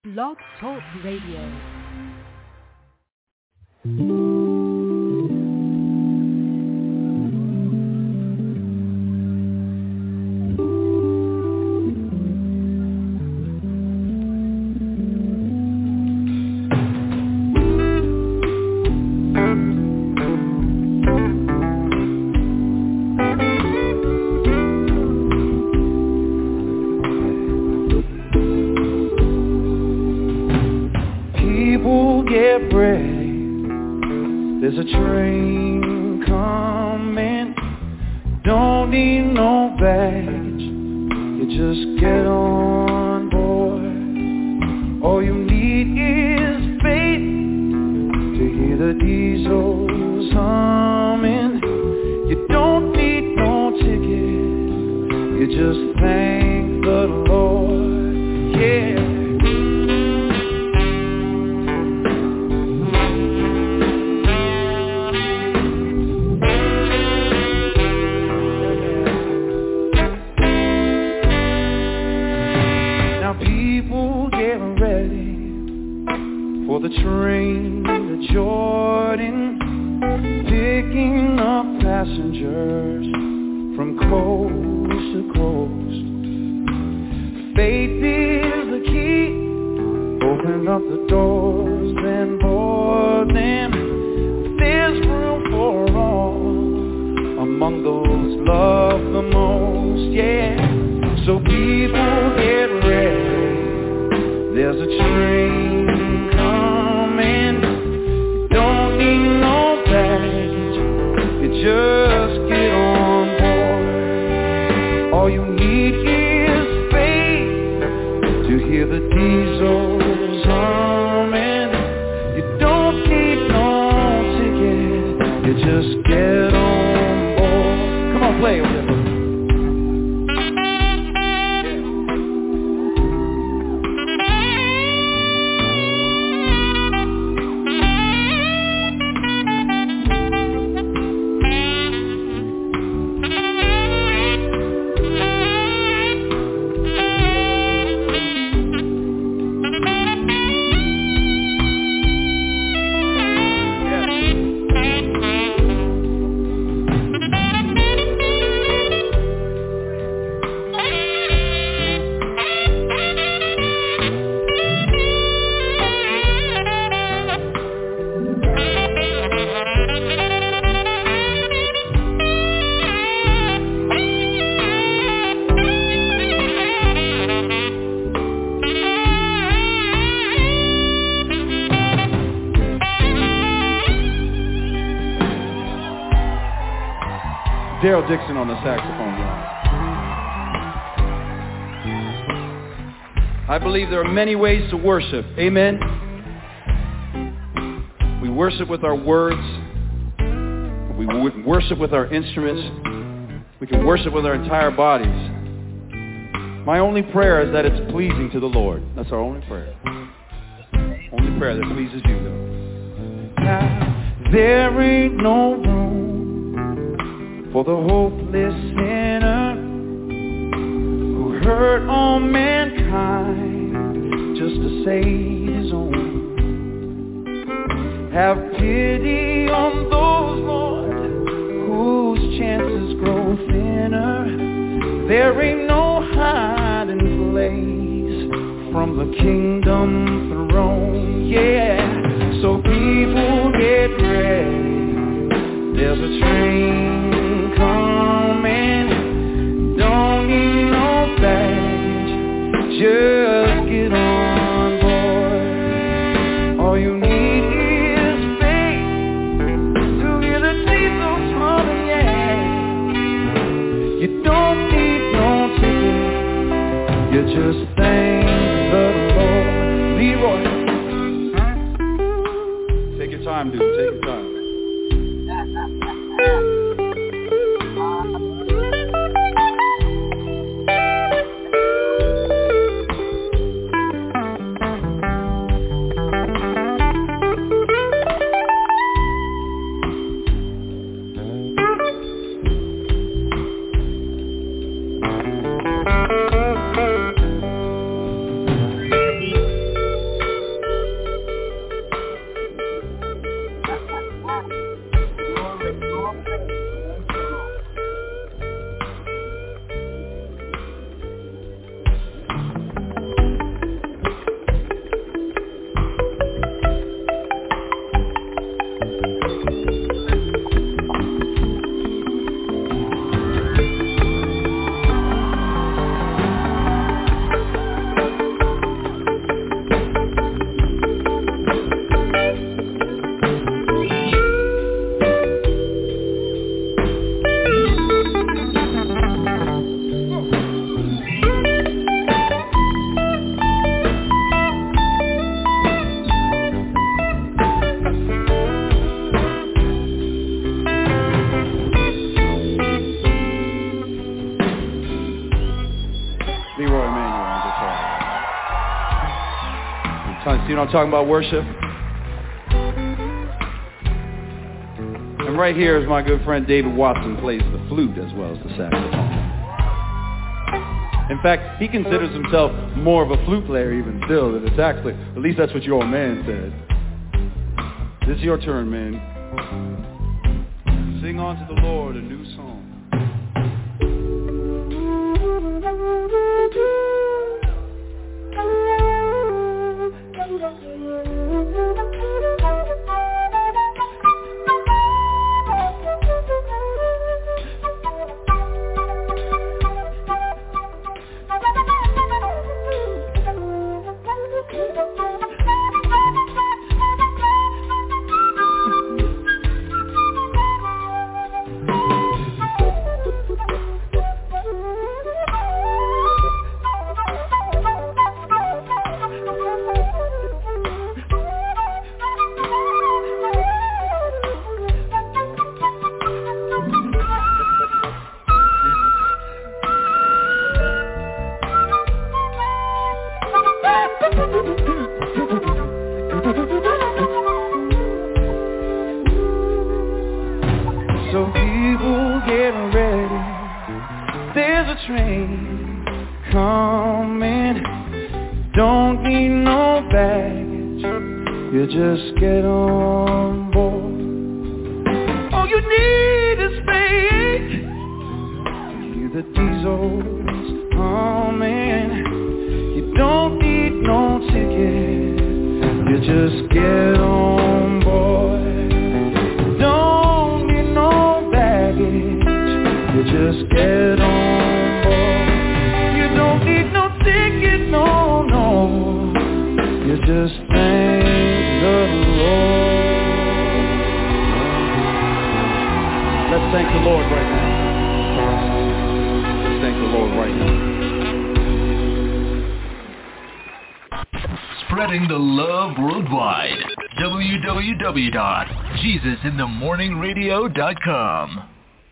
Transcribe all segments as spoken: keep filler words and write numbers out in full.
Blog Talk Radio. There's a train coming, don't need no baggage, you just get on board. All you need is faith to hear the diesels humming. You don't need no ticket, you just thank the Lord, yeah. The train to Jordan, picking up passengers from coast to coast. Faith is the key, open up the doors and board them. There's room for all among those loved the most, yeah. So people get ready, there's a train. Just get on board. All you need is faith to hear the diesels humming. You don't need no ticket, you just get on board. Come on, play with it. Daryl Dixon on the saxophone, y'all. I believe there are many ways to worship. Amen. We worship with our words. We worship with our instruments. We can worship with our entire bodies. My only prayer is that it's pleasing to the Lord. That's our only prayer. Only prayer that pleases you, though. Now, there ain't no room for the hopeless sinner who hurt all mankind just to save his own. Have pity on those, Lord, whose chances grow thinner. There ain't no hiding place from the kingdom throne, yeah. So people get ready, there's a train coming, don't need no baggage, just get on board. All you need is faith to hear the diesels humming, yeah. You don't need no ticket, you just thank the Lord. Leroy, take your time, dude, take your time. So, you know I'm talking about worship? And right here is my good friend David Watson, plays the flute as well as the saxophone. In fact, he considers himself more of a flute player even still than a sax player. At least that's what your old man said. This is your turn, man. Sing on to the Lord a new song. Spreading the love worldwide. w w w dot jesus in the morning radio dot com.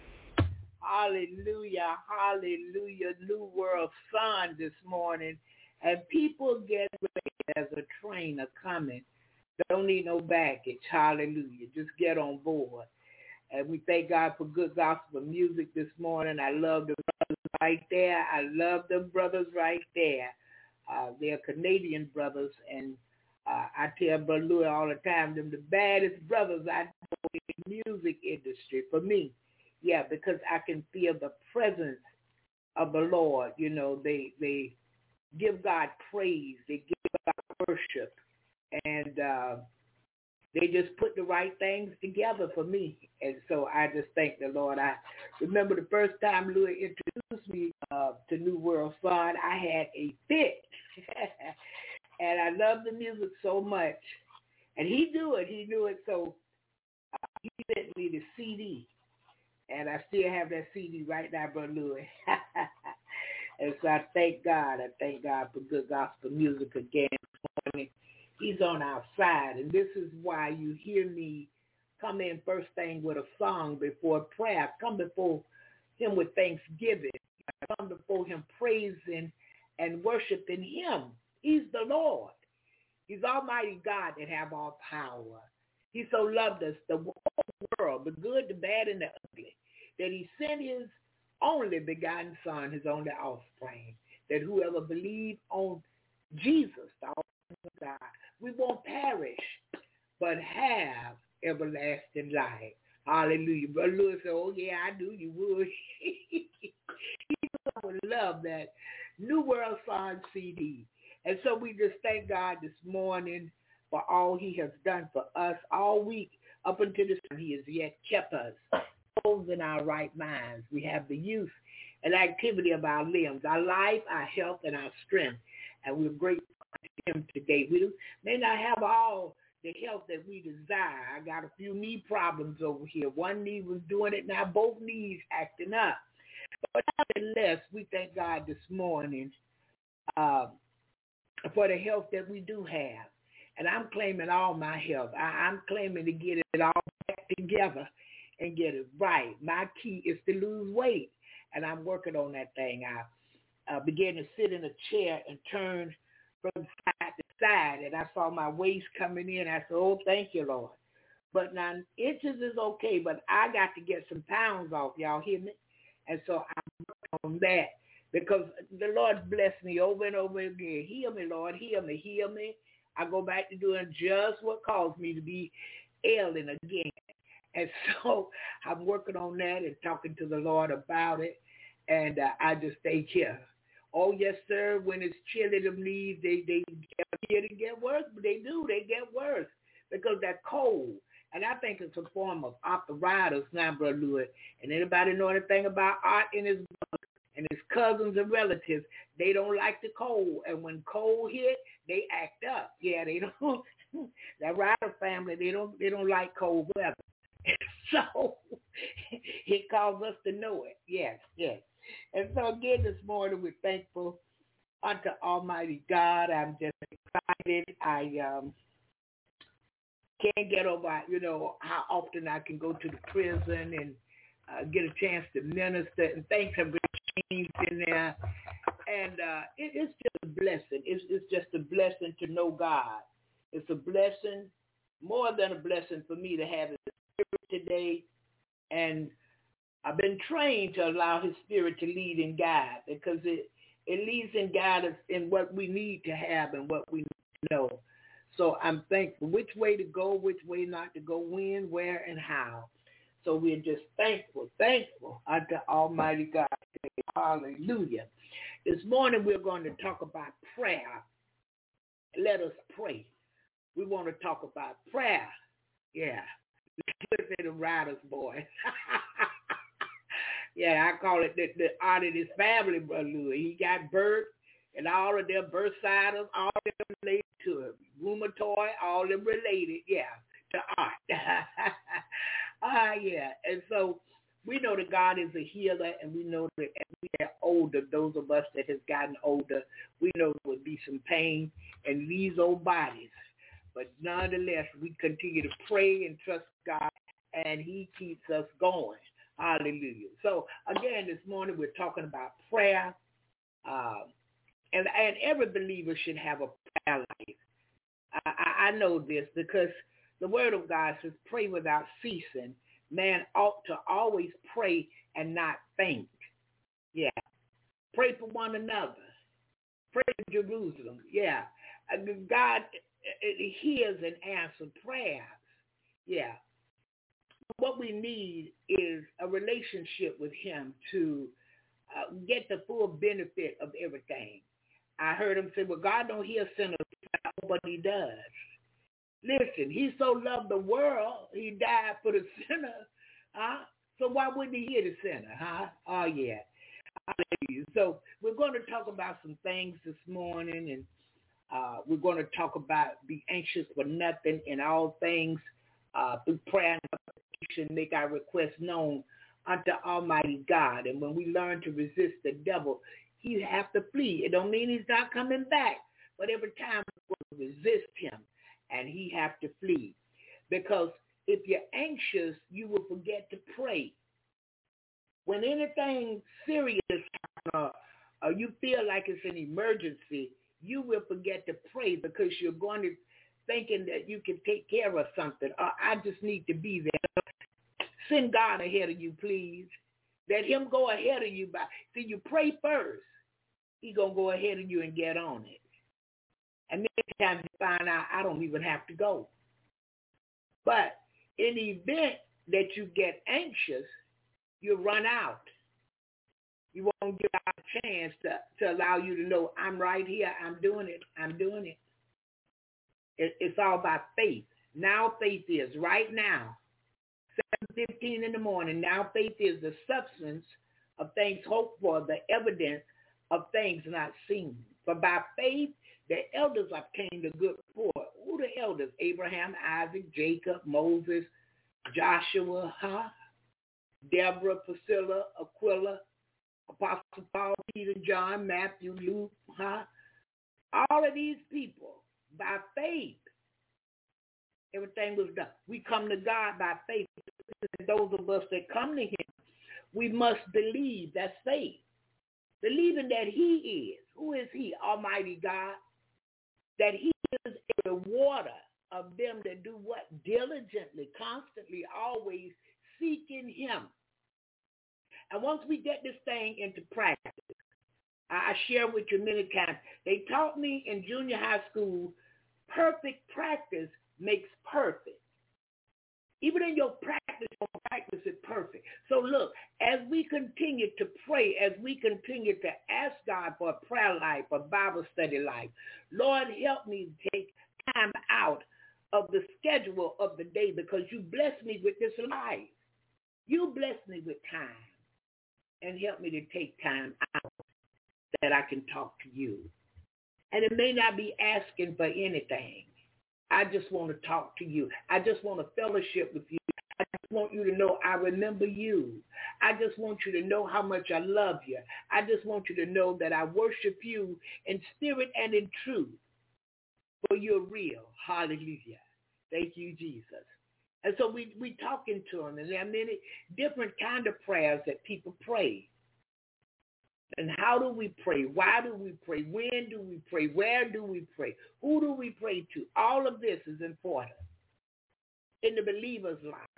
Hallelujah, hallelujah. New World Sun this morning. And people get ready. There's a train a coming. Don't need no baggage. Hallelujah. Just get on board. And we thank God for good gospel music this morning. I love the brothers right there. I love them brothers right there. Uh, they're Canadian brothers, and uh, I tell Brother Louis all the time, them the baddest brothers I know in the music industry for me. Yeah, because I can feel the presence of the Lord. You know, they they give God praise, they give God worship, and uh, they just put the right things together for me. And so I just thank the Lord. I remember the first time Louis introduced me uh, to New World Sun, I had a fit. And I love the music so much. And he knew it. He knew it. So uh, he sent me the C D. And I still have that C D right now, Brother Louis. And so I thank God. I thank God for good gospel music again. He's on our side. And this is why you hear me come in first thing with a song before prayer. Come before him with thanksgiving. Come before him praising and worshiping him. He's the Lord. He's Almighty God that have all power. He so loved us, the whole world, the good, the bad, and the ugly, that he sent his only begotten Son, his only offspring, that whoever believes on Jesus, the Almighty God, we won't perish, but have everlasting life. Hallelujah. Brother Louis said, oh, yeah, I do. You would. He would love that New World Sun C D. And so we just thank God this morning for all he has done for us all week. Up until this time, he has yet kept us clothed in our right minds. We have the use and activity of our limbs, our life, our health, and our strength. And we're grateful to him today. We may not have all the health that we desire. I got a few knee problems over here. One knee was doing it, now both knees acting up. But nevertheless, we thank God this morning uh, for the health that we do have. And I'm claiming all my health. I, I'm claiming to get it all back together and get it right. My key is to lose weight, and I'm working on that thing. I uh, began to sit in a chair and turn from side to side, and I saw my waist coming in. I said, oh, thank you, Lord. But now inches is okay, but I got to get some pounds off. Y'all hear me? And so I'm working on that because the Lord blessed me over and over again. Heal me, Lord. Heal me. Heal me. I go back to doing just what caused me to be ailing again. And so I'm working on that and talking to the Lord about it. And uh, I just stay here. Oh, yes, sir. When it's chilly, them knees, they, they get, they get worse. But they do. They get worse because they're cold. And I think it's a form of arthritis now, Brother Louis. And anybody know anything about Art and his brother and his cousins and relatives, they don't like the cold. And when cold hit, they act up. Yeah, they don't. That Ryder family, they don't they don't like cold weather. So it calls us to know it. Yes, yes. And so again this morning we're thankful unto Almighty God. I'm just excited. I um can't get over, you know, how often I can go to the prison and uh, get a chance to minister, and things have been changed in there. And uh, it, it's just a blessing. It's, it's just a blessing to know God. It's a blessing, more than a blessing for me to have His Spirit today. And I've been trained to allow His Spirit to lead and guide, because it, it leads and guides us in what we need to have and what we need to know. So I'm thankful which way to go, which way not to go, when, where, and how. So we're just thankful, thankful unto Almighty God. Hallelujah. This morning we're going to talk about prayer. Let us pray. We want to talk about prayer. Yeah. Look at the writer's boy. Yeah, I call it the, the art of his family, Brother Louis. He got birth and all of them bursitis, all of them related to it. Rheumatoid, all of them related, yeah, to art. Ah, yeah. And so we know that God is a healer, and we know that as we get older, those of us that has gotten older, we know there will be some pain in these old bodies. But nonetheless, we continue to pray and trust God, and He keeps us going. Hallelujah. So, again, this morning we're talking about prayer, uh, and, and every believer should have a prayer life. I, I know this because the Word of God says, pray without ceasing. Man ought to always pray and not faint. Yeah. Pray for one another. Pray for Jerusalem. Yeah. God hears and answers prayers. Yeah. What we need is a relationship with Him to uh, get the full benefit of everything. I heard him say, well, God don't hear sinners, but He does. Listen, He so loved the world, He died for the sinner. Huh? So why wouldn't He hear the sinner? Huh? Oh, yeah. So we're going to talk about some things this morning, and uh, we're going to talk about be anxious for nothing, in all things uh, through prayer and supplication, make our requests known unto Almighty God. And when we learn to resist the devil, He have to flee. It don't mean He's not coming back, but every time we resist Him, and He have to flee. Because if you're anxious, you will forget to pray. When anything serious uh, or you feel like it's an emergency, you will forget to pray because you're going to thinking that you can take care of something. Or I just need to be there. Send God ahead of you, please. Let Him go ahead of you. By see, you pray first. He gonna go ahead of you and get on it. And many times you find out I don't even have to go. But in the event that you get anxious, you run out. You won't give out a chance to, to allow you to know I'm right here. I'm doing it. I'm doing it. it it's all about faith. Now faith is right now. seven fifteen in the morning. Now faith is the substance of things hoped for, the evidence of things not seen. For by faith, the elders obtained a good report. Who the elders? Abraham, Isaac, Jacob, Moses, Joshua, huh? Deborah, Priscilla, Aquila, Apostle Paul, Peter, John, Matthew, Luke, huh? All of these people, by faith, everything was done. We come to God by faith. Those of us that come to Him, we must believe. That's faith. Believing that He is. Who is He? Almighty God. That He is a rewarder of them that do what? Diligently, constantly, always seeking him. And once we get this thing into practice, I share with you many times, they taught me in junior high school, perfect practice makes perfect. Even in your practice, your practice is perfect. So look, as we continue to pray, as we continue to ask God for a prayer life, a Bible study life, Lord, help me take time out of the schedule of the day, because you blessed me with this life. You blessed me with time, and help me to take time out that I can talk to you. And it may not be asking for anything. I just want to talk to you. I just want to fellowship with you. I just want you to know I remember you. I just want you to know how much I love you. I just want you to know that I worship you in spirit and in truth. For you're real. Hallelujah. Thank you, Jesus. And so we we talking to him, and there are many different kind of prayers that people pray. And how do we pray? Why do we pray? When do we pray? Where do we pray? Who do we pray to? All of this is important in the believer's life.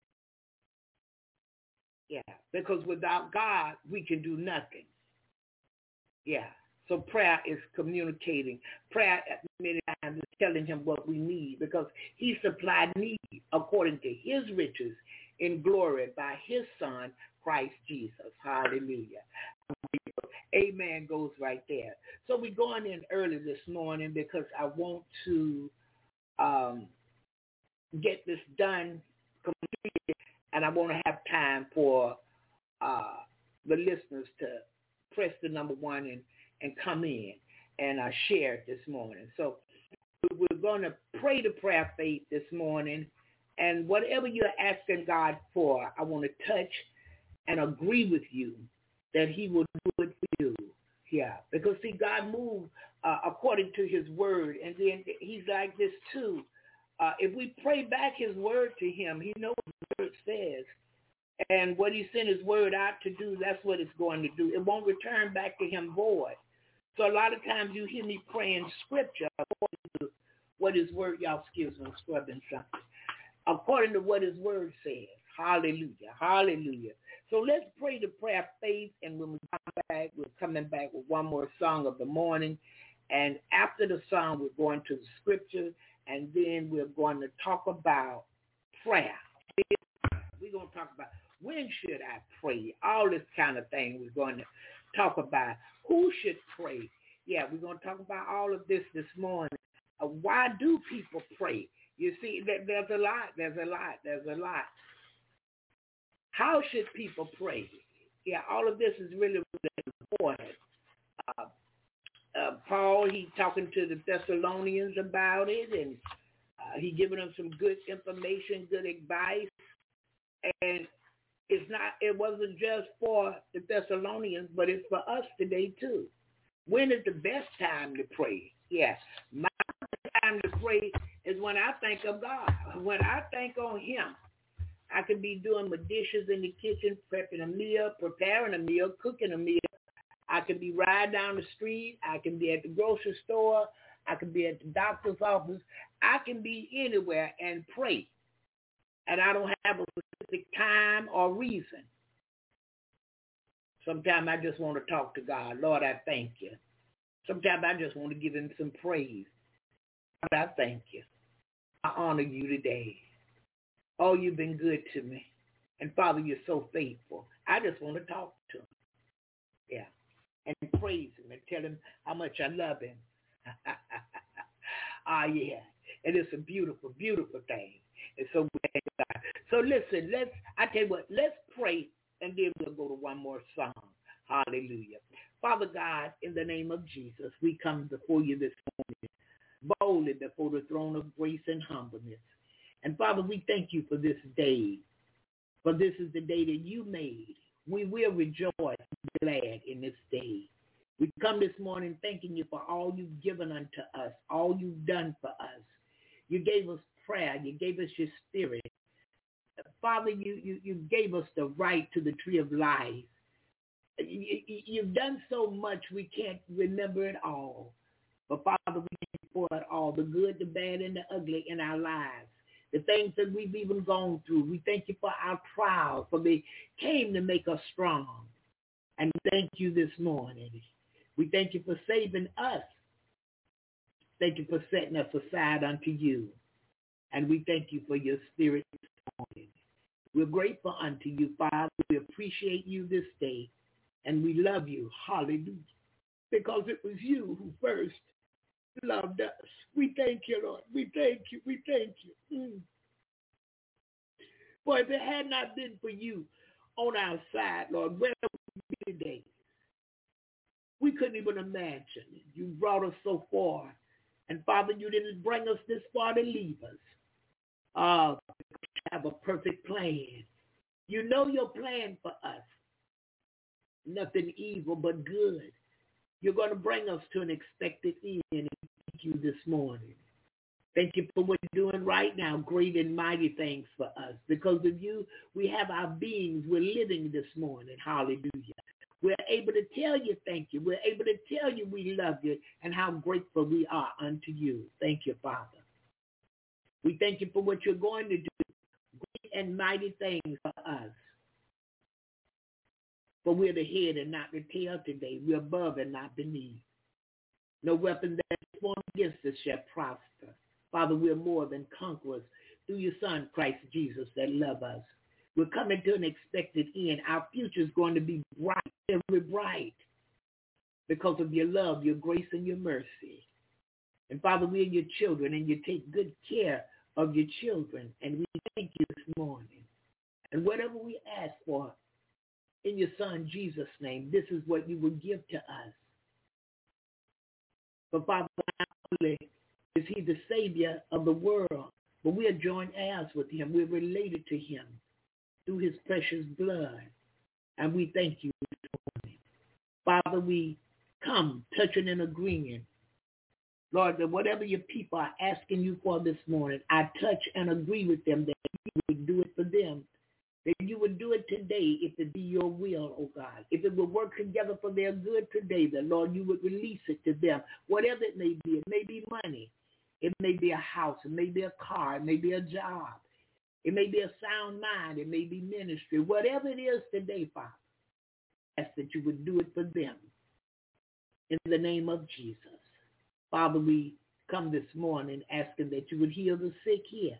Yeah, because without God, we can do nothing. Yeah, so prayer is communicating. Prayer many times is telling him what we need, because he supplied need according to his riches in glory by his son, Christ Jesus. Hallelujah. Amen goes right there. So we're going in early this morning because I want to um, get this done completely, and I want to have time for uh, the listeners to press the number one and, and come in and uh, share it this morning. So we're going to pray the prayer of faith this morning, and whatever you're asking God for, I want to touch and agree with you that he will do it for you. Yeah, because see, God moved uh, according to his word, and then he's like this too. Uh, if we pray back his word to him, he knows what the word says. And what he sent his word out to do, that's what it's going to do. It won't return back to him void. So a lot of times you hear me praying scripture according to what his word, y'all excuse me, I'm scrubbing something. According to what his word says. Hallelujah. Hallelujah. So let's pray the prayer of faith, and when we come back, we're coming back with one more song of the morning. And after the song, we're going to the scripture, and then we're going to talk about prayer. We're going to talk about when should I pray, all this kind of thing we're going to talk about. Who should pray? Yeah, we're going to talk about all of this this morning. Uh, why do people pray? You see, there, there's a lot, there's a lot, there's a lot. How should people pray? Yeah, all of this is really, really important. Uh, uh, Paul, he talking to the Thessalonians about it, and uh, he giving them some good information, good advice. And it's not, it wasn't just for the Thessalonians, but it's for us today too. When is the best time to pray? Yes, my time to pray is when I think of God, when I think on him. I could be doing my dishes in the kitchen, prepping a meal, preparing a meal, cooking a meal. I could be riding down the street. I can be at the grocery store. I can be at the doctor's office. I can be anywhere and pray. And I don't have a specific time or reason. Sometimes I just want to talk to God. Lord, I thank you. Sometimes I just want to give him some praise. Lord, I thank you. I honor you today. Oh, you've been good to me. And Father, you're so faithful. I just want to talk to him. Yeah. And praise him and tell him how much I love him. Ah, yeah. And it's a beautiful, beautiful thing. And so, so listen, let's, I tell you what, let's pray, and then we'll go to one more song. Hallelujah. Father God, in the name of Jesus, we come before you this morning, boldly before the throne of grace and humbleness. And Father, we thank you for this day, for this is the day that you made. We will rejoice and be glad in this day. We come this morning thanking you for all you've given unto us, all you've done for us. You gave us prayer. You gave us your spirit. Father, you, you, you gave us the right to the tree of life. You, you, you've done so much we can't remember it all. But Father, we give you for it all, the good, the bad, and the ugly in our lives, the things that we've even gone through. We thank you for our trials, for they came to make us strong. And thank you this morning. We thank you for saving us. Thank you for setting us aside unto you. And we thank you for your spirit this morning. We're grateful unto you, Father. We appreciate you this day. And we love you. Hallelujah. Because it was you who first loved us. We thank you, Lord. We thank you. We thank you. Mm. For if it had not been for you on our side, Lord, where would we be today? We couldn't even imagine. You brought us so far. And Father, you didn't bring us this far to leave us. Uh, you have a perfect plan. You know your plan for us. Nothing evil but good. You're going to bring us to an expected end. And thank you this morning. Thank you for what you're doing right now, great and mighty things for us. Because of you, we have our beings. We're living this morning. Hallelujah. We're able to tell you thank you. We're able to tell you we love you and how grateful we are unto you. Thank you, Father. We thank you for what you're going to do, great and mighty things for us. For we're the head and not the tail today. We're above and not beneath. No weapon that is formed against us shall prosper. Father, we're more than conquerors through your Son, Christ Jesus, that love us. We're coming to an expected end. Our future is going to be bright, very bright, because of your love, your grace, and your mercy. And Father, we're your children, and you take good care of your children. And we thank you this morning. And whatever we ask for in your Son, Jesus' name, this is what you will give to us. But Father, not only is he the Savior of the world, but we are joint heirs with him. We're related to him through his precious blood. And we thank you this morning. Father, we come touching and agreeing. Lord, that whatever your people are asking you for this morning, I touch and agree with them that you would do it for them. That you would do it today if it be your will, oh God. If it would work together for their good today, that Lord, you would release it to them. Whatever it may be, it may be money. It may be a house. It may be a car. It may be a job. It may be a sound mind. It may be ministry. Whatever it is today, Father, I ask that you would do it for them. In the name of Jesus. Father, we come this morning asking that you would heal the sick here.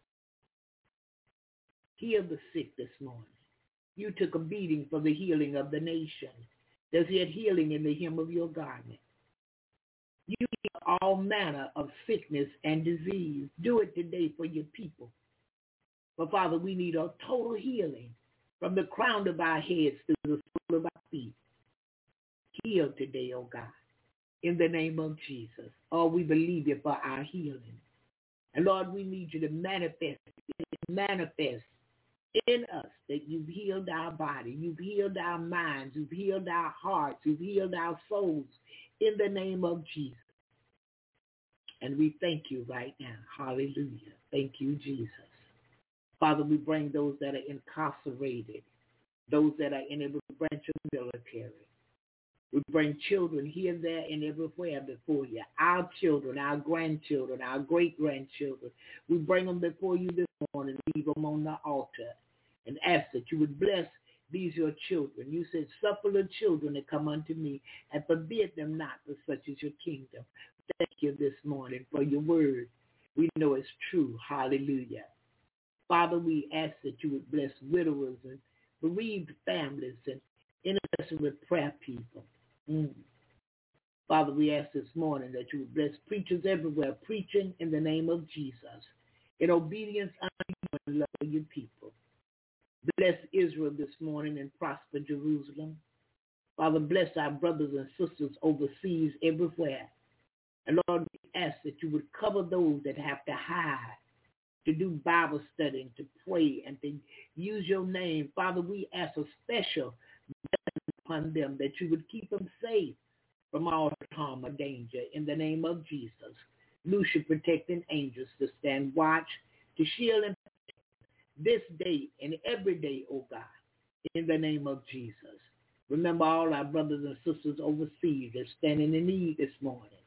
Heal the sick this morning. You took a beating for the healing of the nation. There's yet healing in the hem of your garment. You heal all manner of sickness and disease. Do it today for your people. But Father, we need a total healing from the crown of our heads to the sole of our feet. Heal today, oh God, in the name of Jesus. Oh, we believe you for our healing. And Lord, we need you to manifest, manifest in us that you've healed our body, you've healed our minds, you've healed our hearts, you've healed our souls in the name of Jesus. And we thank you right now. Hallelujah. Thank you, Jesus. Father, we bring those that are incarcerated, those that are in every branch of the military. We bring children here, there, and everywhere before you. Our children, our grandchildren, our great-grandchildren. We bring them before you this morning, leave them on the altar, and ask that you would bless these your children. You said, suffer the children to come unto me, and forbid them not, for such is your kingdom. Thank you this morning for your word. We know it's true. Hallelujah. Father, we ask that you would bless widowers and bereaved families and intercession with prayer people. Mm. Father, we ask this morning that you would bless preachers everywhere, preaching in the name of Jesus, in obedience unto you and love for your people. Bless Israel this morning and prosper Jerusalem. Father, bless our brothers and sisters overseas everywhere. And Lord, we ask that you would cover those that have to hide, to do Bible study, to pray, and to use your name. Father, we ask a special blessing upon them, that you would keep them safe from all harm or danger in the name of Jesus. Loose your protecting angels to stand watch, to shield and protect this day and every day, oh God, in the name of Jesus. Remember all our brothers and sisters overseas that are standing in need this morning.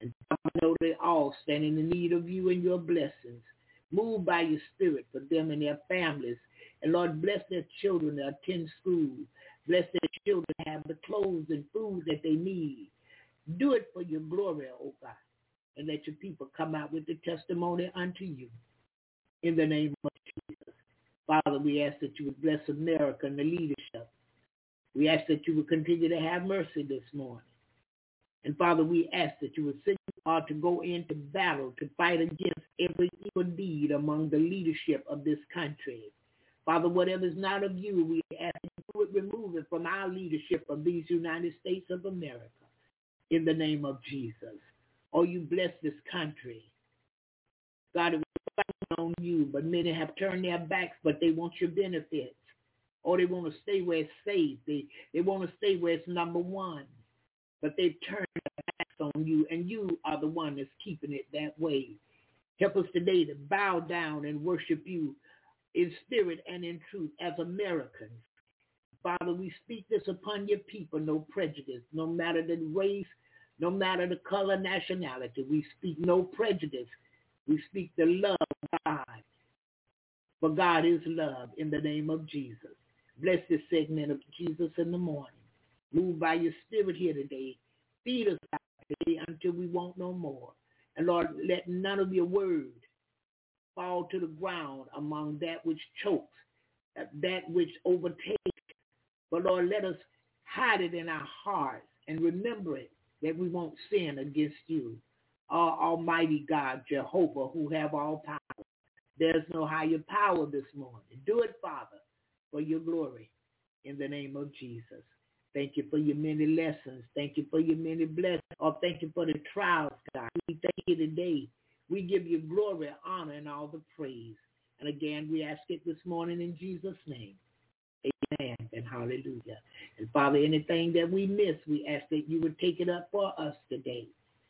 And I know they all stand in the need of you and your blessings. Move by your spirit for them and their families. And Lord, bless their children that attend school. Bless their children to have the clothes and food that they need. Do it for your glory, oh God. And let your people come out with the testimony unto you. In the name of Jesus. Father, we ask that you would bless America and the leadership. We ask that you would continue to have mercy this morning. And Father, we ask that you would send us to go into battle to fight against every evil deed among the leadership of this country. Father, whatever is not of you, we ask that you would remove it from our leadership of these United States of America. In the name of Jesus. Oh, you bless this country. God, it was fighting on you, but many have turned their backs, but they want your benefits. Or they want to stay where it's safe. They, they want to stay where it's number one. But they've turned their backs on you, and you are the one that's keeping it that way. Help us today to bow down and worship you in spirit and in truth as Americans. Father, we speak this upon your people, no prejudice, no matter the race, no matter the color, nationality. We speak no prejudice. We speak the love of God. For God is love in the name of Jesus. Bless this segment of Jesus in the morning. Move by your spirit here today. Feed us today until we want no more. And Lord, let none of your word fall to the ground among that which chokes, that which overtakes. But Lord, let us hide it in our hearts and remember it, that we won't sin against you. Our Almighty God, Jehovah, who have all power. There's no higher power this morning. Do it, Father, for your glory in the name of Jesus. Thank you for your many lessons. Thank you for your many blessings. Oh, thank you for the trials, God. We thank you today. We give you glory, honor, and all the praise. And again, we ask it this morning in Jesus' name. Amen and hallelujah. And Father, anything that we miss, we ask that you would take it up for us today.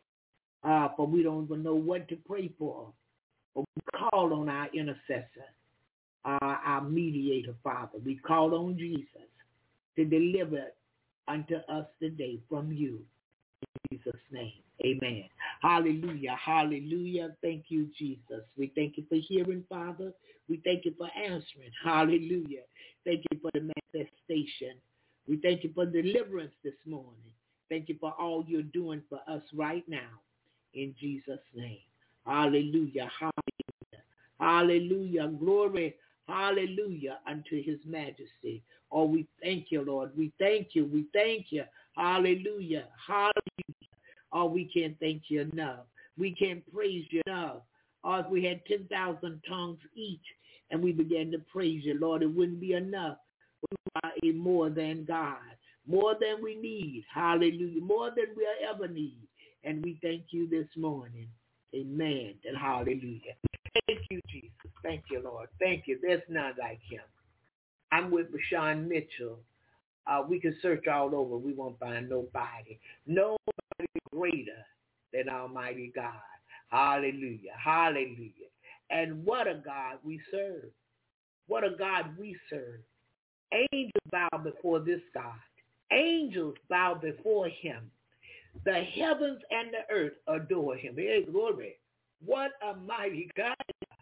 Uh, for we don't even know what to pray for. But we call on our intercessor, uh, our mediator, Father. We call on Jesus to deliver unto us today from you. In Jesus' name, amen. Hallelujah, hallelujah. Thank you, Jesus. We thank you for hearing, Father. We thank you for answering. Hallelujah. Thank you for the manifestation. We thank you for deliverance this morning. Thank you for all you're doing for us right now. In Jesus' name. Hallelujah, hallelujah, hallelujah. Glory, hallelujah, unto his majesty. Oh, we thank you, Lord. We thank you. We thank you. Hallelujah, hallelujah. Oh, we can't thank you enough. We can't praise you enough. Oh, if we had ten thousand tongues each and we began to praise you, Lord, it wouldn't be enough. We are a more than God, more than we need. Hallelujah, more than we'll ever need. And we thank you this morning. Amen and hallelujah. Thank you, Jesus. Thank you, Lord. Thank you. There's none like him. I'm with Bashan Mitchell. Uh, we can search all over. We won't find nobody. Nobody greater than Almighty God. Hallelujah. Hallelujah. And what a God we serve. What a God we serve. Angels bow before this God. Angels bow before him. The heavens and the earth adore him. Hey, glory. What a mighty God.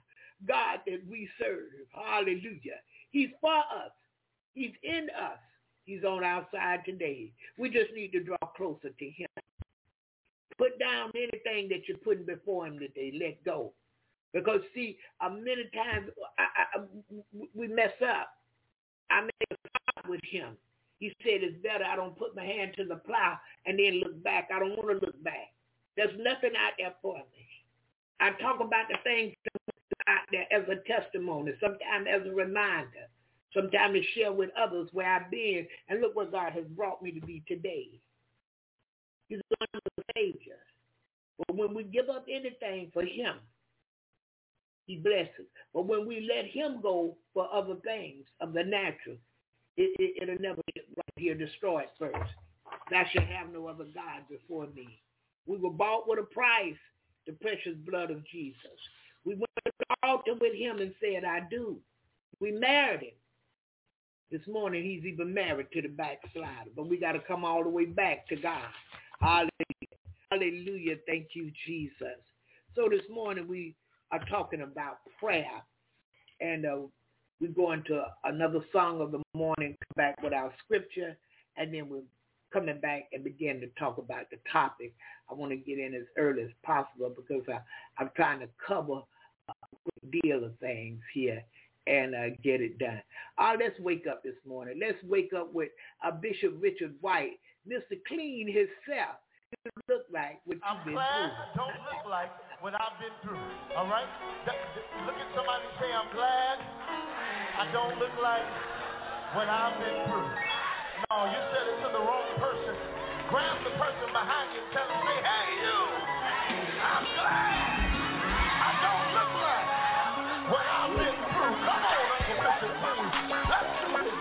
God that we serve. Hallelujah. He's for us. He's in us. He's on our side today. We just need to draw closer to him. Put down anything that you're putting before him today. Let go. Because, see, uh, many times I, I, we mess up. I make a vow with him. He said it's better I don't put my hand to the plow and then look back. I don't want to look back. There's nothing out there for me. I talk about the things out there as a testimony, sometimes as a reminder, sometimes to share with others where I've been, and look what God has brought me to be today. He's a wonderful Savior. But when we give up anything for him, he blesses. But when we let him go for other things of the natural, it, it, it'll never get right here destroyed first. Thou shalt have no other God before me. We were bought with a price, the precious blood of Jesus. We went to the altar with him and said, I do. We married him. This morning, he's even married to the backslider. But we got to come all the way back to God. Hallelujah. Hallelujah. Thank you, Jesus. So this morning we are talking about prayer. And uh, we're going to another song of the morning, come back with our scripture, and then we're coming back and begin to talk about the topic. I want to get in as early as possible because I, I'm trying to cover a good deal of things here and uh, get it done. Uh, let's wake up this morning. Let's wake up with uh, Bishop Richard White, Mister Clean himself. It look like what you've I'm been glad through. I don't look like what I've been through. All right? Th- th- look at somebody and say, I'm glad I don't look like what I've been through. No, you said it to the wrong person. Grab the person behind you and tell them, say, hey, you, I'm glad I don't look like what I've been through. Come on, Uncle Mister Clean. Let's do this.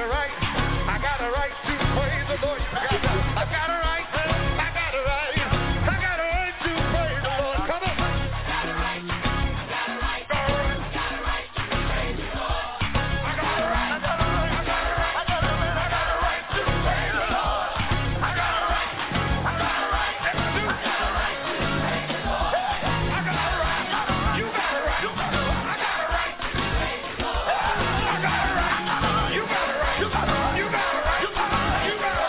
a right. I got a right to praise the Lord. I got a right. I got a right. I got a right to praise the Lord. Come on. I got a right. I got a right. I got a right to praise the Lord. I got a right. I got a right. I got a right. I got a right. I got a right to praise the Lord. I got a right. I got a right. I got a right to praise the Lord. I got a right. You got a right. I got a right to praise the Lord. I got a right. You got a right. You got a right. You got a right. You got a right. You got a right. You got a right.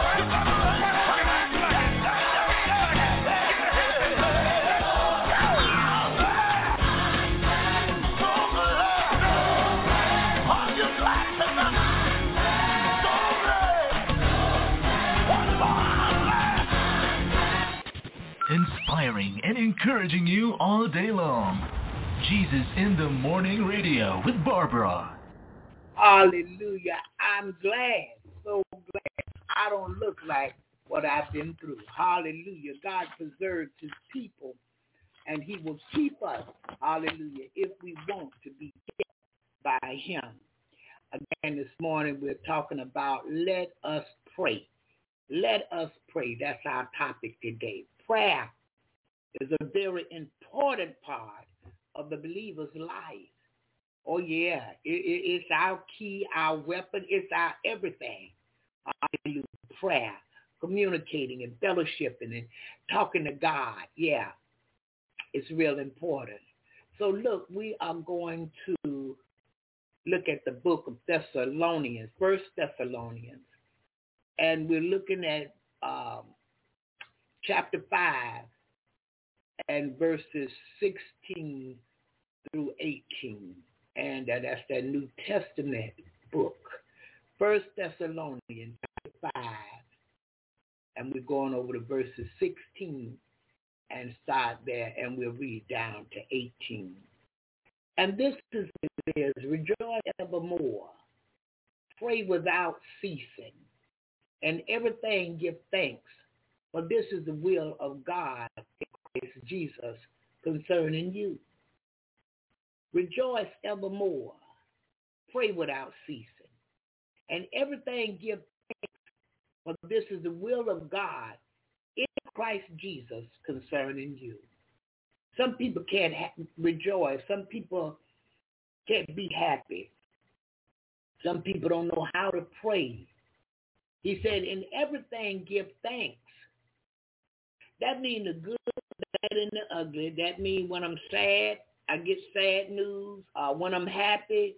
Inspiring and encouraging you all day long. Jesus in the Morning Radio with Barbara. Hallelujah. I'm glad, so glad I don't look like what I've been through. Hallelujah. God preserves his people, and he will keep us, hallelujah, if we want to be kept by him. Again, this morning we're talking about let us pray. Let us pray. That's our topic today. Prayer is a very important part of the believer's life. Oh, yeah. It, it, it's our key, our weapon. It's our everything. Hallelujah. Prayer, communicating and fellowshipping and talking to God. Yeah, it's real important. So, look, we are going to look at the book of Thessalonians, First Thessalonians, and we're looking at um, chapter five and verses sixteen through eighteen. And uh, that's that New Testament book. First Thessalonians chapter five. And we're going over to verses sixteen and start there, and we'll read down to eighteen. And this is what it is: rejoice evermore, pray without ceasing, and everything give thanks, for this is the will of God in Christ Jesus concerning you. Rejoice evermore, pray without ceasing, and everything give thanks, for this is the will of God in Christ Jesus concerning you. Some people can't ha- rejoice. Some people can't be happy. Some people don't know how to pray. He said, in everything give thanks. That means the good, the bad, and the ugly. That means when I'm sad, I get sad news. Uh, when I'm happy,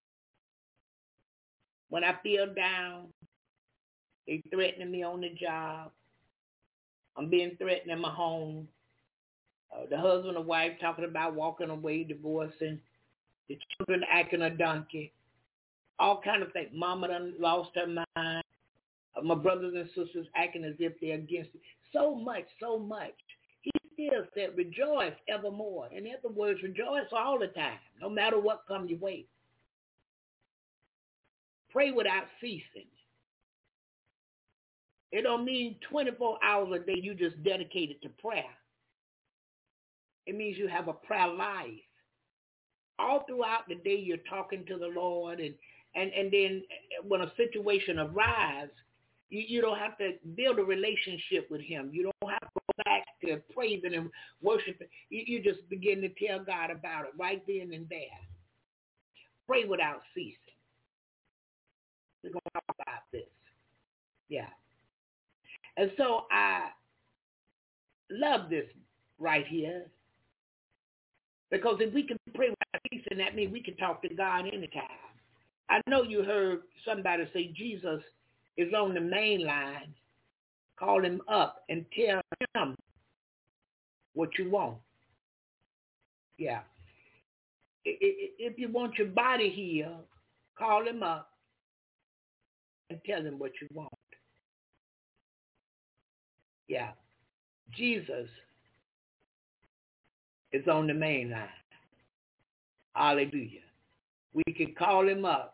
when I feel down, they threatening me on the job. I'm being threatened in my home. Uh, the husband or wife talking about walking away, divorcing. The children acting a donkey. All kind of things. Mama done lost her mind. Uh, my brothers and sisters acting as if they're against it. So much, so much. He still said, rejoice evermore. In other words, rejoice all the time, no matter what comes your way. Pray without ceasing. It don't mean twenty-four hours a day you just dedicated to prayer. It means you have a prayer life. All throughout the day you're talking to the Lord, and, and, and then when a situation arises, you, you don't have to build a relationship with him. You don't have to go back to praising and worshiping. You, you just begin to tell God about it right then and there. Pray without ceasing. We're going to talk about this. Yeah. And so I love this right here, because if we can pray without ceasing, that means we can talk to God anytime. I know you heard somebody say Jesus is on the main line. Call him up and tell him what you want. Yeah. If you want your body healed, call him up and tell him what you want. Yeah. Jesus is on the main line. Hallelujah. We can call him up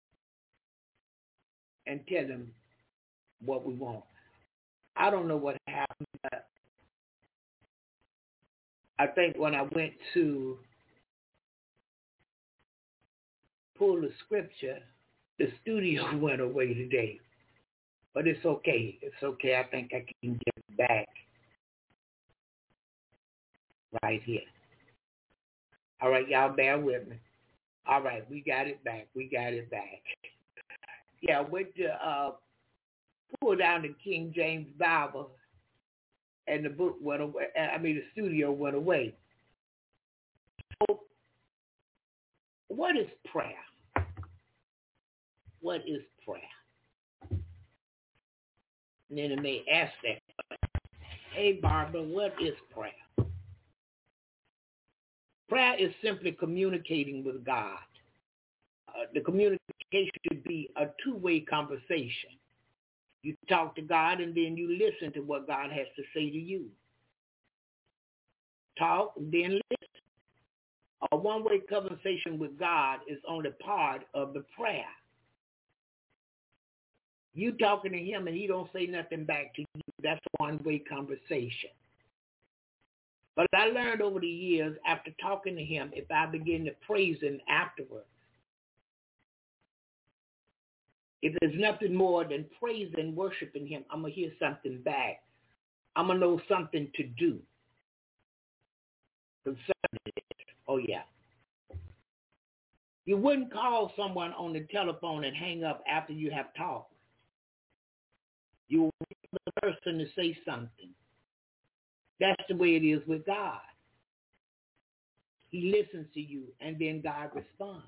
and tell him what we want. I don't know what happened, but I think when I went to pull the scripture, The studio went away today. But it's okay. It's okay. I think I can get it back right here. All right, y'all bear with me. All right, we got it back. We got it back. Yeah, went to uh, pull down the King James Bible, and the book went away. I mean, the studio went away. So, what is prayer? What is prayer? And then it may ask that, hey, Barbara, what is prayer? Prayer is simply communicating with God. Uh, the communication should be a two-way conversation. You talk to God and then you listen to what God has to say to you. Talk and then listen. A one-way conversation with God is only part of the prayer. You talking to him and he don't say nothing back to you. That's a one-way conversation. But I learned over the years, after talking to him, if I begin to praise him afterwards, if there's nothing more than praise and worshiping him, I'm going to hear something back. I'm going to know something to do concerning it. Oh, yeah. You wouldn't call someone on the telephone and hang up after you have talked. You will wait for the person to say something. That's the way it is with God. He listens to you, and then God responds.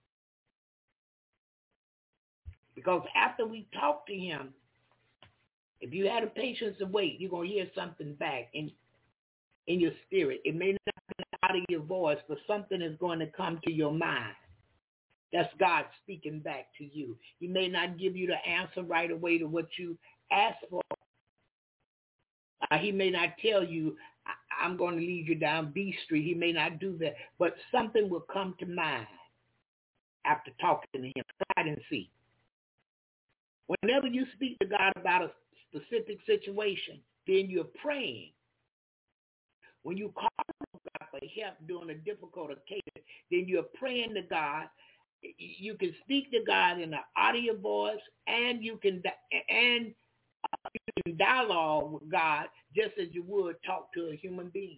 Because after we talk to him, if you had the patience to wait, you're going to hear something back in, in your spirit. It may not be out of your voice, but something is going to come to your mind. That's God speaking back to you. He may not give you the answer right away to what you asked for. Uh, he may not tell you, I- I'm going to lead you down B Street. He may not do that. But something will come to mind after talking to him. Try and see. Whenever you speak to God about a specific situation, then you're praying. When you call God for help during a difficult occasion, then you're praying to God. You can speak to God in an audio voice, and you can and uh, you can dialogue with God just as you would talk to a human being.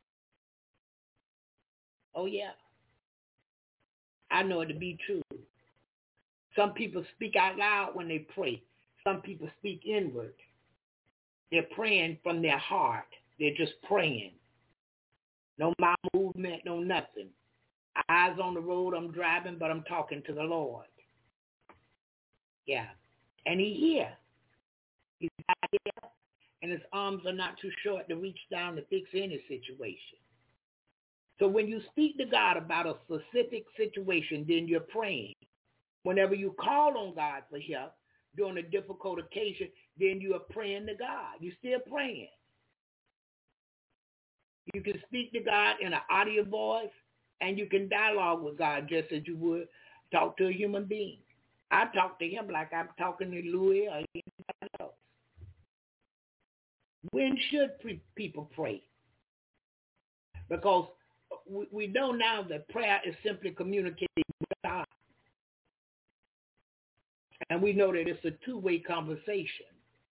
Oh yeah, I know it to be true. Some people speak out loud when they pray. Some people speak inward. They're praying from their heart. They're just praying. No mouth movement, no nothing. Eyes on the road, I'm driving, but I'm talking to the Lord. Yeah. And he here. He's out here, and his arms are not too short to reach down to fix any situation. So when you speak to God about a specific situation, then you're praying. Whenever you call on God for help during a difficult occasion, then you are praying to God. You're still praying. You can speak to God in an audio voice, and you can dialogue with God just as you would talk to a human being. I talk to him like I'm talking to Louis or anybody else. When should pre- people pray? Because we, we know now that prayer is simply communicating with God. And we know that it's a two-way conversation.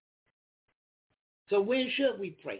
So when should we pray?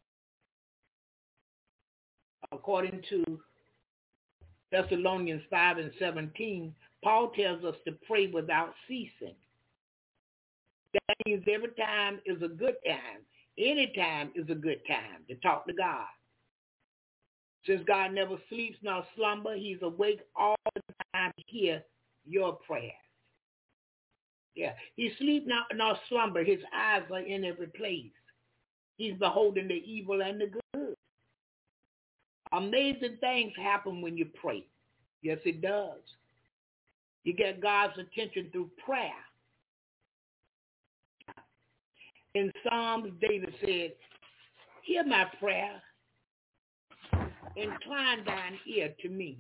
According to Thessalonians five and seventeen, Paul tells us to pray without ceasing. That means every time is a good time. Any time is a good time to talk to God. Since God never sleeps nor slumber, he's awake all the time to hear your prayers. Yeah, he sleeps not nor slumber. His eyes are in every place. He's beholding the evil and the good. Amazing things happen when you pray. Yes, it does. You get God's attention through prayer. In Psalms, David said, hear my prayer. Incline thine ear to me.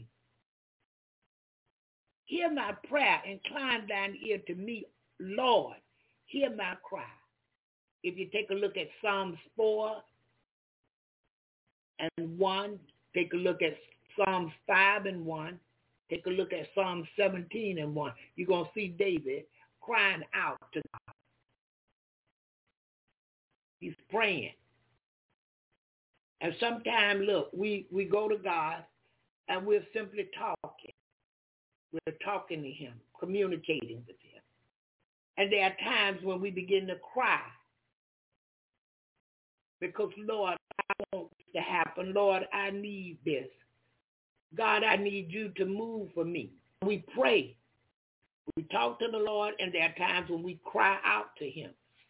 Hear my prayer. Incline thine ear to me, Lord. Hear my cry. If you take a look at Psalms four and one, take a look at Psalms five and one, Take a look at Psalm seventeen and one. You're going to see David crying out to God. He's praying. And sometimes, look, we, we go to God and we're simply talking. We're talking to him, communicating with him. And there are times when we begin to cry. Because, Lord, I want this to happen. Lord, I need this. God, I need you to move for me. We pray. We talk to the Lord, and there are times when we cry out to him.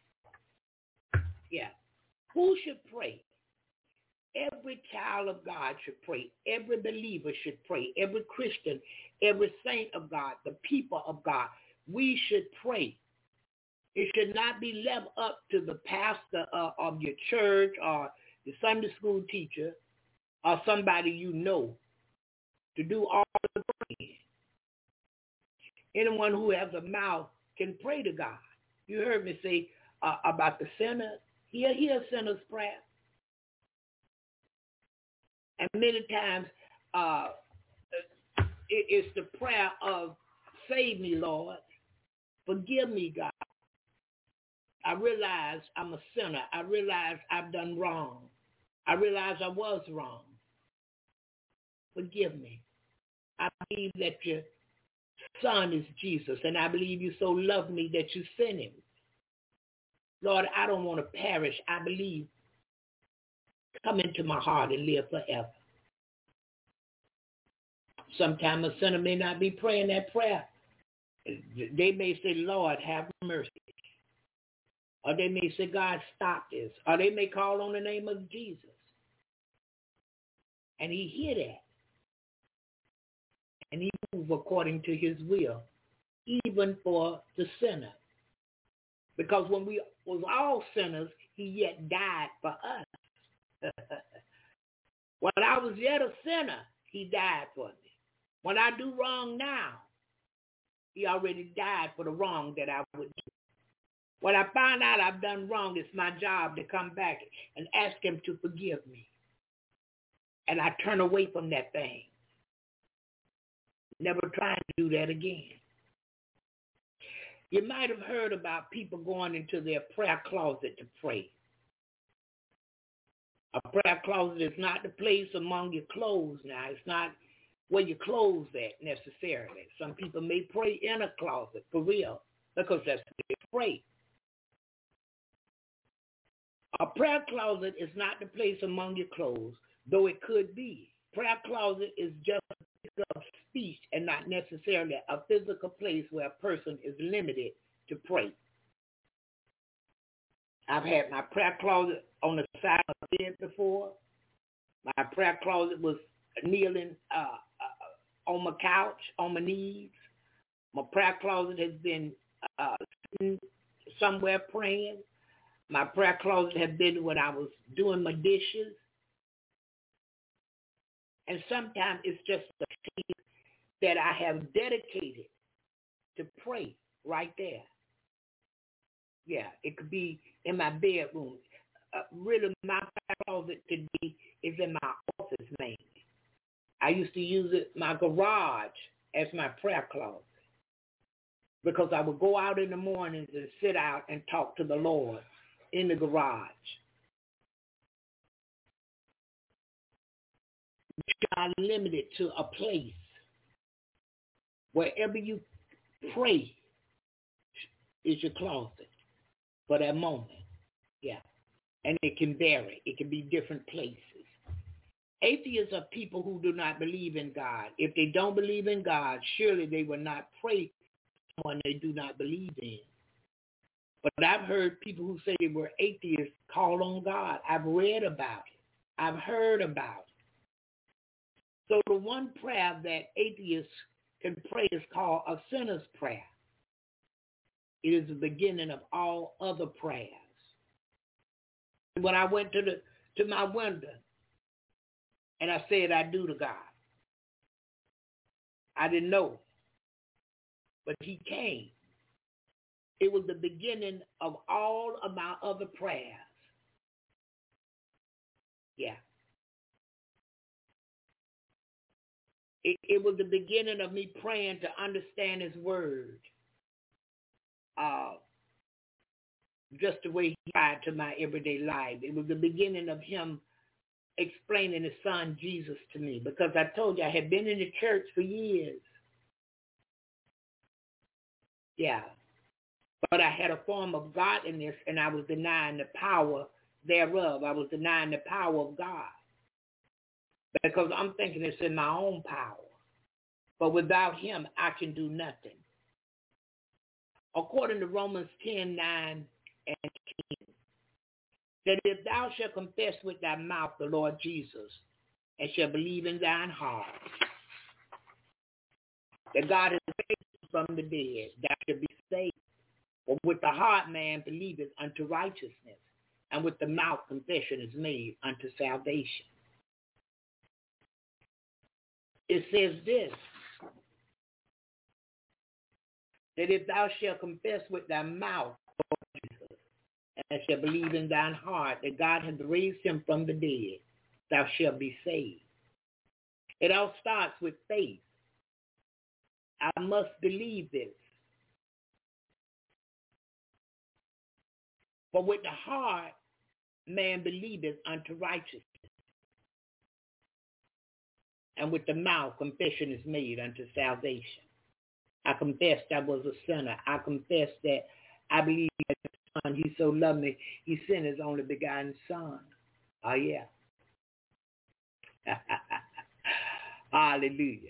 Yeah. Who should pray? Every child of God should pray. Every believer should pray. Every Christian, every saint of God, the people of God, we should pray. It should not be left up to the pastor uh, of your church or the Sunday school teacher or somebody you know to do all the praying. Anyone who has a mouth can pray to God. You heard me say uh, about the sinner. He'll hear a sinner's prayer. And many times uh, it, it's the prayer of, save me, Lord. Forgive me, God. I realize I'm a sinner. I realize I've done wrong. I realize I was wrong. Forgive me. I believe that your son is Jesus, and I believe you so love me that you sent him. Lord, I don't want to perish. I believe. Come into my heart and live forever. Sometimes a sinner may not be praying that prayer. They may say, Lord, have mercy. Or they may say, God, stop this. Or they may call on the name of Jesus. And he hear that. And he move according to his will, even for the sinner. Because when we was all sinners, he yet died for us. When I was yet a sinner, he died for me. When I do wrong now, he already died for the wrong that I would do. When I find out I've done wrong, it's my job to come back and ask him to forgive me. And I turn away from that thing. Never trying to do that again. You might have heard about people going into their prayer closet to pray. A prayer closet is not the place among your clothes now. It's not where your clothes at necessarily. Some people may pray in a closet for real because that's where they pray. A prayer closet is not the place among your clothes, though it could be. Prayer closet is just a speech and not necessarily a physical place where a person is limited to pray. I've had my prayer closet on the side of the bed before. My prayer closet was kneeling uh, uh, on my couch, on my knees. My prayer closet has been uh, sitting somewhere praying. My prayer closet has been when I was doing my dishes. And sometimes it's just a place that I have dedicated to pray right there. Yeah, it could be in my bedroom. Uh, really, my prayer closet today is in my office mainly. I used to use it, my garage as my prayer closet because I would go out in the mornings and sit out and talk to the Lord in the garage. You're not limited to a place. Wherever you pray is your closet for that moment. Yeah. And it can vary. It can be different places. Atheists are people who do not believe in God. If they don't believe in God, surely they will not pray for someone they do not believe in. But I've heard people who say they were atheists call on God. I've read about it. I've heard about it. So the one prayer that atheists can pray is called a sinner's prayer. It is the beginning of all other prayers. When I went to the to my window and I said I do to God, I didn't know, but he came. It was the beginning of all of my other prayers. Yeah. it, it was the beginning of me praying to understand his word. Uh, just the way he applied to my everyday life. It was the beginning of him explaining his son Jesus to me, because I told you I had been in the church for years. Yeah. But I had a form of godliness, and I was denying the power thereof. I was denying the power of God, because I'm thinking it's in my own power. But without him, I can do nothing. According to Romans ten, nine, and ten, that if thou shalt confess with thy mouth the Lord Jesus, and shalt believe in thine heart that God has raised him from the dead, thou shalt be saved. For with the heart man believeth unto righteousness, and with the mouth confession is made unto salvation. It says this, that if thou shalt confess with thy mouth Lord Jesus, and shalt believe in thine heart that God hath raised him from the dead, thou shalt be saved. It all starts with faith. I must believe this. For with the heart man believeth unto righteousness, and with the mouth confession is made unto salvation. I confess I was a sinner. I confess that I believe that the Son, he so loved me, he sent his only begotten Son. Oh, yeah. Hallelujah.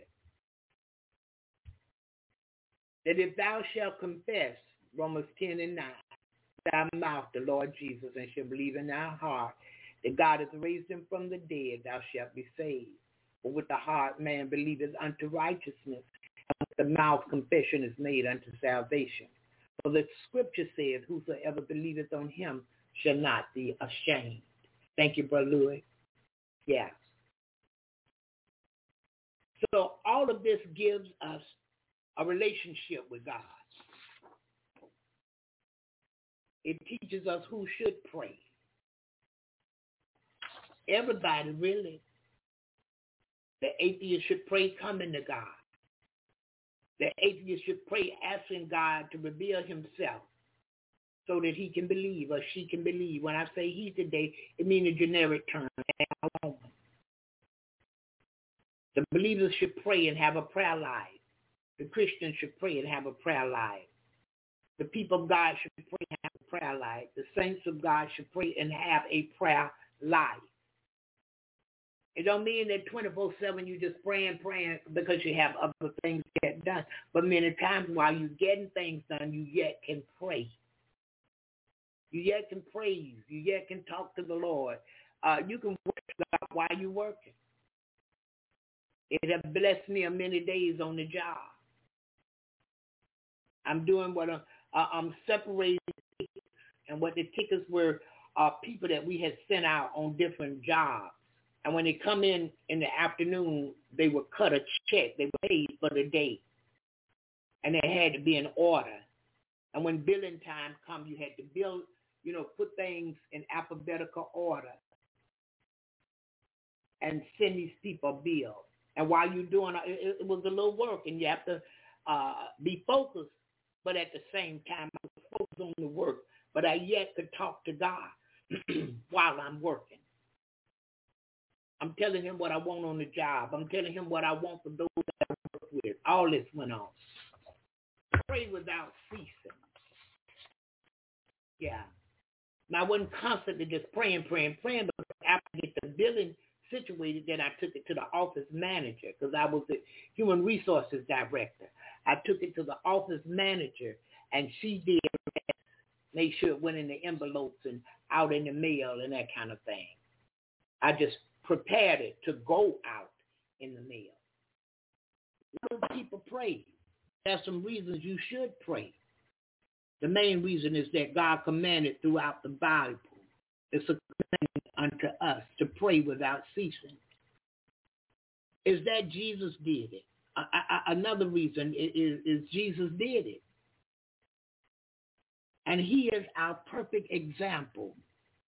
That if thou shalt confess, Romans ten and nine, thy mouth the Lord Jesus, and shall believe in thy heart that God has raised him from the dead, thou shalt be saved. For with the heart man believeth unto righteousness, and with the mouth confession is made unto salvation. For the scripture says, whosoever believeth on him shall not be ashamed. Thank you, Brother Louis. Yeah. So all of this gives us a relationship with God. It teaches us who should pray. Everybody, really. The atheist should pray coming to God. The atheist should pray asking God to reveal himself so that he can believe or she can believe. When I say he today, it means a generic term. The believers should pray and have a prayer life. The Christians should pray and have a prayer life. The people of God should pray and have a prayer life. The saints of God should pray and have a prayer life. It don't mean that twenty-four seven you just praying, praying because you have other things to get done. But many times while you're getting things done, you yet can pray. You yet can praise. You yet can talk to the Lord. Uh, you can worship God while you're working. It has blessed me on many days on the job. I'm doing what I'm, uh, I'm separating tickets, and what the tickets were are uh, people that we had sent out on different jobs. And when they come in in the afternoon, they would cut a check. They were paid for the day. And they had to be in order. And when billing time comes, you had to bill, you know, put things in alphabetical order and send these people a bill. And while you're doing it, it was a little work, and you have to uh, be focused, but at the same time, I was focused on the work. But I yet could talk to God while I'm working. I'm telling him what I want on the job. I'm telling him what I want for those that I work with. All this went on. Pray without ceasing. Yeah. Now, I wasn't constantly just praying, praying, praying, but after I get the billing situated, then I took it to the office manager because I was the human resources director. I took it to the office manager, and she did make sure it went in the envelopes and out in the mail and that kind of thing. I just prepared it to go out in the mail. Why do people pray? There's some reasons you should pray. The main reason is that God commanded throughout the Bible. It's a commandment unto us to pray without ceasing. Is that Jesus did it. I, I, another reason is, is Jesus did it. And he is our perfect example.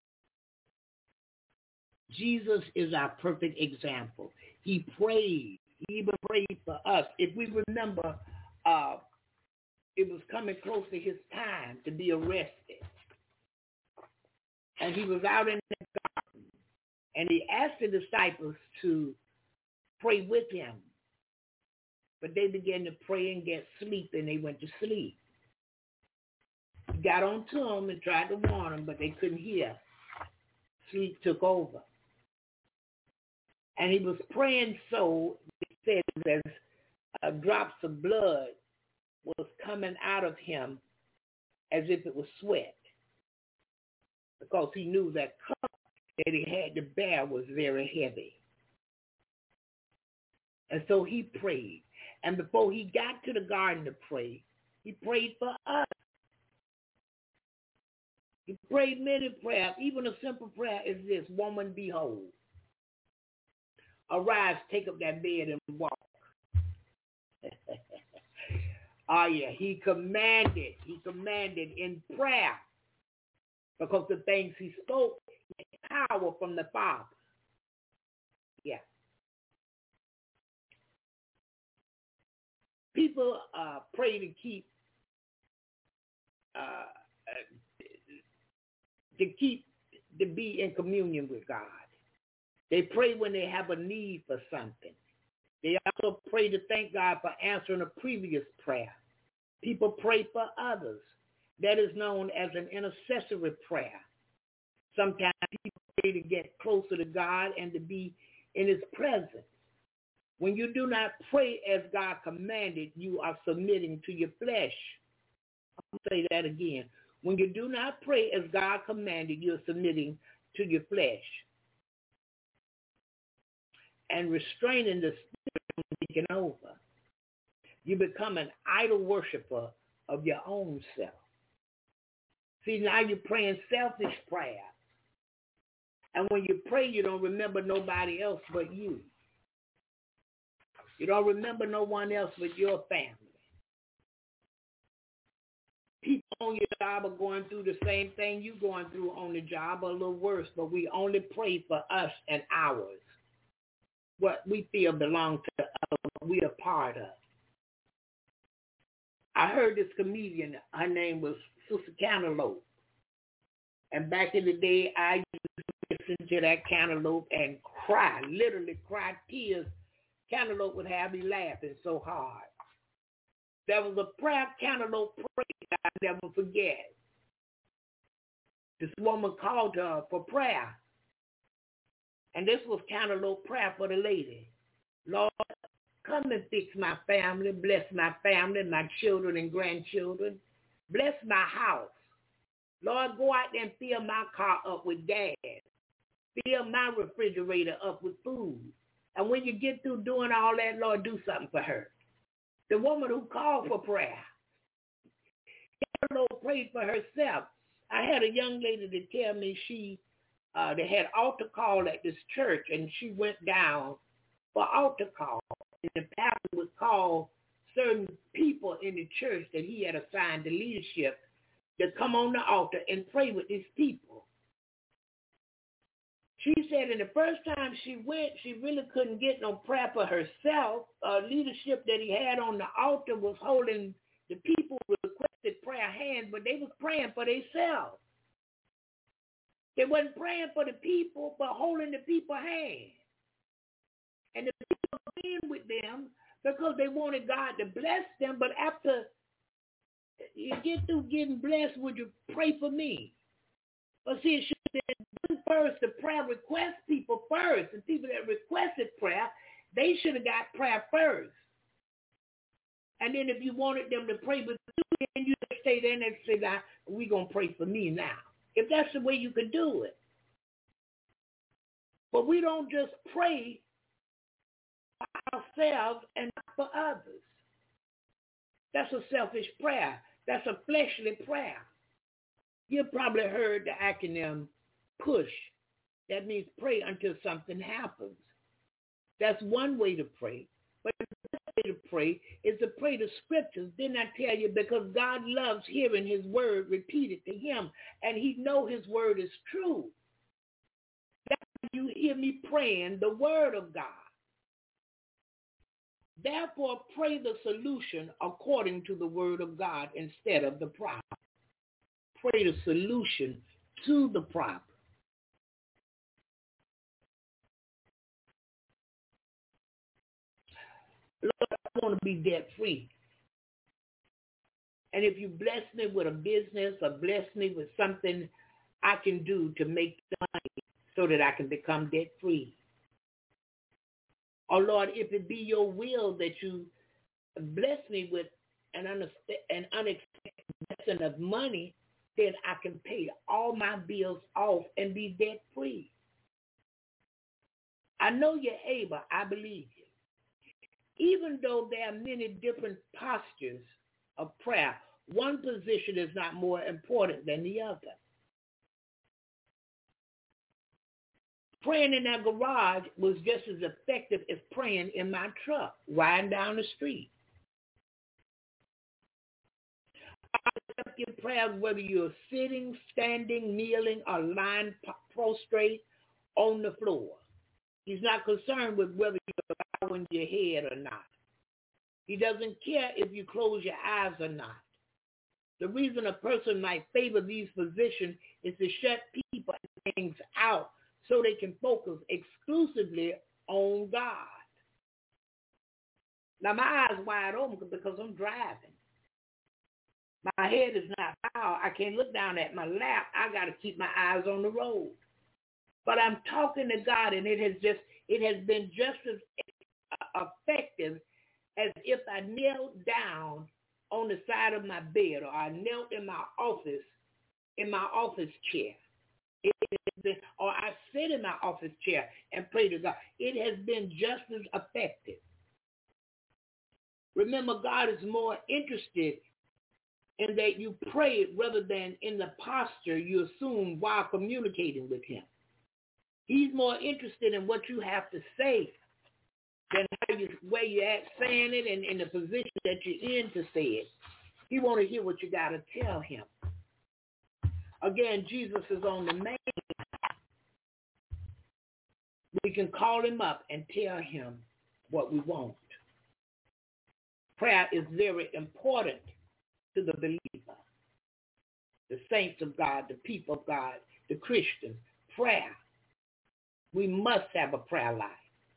Jesus is our perfect example. He prayed He even prayed for us. If we remember, uh, it was coming close to his time to be arrested. And he was out in the garden. And he asked the disciples to pray with him. But they began to pray and get sleep, and they went to sleep. He got on to them and tried to warn them, but they couldn't hear. Sleep took over. And he was praying so, they said, as uh, drops of blood was coming out of him as if it was sweat. Because he knew that cup that he had to bear was very heavy. And so he prayed. And before he got to the garden to pray, he prayed for us. He prayed many prayers. Even a simple prayer is this: woman, behold. Arise, take up that bed and walk. Oh yeah, he commanded. He commanded in prayer. Because the things he spoke had power from the Father. Yeah. People uh, pray to keep uh, to keep to be in communion with God. They pray when they have a need for something. They also pray to thank God for answering a previous prayer. People pray for others. That is known as an intercessory prayer. Sometimes people pray to get closer to God and to be in his presence. When you do not pray as God commanded, you are submitting to your flesh. I'll say that again. When you do not pray as God commanded, you're submitting to your flesh and restraining the spirit from taking over. You become an idol worshiper of your own self. See, now you're praying selfish prayers. And when you pray, you don't remember nobody else but you. You don't remember no one else but your family. People on your job are going through the same thing you're going through on the job, or a little worse, but we only pray for us and ours. What we feel belongs to us, what we are part of. I heard this comedian, her name was Sister Cantaloupe. And back in the day, I used to listen to that Cantaloupe and cry, literally cry tears. Cantaloupe would have me laughing so hard. There was a prayer Cantaloupe prayed that I never forget. This woman called her for prayer. And this was Cantaloupe prayer for the lady. Lord, come and fix my family, bless my family, my children and grandchildren. Bless my house. Lord, go out there and fill my car up with gas. Fill my refrigerator up with food. And when you get through doing all that, Lord, do something for her. The woman who called for prayer. Lord prayed for herself. I had a young lady to tell me she, uh, they had altar call at this church, and she went down for altar call. And the pastor would call certain people in the church that he had assigned to leadership to come on the altar and pray with these people. She said in the first time she went, she really couldn't get no prayer for herself. Uh, leadership that he had on the altar was holding the people with requested prayer hands, but they was praying for themselves. They wasn't praying for the people, but holding the people's hands. And the people agreed with them because they wanted God to bless them, but after you get through getting blessed, would you pray for me? But see, it should have been first the prayer request people first. The people that requested prayer, they should have got prayer first. And then if you wanted them to pray with you, then you just stay there and say, now, we're going to pray for me now. If that's the way you could do it. But we don't just pray for ourselves and not for others. That's a selfish prayer. That's a fleshly prayer. You've probably heard the acronym PUSH. That means pray until something happens. That's one way to pray. But the best way to pray is to pray the scriptures. Didn't I tell you? Because God loves hearing his word repeated to him, and he knows his word is true. That's why you hear me praying the word of God. Therefore, pray the solution according to the word of God instead of the problem. Pray the solution to the problem. Lord, I want to be debt free. And if you bless me with a business or bless me with something I can do to make money so that I can become debt free. Or Lord, if it be your will that you bless me with an, an unexpected blessing of money, then I can pay all my bills off and be debt free. I know you're able. I believe you. Even though there are many different postures of prayer, one position is not more important than the other. Praying in that garage was just as effective as praying in my truck, riding down the street. I accept your prayers whether you're sitting, standing, kneeling, or lying prostrate on the floor. He's not concerned with whether you're bowing your head or not. He doesn't care if you close your eyes or not. The reason a person might favor these positions is to shut people and things out so they can focus exclusively on God. Now, my eyes wide open because I'm driving. My head is not bowed. I can't look down at my lap. I got to keep my eyes on the road. But I'm talking to God, and it has just it has been just as effective as if I knelt down on the side of my bed, or I knelt in my office, in my office chair. It has been, or I sit in my office chair and pray to God. It has been just as effective. Remember, God is more interested in that you pray rather than in the posture you assume while communicating with him. He's more interested in what you have to say than how you, where you're at saying it and in the position that you're in to say it. He want to hear what you got to tell him. Again, Jesus is on the main. We can call him up and tell him what we want. Prayer is very important to the believer, the saints of God, the people of God, the Christians. Prayer. We must have a prayer life.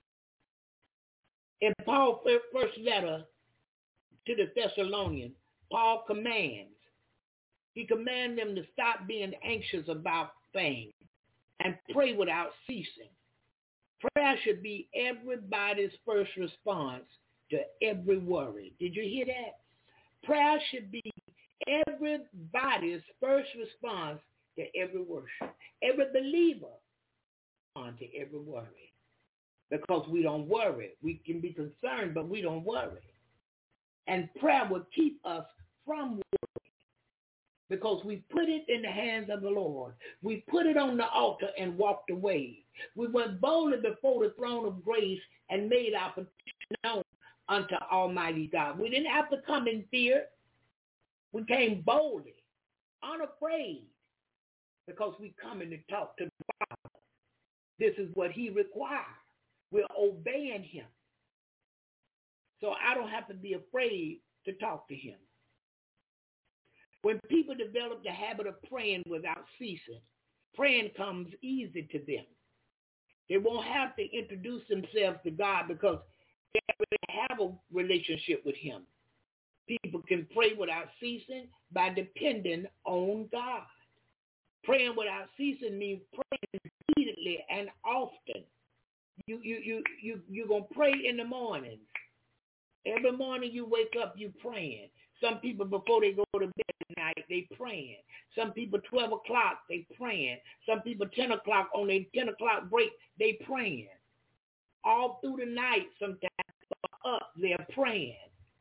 In Paul's first letter to the Thessalonians, Paul commands. He commands them to stop being anxious about things and pray without ceasing. Prayer should be everybody's first response to every worry. Did you hear that? Prayer should be everybody's first response to every worship. Every believer on to every worry. Because we don't worry. We can be concerned, but we don't worry. And prayer will keep us from worry. Because we put it in the hands of the Lord. We put it on the altar and walked away. We went boldly before the throne of grace and made our petition known unto Almighty God. We didn't have to come in fear. We came boldly, unafraid, because we come in to talk to the Father. This is what he requires. We're obeying him. So I don't have to be afraid to talk to him. When people develop the habit of praying without ceasing, praying comes easy to them. They won't have to introduce themselves to God because they already have a relationship with him. People can pray without ceasing by depending on God. Praying without ceasing means praying repeatedly and often. You you you you you're gonna pray in the mornings. Every morning you wake up, you praying. Some people before they go to bed at night, they praying. Some people twelve o'clock, they praying. Some people ten o'clock on their ten o'clock break, they praying. All through the night, sometimes up, they're praying.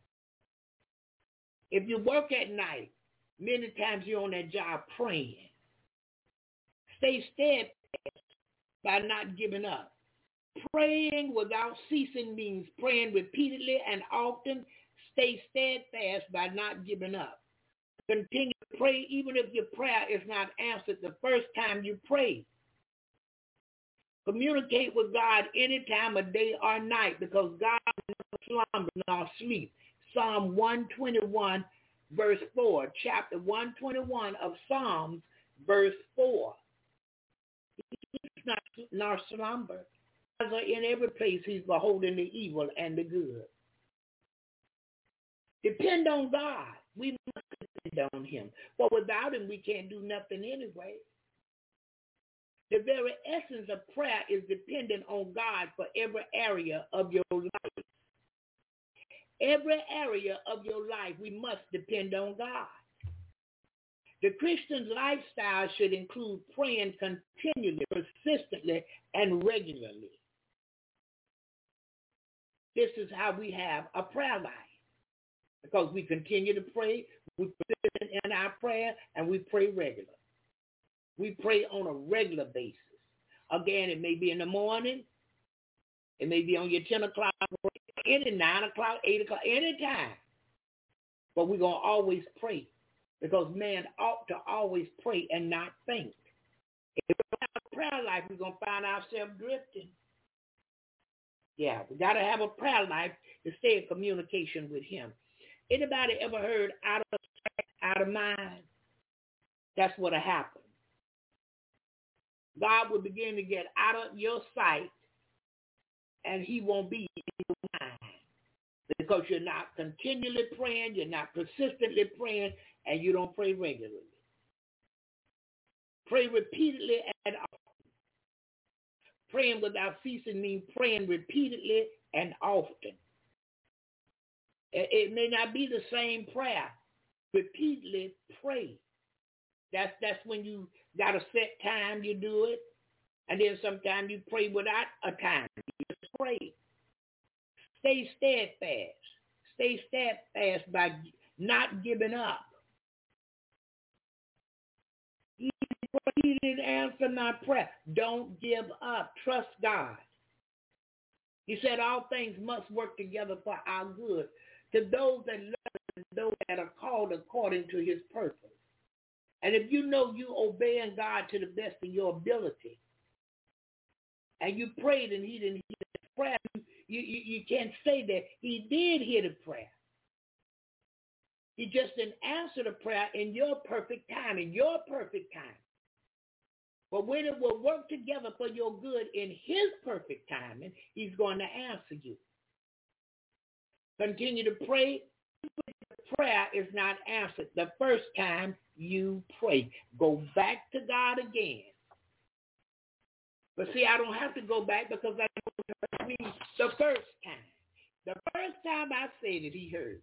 If you work at night, many times you're on that job praying. Stay steadfast by not giving up. Praying without ceasing means praying repeatedly and often. Stay steadfast by not giving up. Continue to pray even if your prayer is not answered the first time you pray. Communicate with God any time of day or night because God never slumber nor sleep. Psalm one twenty-one, verse four. Chapter one twenty-one of Psalms, verse four. He's not nor slumber. In every place he's beholding the evil and the good. Depend on God. We must depend on him. For without him, we can't do nothing anyway. The very essence of prayer is dependent on God for every area of your life. Every area of your life, we must depend on God. The Christian's lifestyle should include praying continually, persistently, and regularly. This is how we have a prayer life. Because we continue to pray, we persist in our prayer, and we pray regularly. We pray on a regular basis. Again, it may be in the morning. It may be on your ten o'clock, any nine o'clock, eight o'clock, any time. But we're going to always pray. Because man ought to always pray and not think. If we don't have a prayer life, we're going to find ourselves drifting. Yeah, we got to have a prayer life to stay in communication with him. Anybody ever heard out of sight, out of mind? That's what'll happen. God will begin to get out of your sight, and he won't be in your mind. Because you're not continually praying, you're not persistently praying, and you don't pray regularly. Pray repeatedly and often. Praying without ceasing means praying repeatedly and often. It may not be the same prayer. Repeatedly pray. That's that's when you got a set time you do it. And then sometimes you pray without a time. You just pray. Stay steadfast. Stay steadfast by not giving up. He didn't answer my prayer. Don't give up. Trust God. He said all things must work together for our good. To those that love and those that are called according to his purpose. And if you know you obeying God to the best of your ability, and you prayed and he didn't hear the prayer, you, you, you can't say that he did hear the prayer. He just didn't answer the prayer in your perfect time, in your perfect time. But when it will work together for your good in his perfect timing, he's going to answer you. Continue to pray. Prayer is not answered the first time you pray. Go back to God again. But see, I don't have to go back because I heard me the first time. The first time I said it, he heard.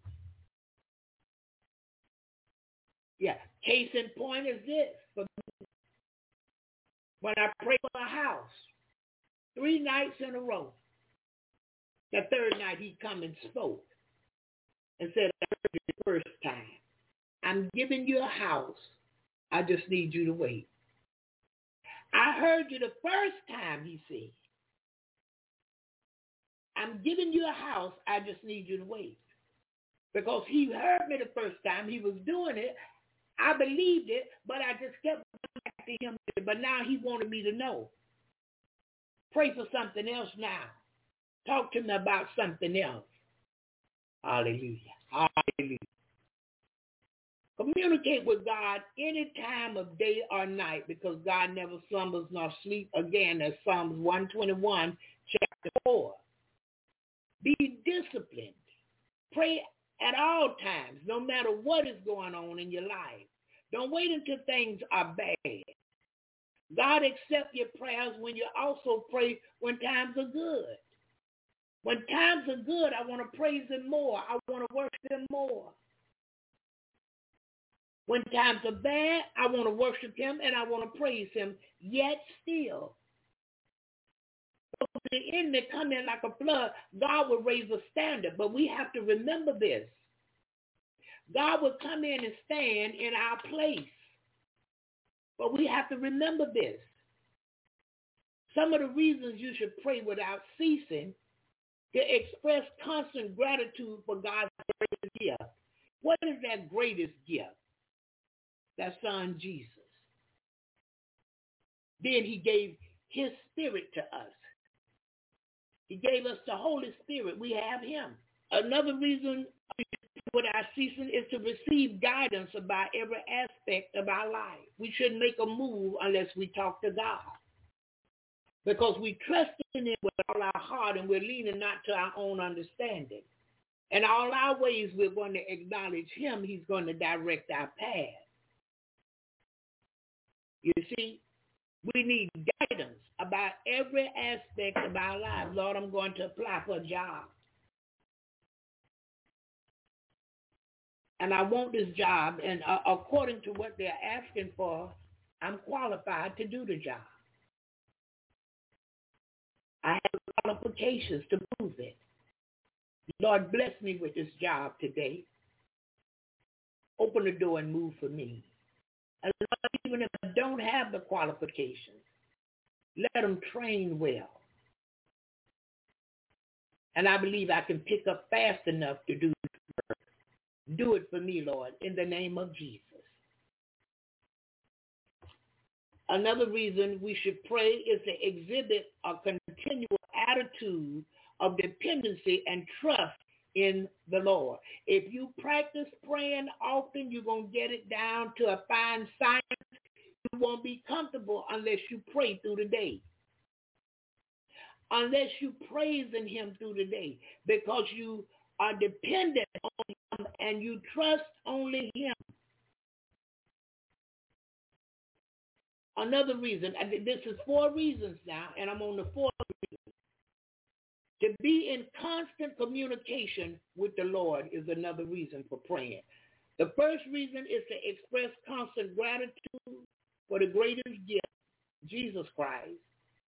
Yeah. Case in point is this. For me, when I pray for a house, three nights in a row, the third night he come and spoke and said, I heard you the first time. I'm giving you a house. I just need you to wait. I heard you the first time, he said. I'm giving you a house. I just need you to wait. Because he heard me the first time. He was doing it. I believed it, but I just kept going back to him. But now he wanted me to know. Pray for something else now. Talk to me about something else. Hallelujah. Hallelujah. Communicate with God any time of day or night because God never slumbers nor sleep. Again, that's Psalms one twenty-one, chapter four. Be disciplined. Pray at all times, no matter what is going on in your life. Don't wait until things are bad. God accepts your prayers when you also pray when times are good. When times are good, I want to praise him more. I want to worship him more. When times are bad, I want to worship him and I want to praise him, yet still. When the enemy come in like a flood, God will raise a standard. But we have to remember this. God will come in and stand in our place. But we have to remember this. Some of the reasons you should pray without ceasing to express constant gratitude for God's greatest gift. What is that greatest gift? That son Jesus. Then he gave his spirit to us. He gave us the Holy Spirit. We have him. Another reason without ceasing is to receive guidance about every aspect of our life. We shouldn't make a move unless we talk to God, because we trust in Him with all our heart and we're leaning not to our own understanding. In all our ways, we're going to acknowledge Him. He's going to direct our path. You see, we need guidance about every aspect of our lives. Lord, I'm going to apply for a job. And I want this job, and uh, according to what they're asking for, I'm qualified to do the job. I have qualifications to prove it. Lord, bless me with this job today. Open the door and move for me. And Lord, even if I don't have the qualifications, let them train well. And I believe I can pick up fast enough to do this work. Do it for me, Lord, in the name of Jesus. Another reason we should pray is to exhibit a continual attitude of dependency and trust in the Lord. If you practice praying often, you're going to get it down to a fine science. You won't be comfortable unless you pray through the day. Unless you praise in Him through the day, because you are dependent on Him and you trust only Him. Another reason, this is four reasons now, and I'm on the fourth reason. To be in constant communication with the Lord is another reason for praying. The first reason is to express constant gratitude for the greatest gift, Jesus Christ.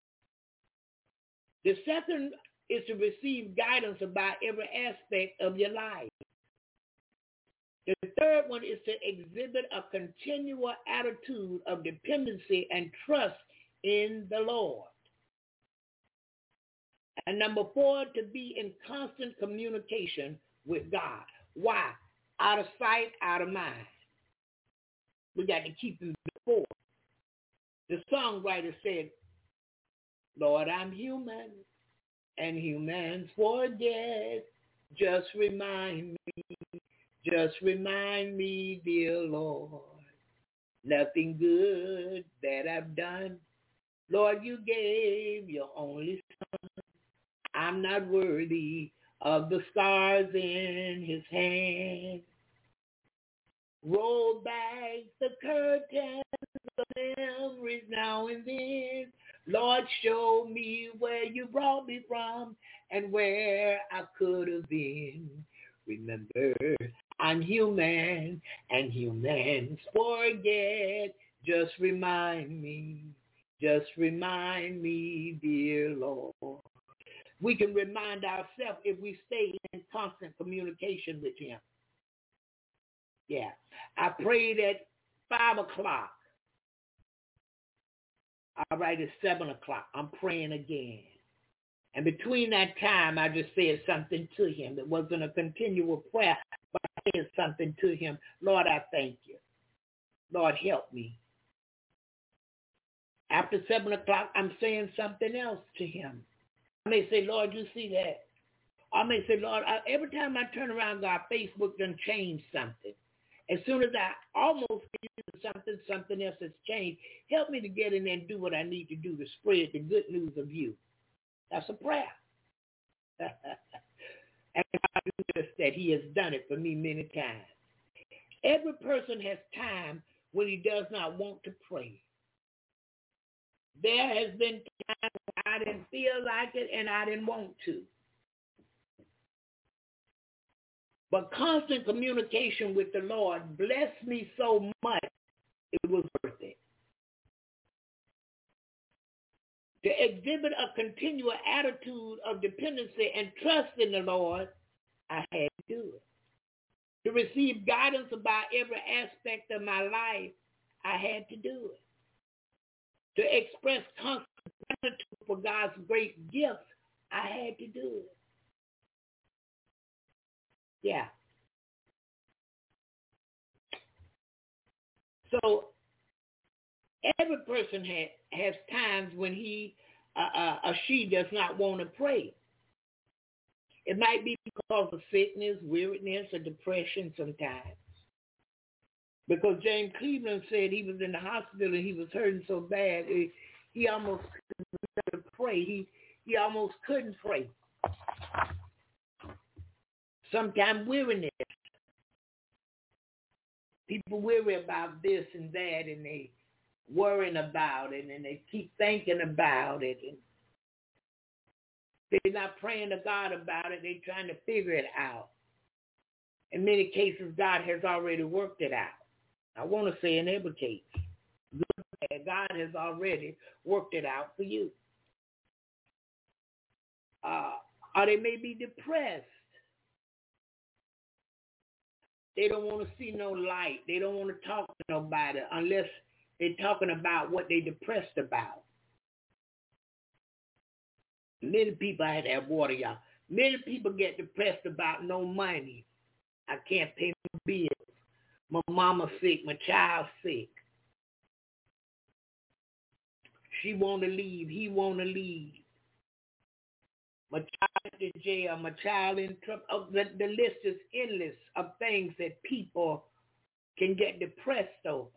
The second is to receive guidance about every aspect of your life. The third one is to exhibit a continual attitude of dependency and trust in the Lord. And number four, to be in constant communication with God. Why? Out of sight, out of mind. We got to keep Him before. The songwriter said, Lord, I'm human, and humans forget. Just remind me, just remind me, dear Lord, nothing good that I've done. Lord, you gave your only Son. I'm not worthy of the scars in His hand. Roll back the curtains of memories now and then. Lord, show me where you brought me from and where I could have been. Remember, I'm human and humans forget. Just remind me, just remind me, dear Lord. We can remind ourselves if we stay in constant communication with Him. Yeah. I prayed at five o'clock. All right, it's seven o'clock. I'm praying again. And between that time, I just said something to Him. It wasn't a continual prayer, but I said something to Him. Lord, I thank you. Lord, help me. After seven o'clock, I'm saying something else to Him. I may say, Lord, you see that? I may say, Lord, I, every time I turn around, God, Facebook done changed something. As soon as I almost do something, something else has changed. Help me to get in there and do what I need to do to spread the good news of you. That's a prayer. And I do just that. He has done it for me many times. Every person has time when he does not want to pray. There has been times when I didn't feel like it and I didn't want to. But constant communication with the Lord blessed me so much, it was worth it. To exhibit a continual attitude of dependency and trust in the Lord, I had to do it. To receive guidance about every aspect of my life, I had to do it. To express constant gratitude for God's great gifts, I had to do it. Yeah. So every person has, has times when he uh, uh, or she does not want to pray. It might be because of sickness, weariness, or depression sometimes. Because James Cleveland said he was in the hospital and he was hurting so bad, he, he almost couldn't pray. He, he almost couldn't pray. Sometimes weariness. People worry about this and that, and they worrying about it, and they keep thinking about it. And they're not praying to God about it. They're trying to figure it out. In many cases, God has already worked it out. I want to say in every case, God has already worked it out for you. Uh, or they may be depressed. They don't want to see no light. They don't want to talk to nobody unless they're talking about what they're depressed about. Many people, I had to have water, y'all. Many people get depressed about no money. I can't pay my bills. My mama's sick. My child's sick. She want to leave. He want to leave. My child in jail, my child in trouble. Oh, the, the list is endless of things that people can get depressed over.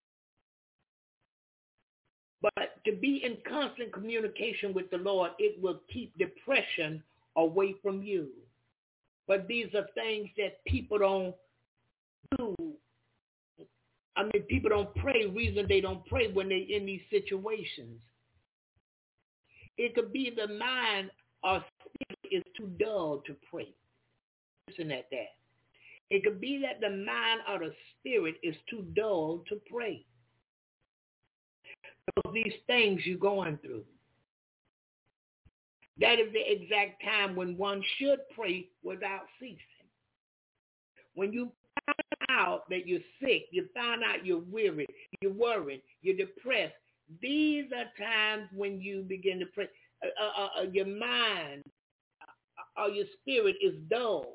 But to be in constant communication with the Lord, it will keep depression away from you. But these are things that people don't do. I mean, people don't pray. Reason they don't pray when they're in these situations. It could be the mind or spirit is too dull to pray. Listen at that. It could be that the mind or the spirit is too dull to pray. Because these things you're going through. That is the exact time when one should pray without ceasing. When you find out that you're sick, you find out you're weary, you're worried, you're depressed, these are times when you begin to pray. Uh, uh, uh, your mind or your spirit is dull.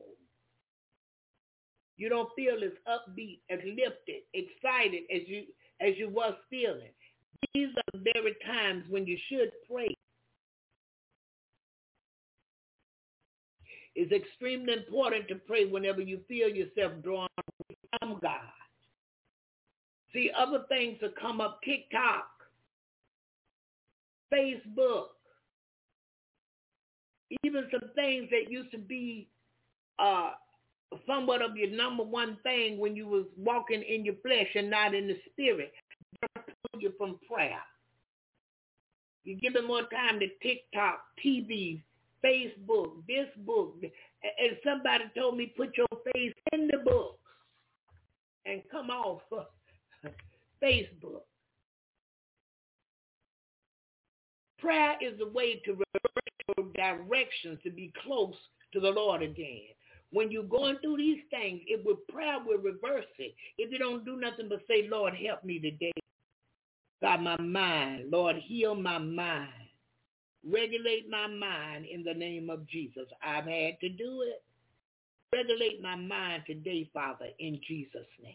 You don't feel as upbeat, as lifted, excited as you as you was feeling. These are the very times when you should pray. It's extremely important to pray whenever you feel yourself drawn from God. See, other things that come up, TikTok, Facebook, even some things that used to be uh, somewhat of your number one thing when you was walking in your flesh and not in the spirit, they'll pull you from prayer. You give them more time to TikTok, T V, Facebook, this book. And somebody told me, put your face in the book and come off Facebook. Prayer is a way to reverse your directions to be close to the Lord again. When you're going through these things, it will prayer will reverse it. If you don't do nothing but say, Lord, help me today. God, my mind. Lord, heal my mind. Regulate my mind in the name of Jesus. I've had to do it. Regulate my mind today, Father, in Jesus' name.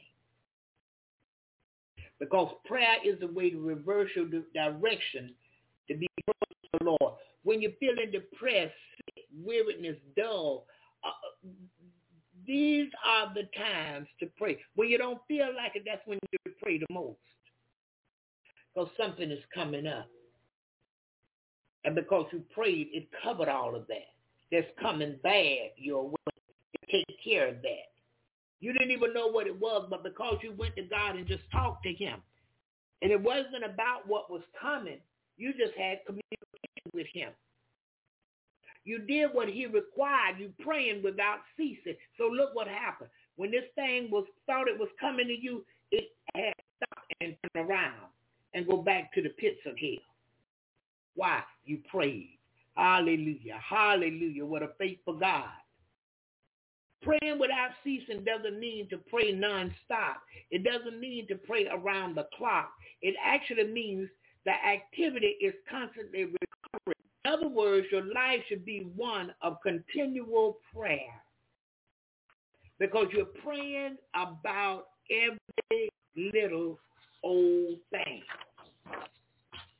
Because prayer is a way to reverse your direction to be close to the Lord. When you're feeling depressed, sick, weariness, dull, uh, these are the times to pray. When you don't feel like it, that's when you pray the most. Because something is coming up. And because you prayed, it covered all of that. That's coming bad your way. To take care of that. You didn't even know what it was, but because you went to God and just talked to him, and it wasn't about what was coming, you just had communication with him. You did what he required, you praying without ceasing. So look what happened. When this thing was thought it was coming to you, it had stopped and turned around and go back to the pits of hell. Why? You prayed. Hallelujah. Hallelujah. What a faithful God. Praying without ceasing doesn't mean to pray nonstop. It doesn't mean to pray around the clock. It actually means the activity is constantly recurring. In other words, your life should be one of continual prayer. Because you're praying about every little old thing.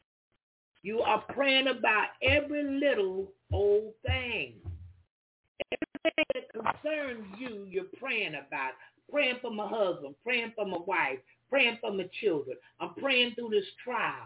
You are praying about every little old thing. concerns you, you're praying about. Praying for my husband, praying for my wife, praying for my children. I'm praying through this trial.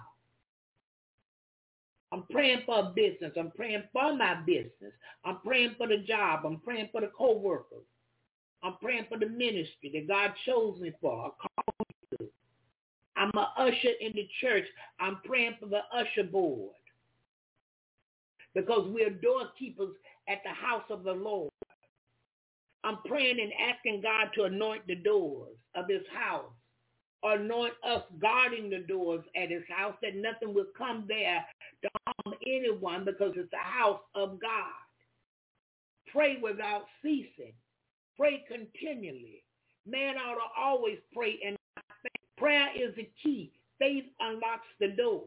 I'm praying for a business. I'm praying for my business. I'm praying for the job. I'm praying for the co-workers. I'm praying for the ministry that God chose me for, or called me to. I'm an usher in the church. I'm praying for the usher board because we're doorkeepers at the house of the Lord. I'm praying and asking God to anoint the doors of his house, or anoint us guarding the doors at his house, that nothing will come there to harm anyone, because it's the house of God. Pray without ceasing. Pray continually. Man ought to always pray and not faint. Prayer is the key. Faith unlocks the door.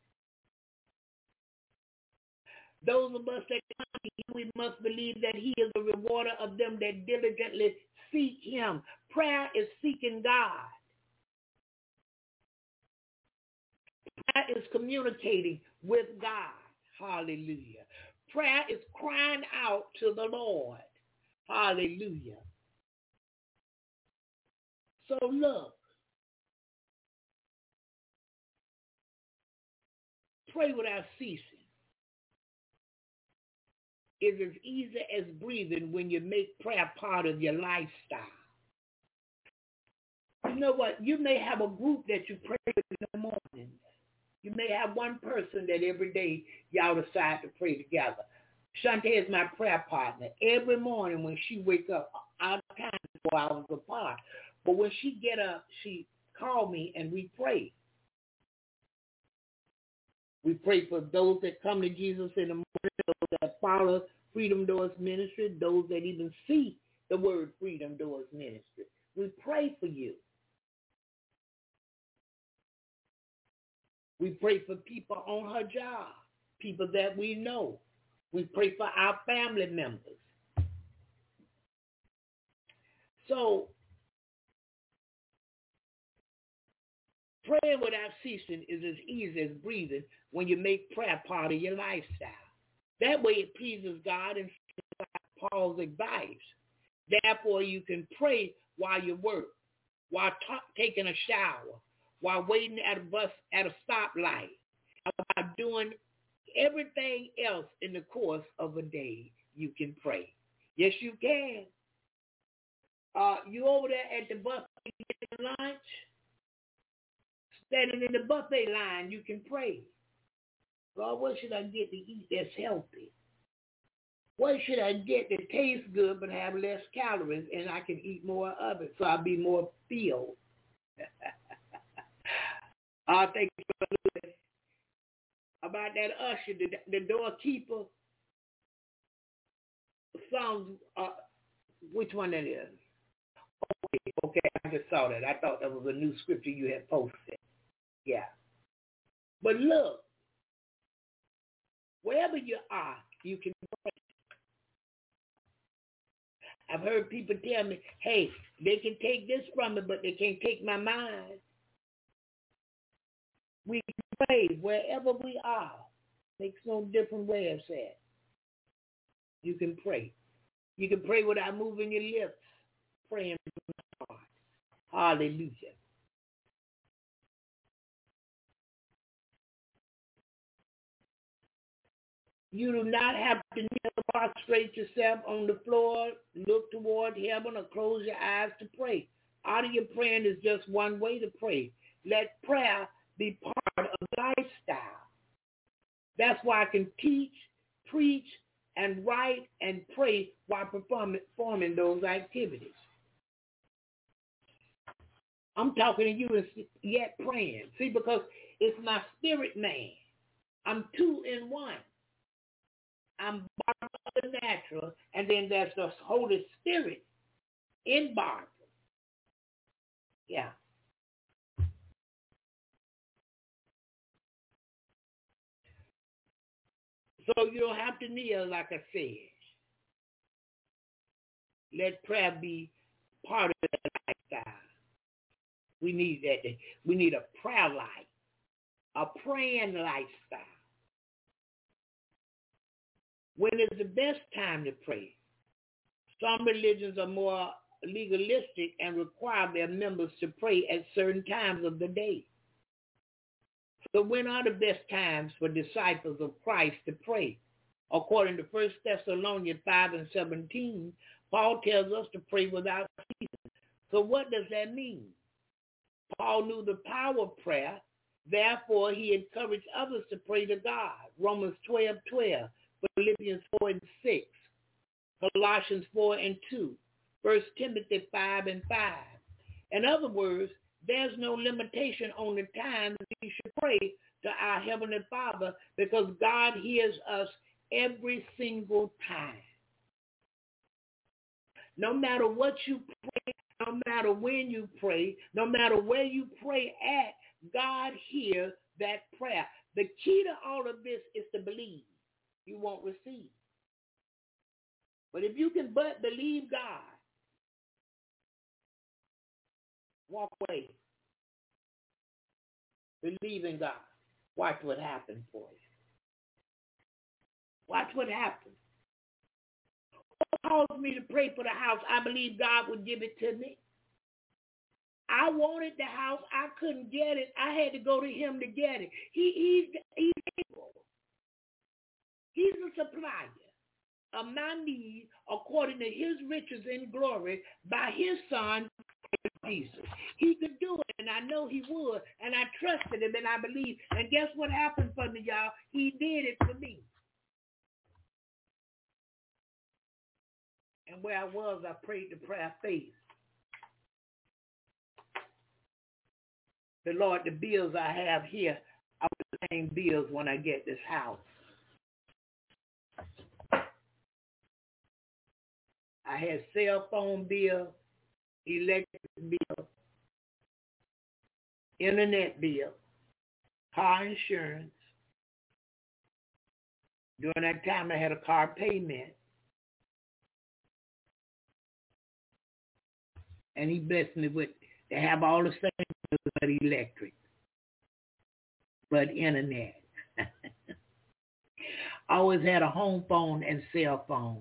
Those of us that come to him, we must believe that he is the rewarder of them that diligently seek him. Prayer is seeking God. Prayer is communicating with God. Hallelujah. Prayer is crying out to the Lord. Hallelujah. So look, pray without ceasing. It's as easy as breathing when you make prayer part of your lifestyle. You know what? You may have a group that you pray with in the morning. You may have one person that every day y'all decide to pray together. Shantae is my prayer partner. Every morning when she wake up, our time is four hours apart. But when she get up, she call me and we pray. We pray for those that come to Jesus in the morning, those that follow Freedom Doors Ministry, those that even see the word Freedom Doors Ministry. We pray for you. We pray for people on her job, people that we know. We pray for our family members. So, praying without ceasing is as easy as breathing when you make prayer part of your lifestyle. That way it pleases God and Paul's advice. Therefore, you can pray while you work, while t- taking a shower, while waiting at a bus at a stoplight, while doing everything else in the course of a day. You can pray. Yes, you can. Uh, you over there at the buffet getting lunch, standing in the buffet line, you can pray. God, what should I get to eat that's healthy? What should I get that tastes good but have less calories and I can eat more of it so I'll be more filled? I think about that usher, the, the doorkeeper songs, uh, which one that is? Okay, okay, I just saw that. I thought that was a new scripture you had posted. Yeah. But look, wherever you are, you can pray. I've heard people tell me, hey, they can take this from me, but they can't take my mind. We can pray wherever we are. Makes no difference where it's at. You can pray. You can pray without moving your lips. Praying from the heart. Hallelujah. You do not have to kneel, prostrate yourself on the floor, look toward heaven, or close your eyes to pray. Out of your praying is just one way to pray. Let prayer be part of lifestyle. That's why I can teach, preach, and write and pray while performing, performing those activities. I'm talking to you and yet praying. See, because it's my spirit man. I'm two in one. I'm Barbara the natural, and then there's the Holy Spirit in Barbara. Yeah. So you don't have to kneel, like I said. Let prayer be part of the lifestyle. We need that. We need a prayer life, a praying lifestyle. When is the best time to pray? Some religions are more legalistic and require their members to pray at certain times of the day. So when are the best times for disciples of Christ to pray? According to First Thessalonians five and seventeen, Paul tells us to pray without ceasing. So what does that mean? Paul knew the power of prayer. Therefore, he encouraged others to pray to God. Romans twelve twelve, Philippians four and six, Colossians four and two, First Timothy five and five. In other words, there's no limitation on the time that we should pray to our Heavenly Father because God hears us every single time. No matter what you pray, no matter when you pray, no matter where you pray at, God hears that prayer. The key to all of this is to believe. You won't receive. But if you can but believe God, walk away. Believe in God. Watch what happens for you. Watch what happens. What caused me to pray for the house? I believe God would give it to me. I wanted the house. I couldn't get it. I had to go to him to get it. He, he's, he's able. He's a supplier of my need according to his riches in glory by his son, Jesus. He could do it, and I know he would, and I trusted him, and I believe. And guess what happened for me, y'all? He did it for me. And where I was, I prayed the prayer of faith. The Lord, the bills I have here are the same bills when I get this house. I had cell phone bill, electric bill, internet bill, car insurance. During that time, I had a car payment. And he blessed me with, they have all the same bills but electric, but internet. I always had a home phone and cell phone.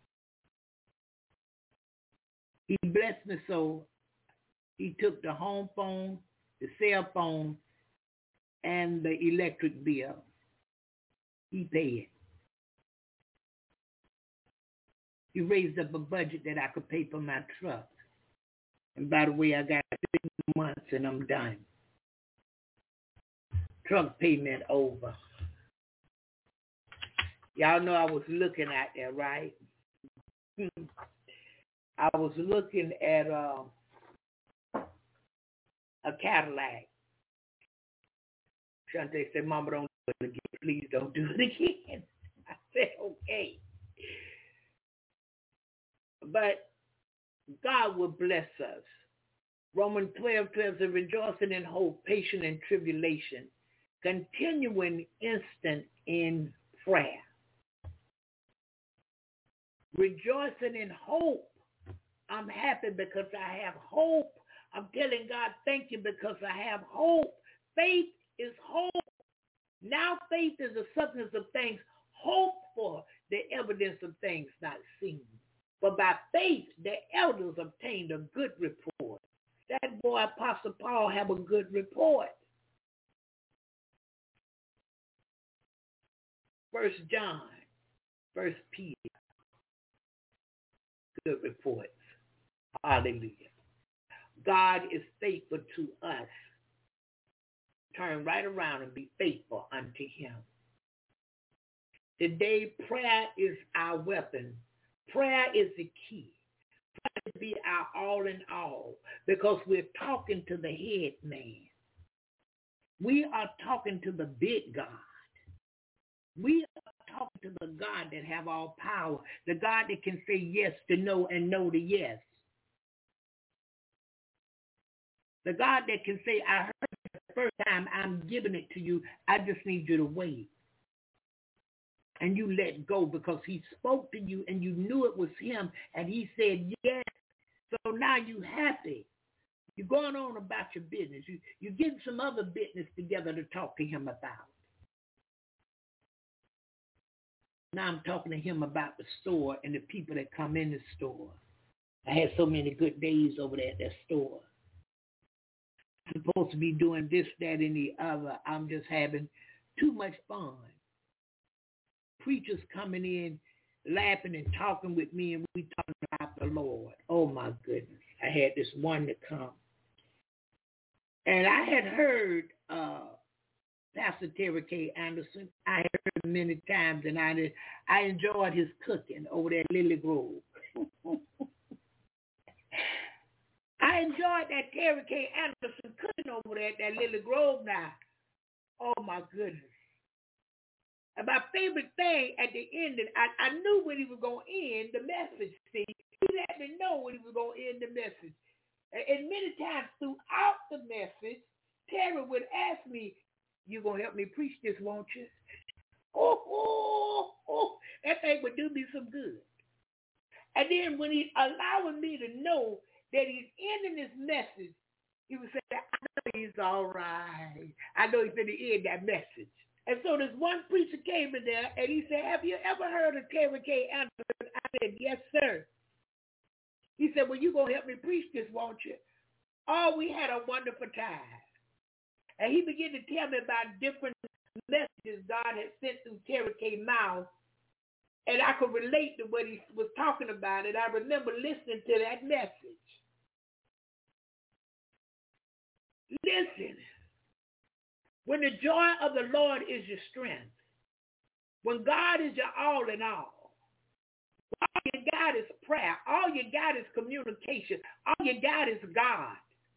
He blessed me so he took the home phone, the cell phone, and the electric bill. He paid. He raised up a budget that I could pay for my truck. And by the way, I got six months and I'm done. Truck payment over. Y'all know I was looking at that, right? I was looking at uh, a Cadillac. Shante said, Mama, don't do it again. Please don't do it again. I said, okay. But God will bless us. Romans twelve twelve says, rejoicing in hope, patient in tribulation, continuing instant in prayer. Rejoicing in hope. I'm happy because I have hope. I'm telling God, thank you because I have hope. Faith is hope. Now faith is the substance of things hoped for, the evidence of things not seen. But by faith, the elders obtained a good report. That boy, Apostle Paul, have a good report. First John, First Peter, good reports. Hallelujah. God is faithful to us. Turn right around and be faithful unto him. Today, prayer is our weapon. Prayer is the key. Prayer to be our all in all because we're talking to the head man. We are talking to the big God. We are talking to the God that have all power, the God that can say yes to no and no to yes. The God that can say, I heard it the first time, I'm giving it to you. I just need you to wait. And you let go because he spoke to you and you knew it was him and he said yes. So now you happy. You're going on about your business. You, you're getting some other business together to talk to him about. Now I'm talking to him about the store and the people that come in the store. I had so many good days over there at that store. I'm supposed to be doing this, that, and the other. I'm just having too much fun. Preachers coming in, laughing and talking with me, and we talking about the Lord. Oh, my goodness. I had this one to come. And I had heard uh, Pastor Terry K. Anderson. I had heard him many times, and I did, I enjoyed his cooking over there at Lily Grove. I enjoyed that Terry K. Anderson cooking over there at that Lily Grove now. Oh, my goodness. And my favorite thing at the end, I, I knew when he was going to end the message, see. He let me know when he was going to end the message. And, and many times throughout the message, Terry would ask me, you going to help me preach this, won't you? Oh, oh, oh. That thing would do me some good. And then when he's allowing me to know that he's ending this message, he would say, I know he's all right. I know he's going to end that message. And so this one preacher came in there, and he said, have you ever heard of Terry K. Anderson? I said, yes, sir. He said, well, you going to help me preach this, won't you? Oh, we had a wonderful time. And he began to tell me about different messages God had sent through Terry K. mouth, and I could relate to what he was talking about, and I remember listening to that message. Listen. When the joy of the Lord is your strength, when God is your all in all, all you got is prayer, all you got is communication, all you got is God.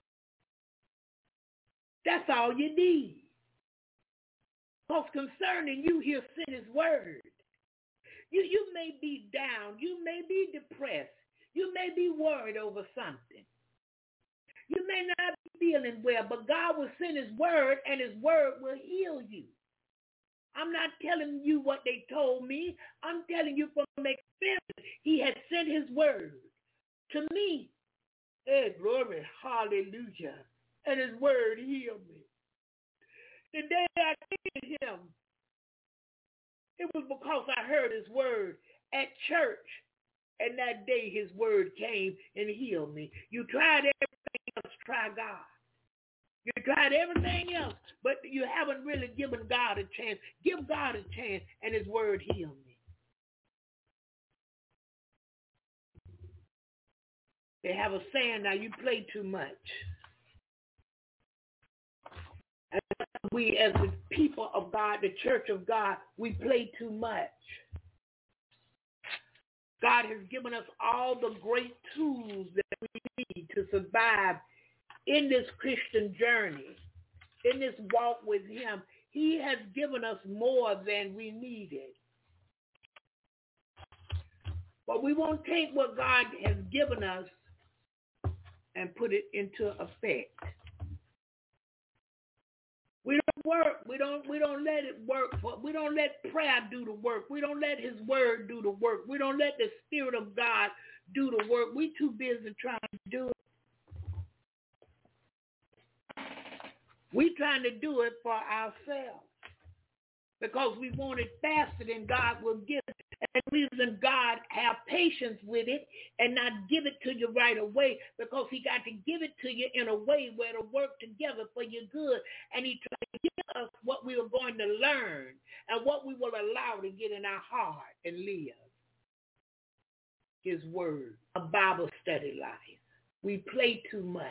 That's all you need. Because concerning you, he'll send his word. You, you may be down, you may be depressed, you may be worried over something. You may not be feeling well, but God will send his word, and his word will heal you. I'm not telling you what they told me. I'm telling you from experience. He had sent his word to me. Hey, glory, hallelujah. And his word healed me. The day I needed him, it was because I heard his word at church. And that day his word came and healed me. You tried everything else, try God. You tried everything else, but you haven't really given God a chance. Give God a chance, and his word healed me. They have a saying now, you play too much. And we as the people of God, the church of God, we play too much. God has given us all the great tools that we need to survive in this Christian journey, in this walk with him. He has given us more than we needed. But we won't take what God has given us and put it into effect. We don't work. We don't we don't let it work. For, we don't let prayer do the work. We don't let his word do the work. We don't let the Spirit of God do the work. We too busy trying to do it. We trying to do it for ourselves because we want it faster than God will give it. And the reason God have patience with it and not give it to you right away, because he got to give it to you in a way where it'll work together for your good. And he tried to give us what we are going to learn and what we will allow to get in our heart and live. His word, a Bible study life. We play too much.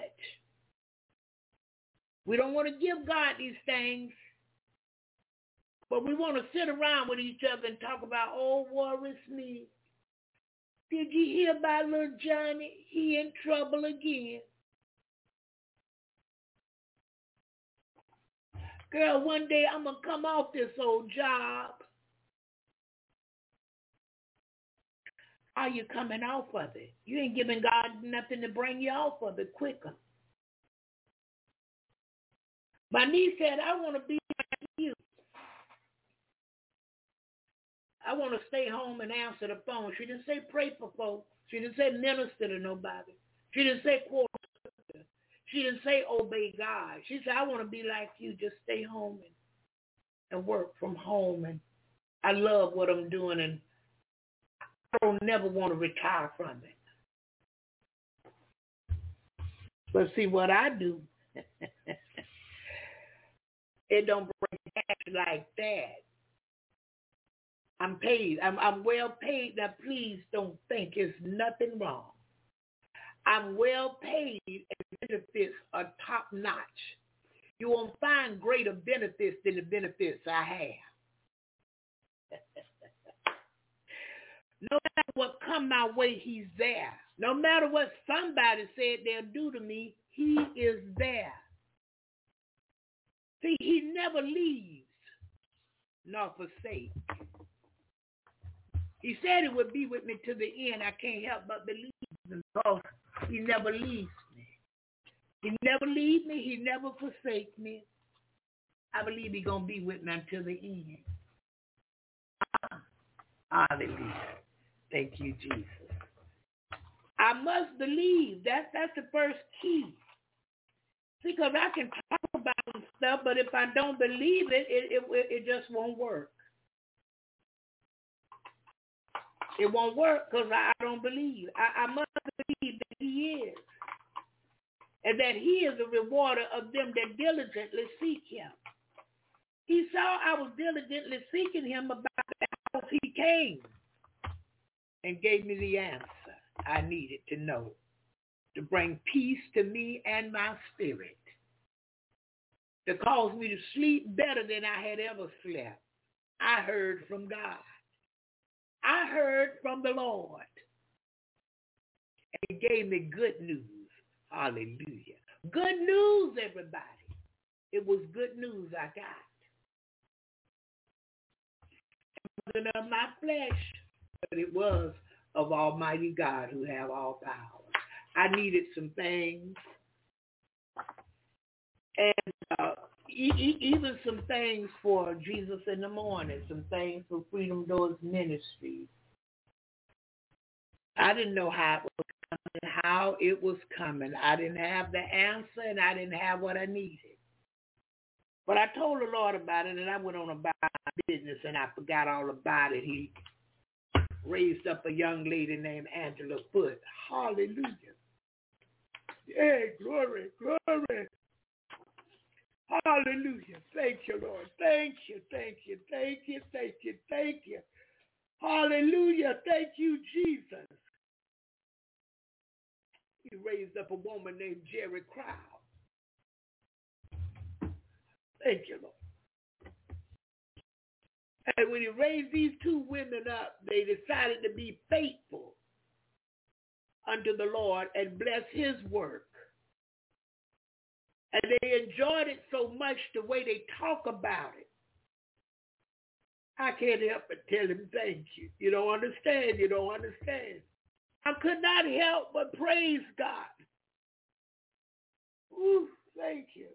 We don't want to give God these things. But we want to sit around with each other and talk about, oh, worries me. Did you hear about little Johnny? He in trouble again. Girl, one day I'm going to come off this old job. Are you coming off of it? You ain't giving God nothing to bring you off of it quicker. My niece said, I want to be like you. I want to stay home and answer the phone. She didn't say pray for folks. She didn't say minister to nobody. She didn't say quote. She didn't say obey God. She said, I want to be like you. Just stay home and, and work from home and I love what I'm doing, and I don't never want to retire from it. But see, what I do, it don't bring cash like that. I'm paid. I'm, I'm well paid. Now, please don't think it's nothing wrong. I'm well paid, and benefits are top notch. You won't find greater benefits than the benefits I have. No matter what come my way, he's there. No matter what somebody said they'll do to me, he is there. See, he never leaves nor forsakes. He said he would be with me to the end. I can't help but believe him because he never leaves me. He never leaves me. He never forsakes me. I believe he's going to be with me until the end. Hallelujah. Thank you, Jesus. I must believe. That's, that's the first key. See, because I can talk about stuff, but if I don't believe it, it, it, it just won't work. It won't work because I don't believe. I, I must believe that he is. And that he is a rewarder of them that diligently seek him. He saw I was diligently seeking him about the house he came and gave me the answer I needed to know to bring peace to me and my spirit, to cause me to sleep better than I had ever slept. I heard from God. I heard from the Lord. And he gave me good news. Hallelujah. Good news, everybody. It was good news I got. It wasn't of my flesh, but it was of Almighty God who have all power. I needed some things. And uh, e- e- even some things for Jesus in the Morning, some things for Freedom Doors Ministries. I didn't know how it was coming, how it was coming. I didn't have the answer, and I didn't have what I needed. But I told the Lord about it, and I went on about my business, and I forgot all about it. He raised up a young lady named Angela Foote. Hallelujah. Hey, glory, glory. Hallelujah. Thank you, Lord. Thank you, thank you, thank you, thank you, thank you. Hallelujah. Thank you, Jesus. He raised up a woman named Jerry Crowd. Thank you, Lord. And when he raised these two women up, they decided to be faithful unto the Lord and bless his work. And they enjoyed it so much the way they talk about it. I can't help but tell him thank you. You don't understand. You don't understand. I could not help but praise God. Ooh, thank you.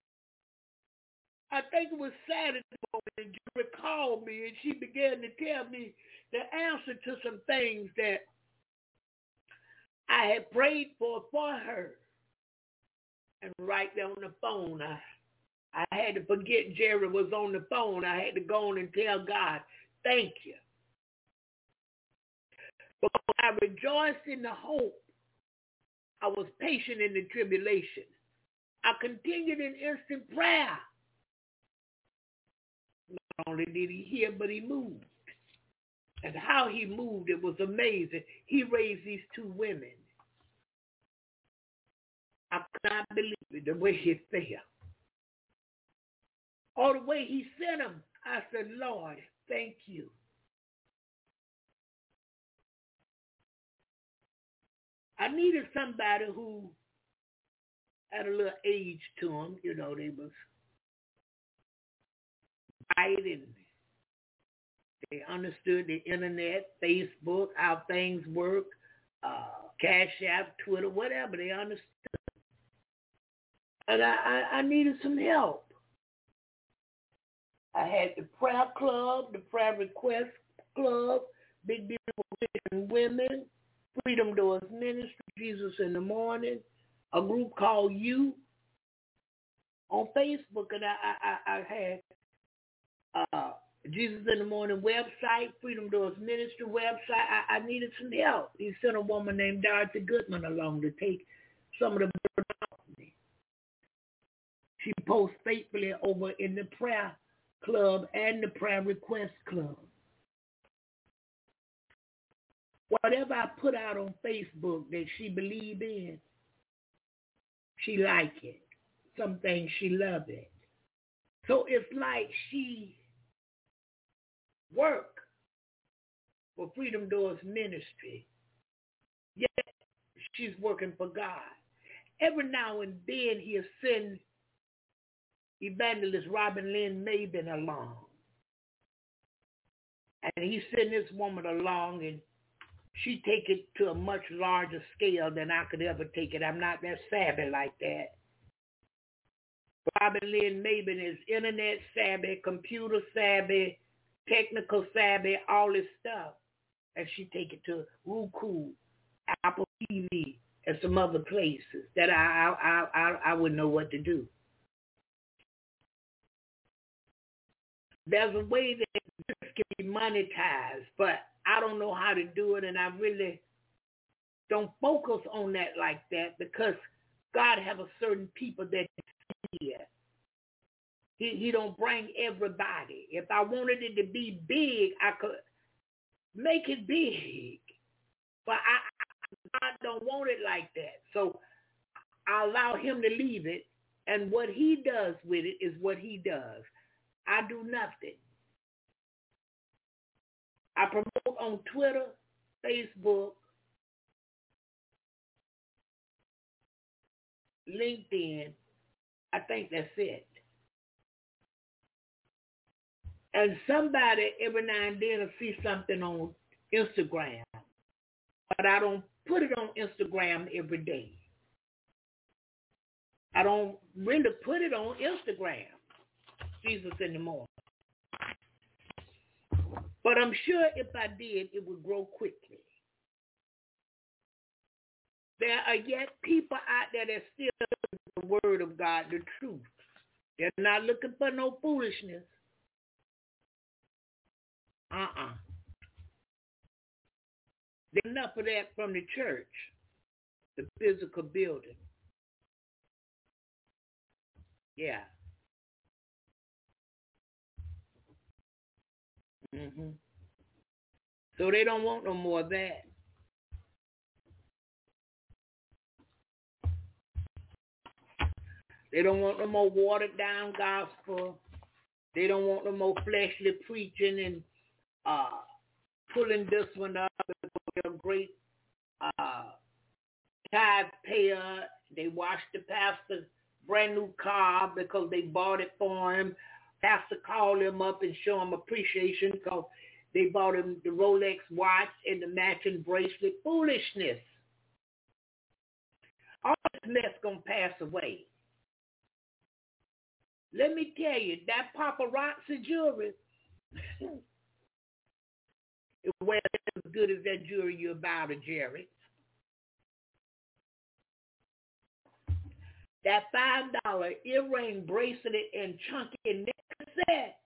I think it was Saturday morning, and Jerry called me, and she began to tell me the answer to some things that I had prayed for for her. And right there on the phone, I, I had to forget Jerry was on the phone. I had to go on and tell God, thank you. Because I rejoiced in the hope. I was patient in the tribulation. I continued in instant prayer. Not only did he hear, but he moved. And how he moved, it was amazing. He raised these two women. I could not believe it, the way he felt. Or the way he sent them. I said, Lord, thank you. I needed somebody who had a little age to them. You know, they was bright and they understood the internet, Facebook, how things work, uh, Cash App, Twitter, whatever. They understood. And I, I, I needed some help. I had the prayer club, the prayer request club, Big Beautiful Christian Women, Freedom Doors Ministry, Jesus in the Morning, a group called You on Facebook, and I, I, I had uh, Jesus in the Morning website, Freedom Doors Ministry website. I, I needed some help. He sent a woman named Dorothy Goodman along to take some of the burden off me. She posts faithfully over in the prayer club and the prayer request club. Whatever I put out on Facebook that she believe in, she like it. Some things she love it. So it's like she work for Freedom Doors Ministry, yet she's working for God. Every now and then he'll send Evangelist Robin Lynn Mabin along. And he send this woman along, and she take it to a much larger scale than I could ever take it. I'm not that savvy like that. Robin Lynn Mabin is internet savvy, computer savvy, technical savvy, all this stuff. And she take it to Roku, Apple T V, and some other places that I I I, I wouldn't know what to do. There's a way that this can be monetized, but I don't know how to do it, and I really don't focus on that like that because God have a certain people that here. He he don't bring everybody. If I wanted it to be big, I could make it big. But I, I don't want it like that. So I allow him to leave it, and what he does with it is what he does. I do nothing. I promote on Twitter, Facebook, LinkedIn. I think that's it. And somebody every now and then will see something on Instagram, but I don't put it on Instagram every day. I don't really put it on Instagram. Jesus in the Morning. But I'm sure if I did, it would grow quickly. There are yet people out there that still looking for the word of God, the truth. They're not looking for no foolishness. Uh-uh. There's enough of that from the church, the physical building. Yeah. Mm-hmm. So they don't want no more of that. They don't want no more watered down gospel. They don't want no more fleshly preaching and uh, pulling this one up because they're a great uh, tithe payer. They wash the pastor's brand new car because they bought it for him. Pastor call him up and show him appreciation because they bought him the Rolex watch and the matching bracelet. Foolishness. All this mess gonna pass away. Let me tell you, that paparazzi jewelry is well as good as that jewelry you're about to, Jerry. That five dollar earring, bracelet, and chunky necklace set,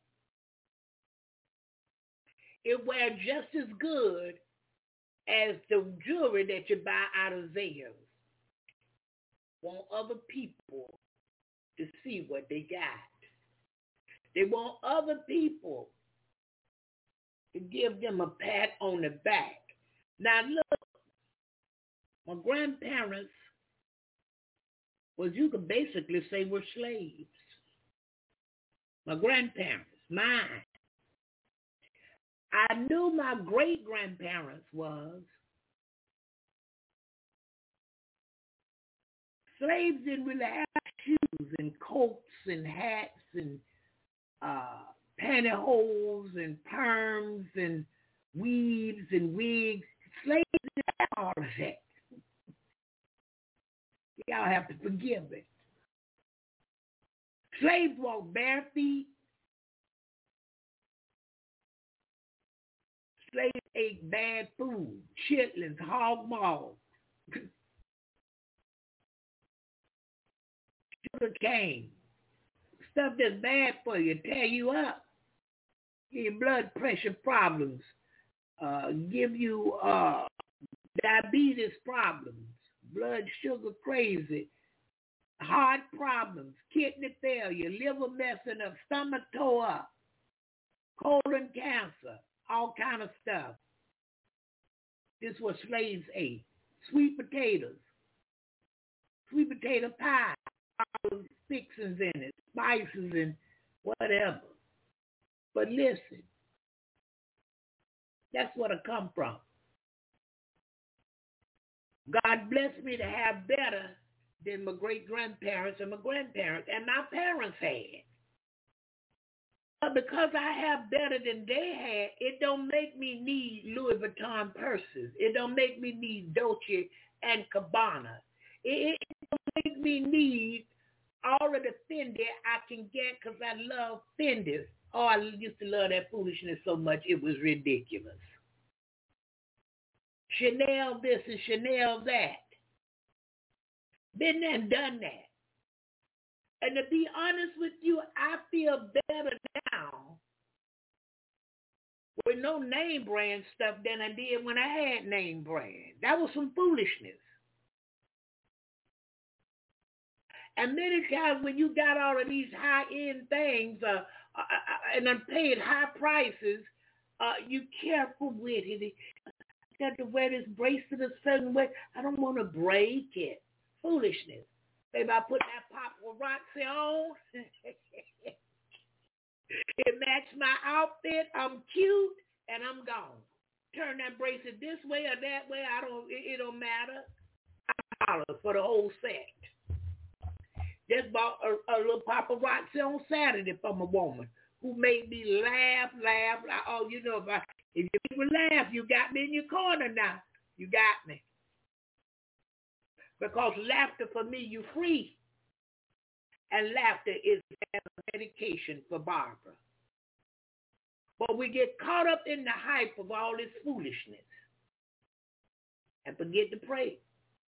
it wears just as good as the jewelry that you buy out of Zales. Want other people to see what they got. They want other people to give them a pat on the back. Now look, my grandparents was, you could basically say, were slaves. My grandparents, mine. I knew my great-grandparents was. Slaves didn't really have shoes and coats and hats and uh, pantyhose and perms and weaves and wigs. Slaves didn't have all of that. Y'all have to forgive it. Slaves walked bare feet. Slaves ate bad food, chitlins, hog maw, sugar cane, stuff that's bad for you, tear you up. give you blood pressure problems, uh, give you uh, diabetes problems, blood sugar crazy, heart problems, kidney failure, liver messing up, stomach tore up, colon cancer, all kind of stuff. This was slaves ate. Sweet potatoes, sweet potato pie, all the fixings in it, spices and whatever. But listen, that's what I come from. God blessed me to have better than my great-grandparents and my grandparents and my parents had. But because I have better than they had, it don't make me need Louis Vuitton purses. It don't make me need Dolce and Gabbana. It, it don't make me need all of the Fendi I can get because I love Fendi. Oh, I used to love that foolishness so much, it was ridiculous. Chanel this and Chanel that. Been there and done that. And to be honest with you, I feel better now with no name brand stuff than I did when I had name brand. That was some foolishness. And many times when you got all of these high-end things uh, uh, and I'm paying high prices, uh, you careful with it. I got to wear this bracelet a certain way. I don't want to break it. Foolishness. Baby, I put that paparazzi on. It matched my outfit. I'm cute, and I'm gone. Turn that bracelet this way or that way. I don't. It, it don't matter. five dollars for the whole set. Just bought a, a little paparazzi on Saturday from a woman who made me laugh, laugh, laugh. Oh, you know, if, I, if you people laugh, you got me in your corner now. You got me. Because laughter for me, you free. And laughter is a medication for Barbara. But we get caught up in the hype of all this foolishness and forget to pray.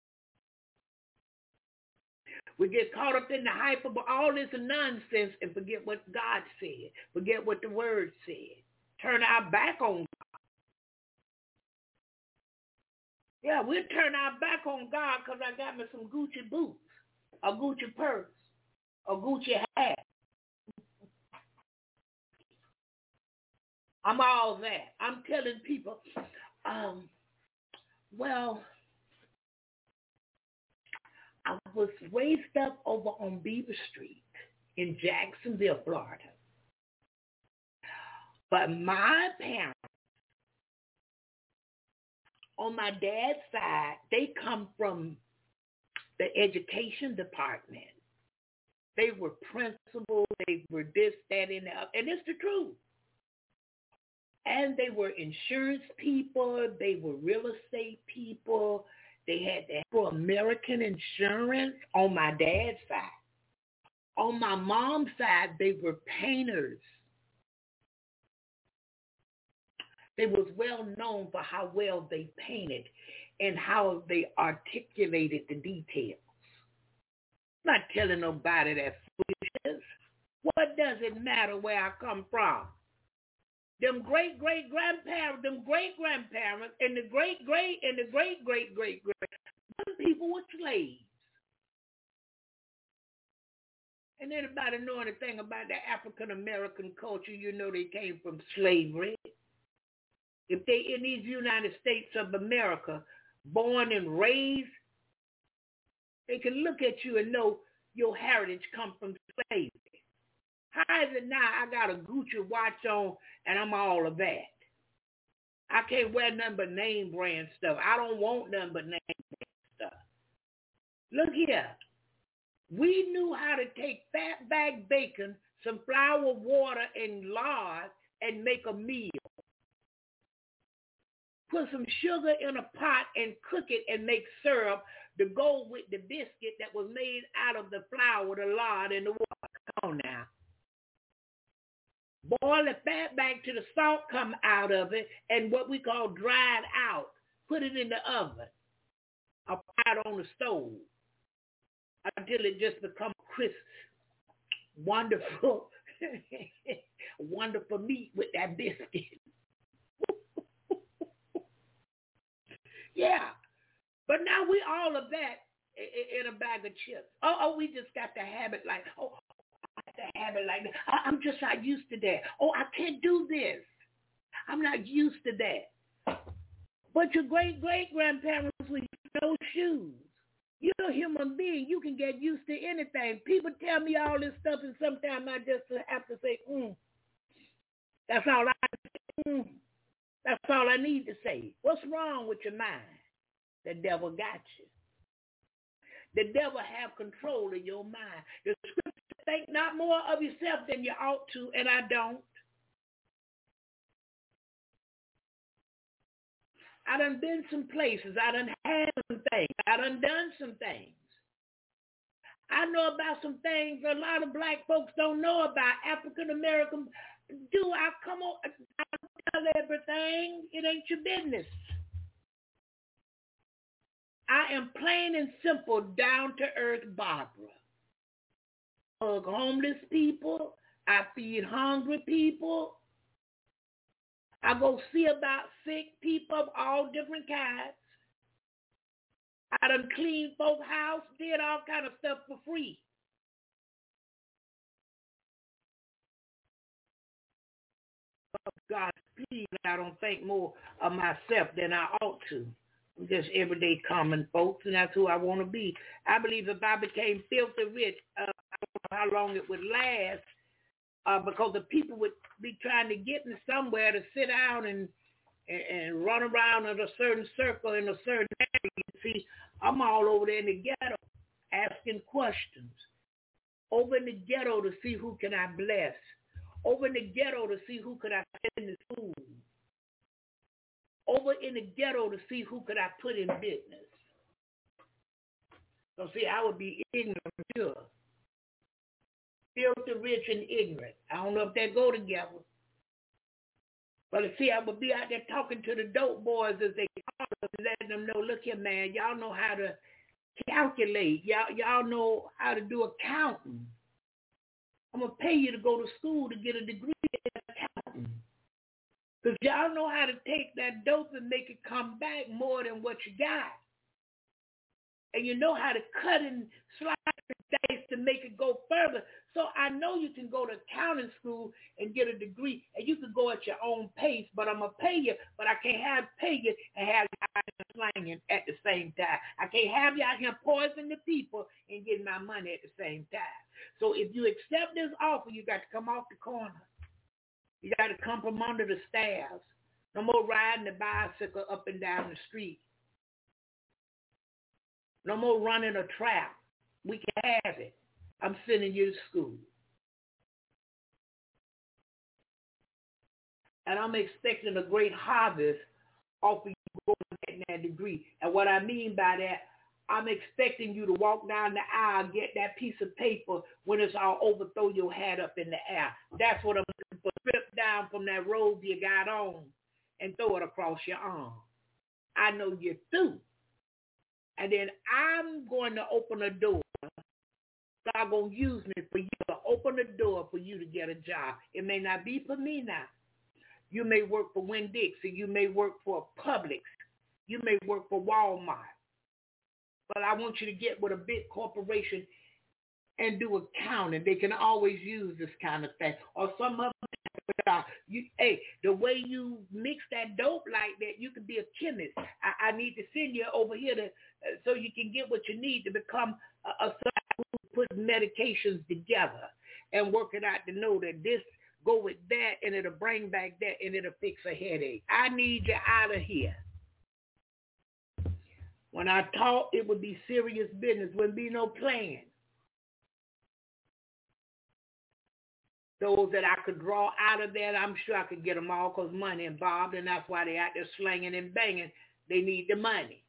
We get caught up in the hype of all this nonsense and forget what God said, forget what the Word said. Turn our back on God. Yeah, we'll turn our back on God because I got me some Gucci boots, a Gucci purse, a Gucci hat. I'm all that. I'm telling people, um, well, I was raised up over on Beaver Street in Jacksonville, Florida. But my parents, on my dad's side, they come from the education department. They were principals, they were this, that, and that, and it's the truth. And they were insurance people, they were real estate people, they had the Afro-American insurance on my dad's side. On my mom's side, they were painters. They was well known for how well they painted and how they articulated the details. I'm not telling nobody that foolishness. What does it matter where I come from? Them great-great-grandparents, them great-grandparents, and the great-great and the great-great-great-great, some people were slaves. And anybody know anything about the African-American culture, you know they came from slavery. If they in these United States of America, born and raised, they can look at you and know your heritage come from slavery. How is it now I got a Gucci watch on and I'm all of that? I can't wear nothing but name brand stuff. I don't want nothing but name brand stuff. Look here. We knew how to take fat back bacon, some flour, water, and lard and make a meal. Put some sugar in a pot and cook it and make syrup to go with the biscuit that was made out of the flour, the lard, and the water. Come on now. Boil the fat back till the salt come out of it and what we call dried out. Put it in the oven. Or fry it on the stove until it just becomes crisp, wonderful, wonderful meat with that biscuit. Yeah. But now we all of that in a bag of chips. Oh, oh, we just got to have it like, oh, I got to have it like that. I, I'm just not used to that. Oh, I can't do this. I'm not used to that. But your great-great-grandparents with no shoes. You're a human being. You can get used to anything. People tell me all this stuff, and sometimes I just have to say, mm. That's all I mm. That's all I need to say. What's wrong with your mind? The devil got you. The devil have control of your mind. The scripture think not more of yourself than you ought to, and I don't. I done been some places. I done had some things. I done done some things. I know about some things a lot of black folks don't know about. African American, do I come on? I tell everything. It ain't your business. I am plain and simple, down to earth Barbara. I hug homeless people. I feed hungry people. I go see about sick people of all different kinds. I done cleaned folk house, did all kind of stuff for free. Oh God, please, I don't think more of myself than I ought to. I'm just everyday common folks, and that's who I want to be. I believe if I became filthy rich, uh, I don't know how long it would last, uh, because the people would be trying to get me somewhere to sit down and and, and run around in a certain circle in a certain area. You see, I'm all over there in the ghetto asking questions. Over in the ghetto to see who can I bless. Over in the ghetto to see who could I send to school. Over in the ghetto to see who could I put in business. So see, I would be ignorant, sure. Filthy rich and ignorant. I don't know if they go together. But see, I would be out there talking to the dope boys as they call them, letting them know, look here, man, y'all know how to calculate. Y'all, y'all know how to do accounting. I'm going to pay you to go to school to get a degree in accounting. Because y'all know how to take that dope and make it come back more than what you got. And you know how to cut and slice and dice to make it go further. So I know you can go to accounting school and get a degree, and you can go at your own pace, but I'm going to pay you, but I can't have pay you and have you out here slanging at the same time. I can't have you out here poisoning the people and getting my money at the same time. So if you accept this offer, you got to come off the corner. You got to come from under the stairs. No more riding the bicycle up and down the street. No more running a trap. We can have it. I'm sending you to school. And I'm expecting a great harvest off of you going getting that degree. And what I mean by that, I'm expecting you to walk down the aisle, get that piece of paper, when it's all over, throw your hat up in the air. That's what I'm looking for. Strip down from that robe you got on and throw it across your arm. I know you're through. And then I'm going to open a door. God going to use me for you to open a door for you to get a job. It may not be for me now. You may work for Winn-Dixie. You may work for Publix. You may work for Walmart. But I want you to get with a big corporation and do accounting. They can always use this kind of thing. Or some other you, hey, the way you mix that dope like that, you could be a chemist. I, I need to send you over here to uh, so you can get what you need to become a, a who put medications together and work it out to know that this go with that and it'll bring back that and it'll fix a headache. I need you out of here. When I talk, it would be serious business. Wouldn't be no playing. Those that I could draw out of that, I'm sure I could get them all because money involved, and that's why they out there slinging and banging. They need the money.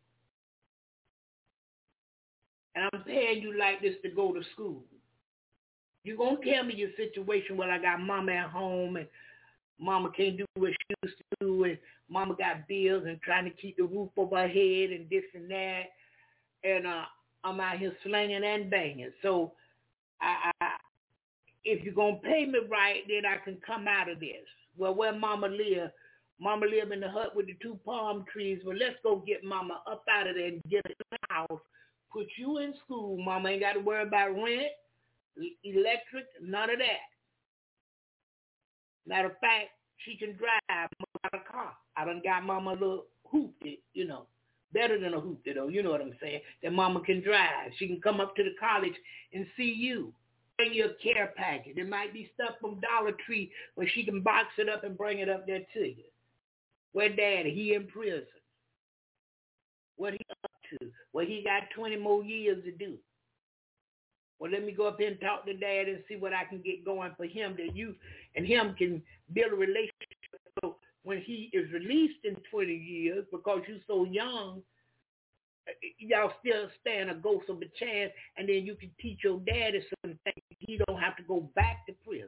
And I'm paying you like this to go to school. You're going to tell me your situation, well, I got mama at home, and mama can't do what she used to do, and mama got bills and trying to keep the roof over her head and this and that. And uh, I'm out here slinging and banging. So I, I if you're going to pay me right, then I can come out of this. Well, where Mama live? Mama live in the hut with the two palm trees. Well, let's go get Mama up out of there and get her in the house. Put you in school. Mama ain't got to worry about rent, electric, none of that. Matter of fact, she can drive. Mama got a car. I done got Mama a little hoopty, you know. Better than a hoopty, though. You know what I'm saying? That Mama can drive. She can come up to the college and see you. Bring you a care package. It might be stuff from Dollar Tree where she can box it up and bring it up there to you. Where Daddy? He in prison. What he up to? Well, he got twenty more years to do. Well, let me go up there and talk to Dad and see what I can get going for him, that you and him can build a relationship. So when he is released in twenty years, because you're so young, y'all still stand a ghost of a chance, and then you can teach your daddy some things. He don't have to go back to prison.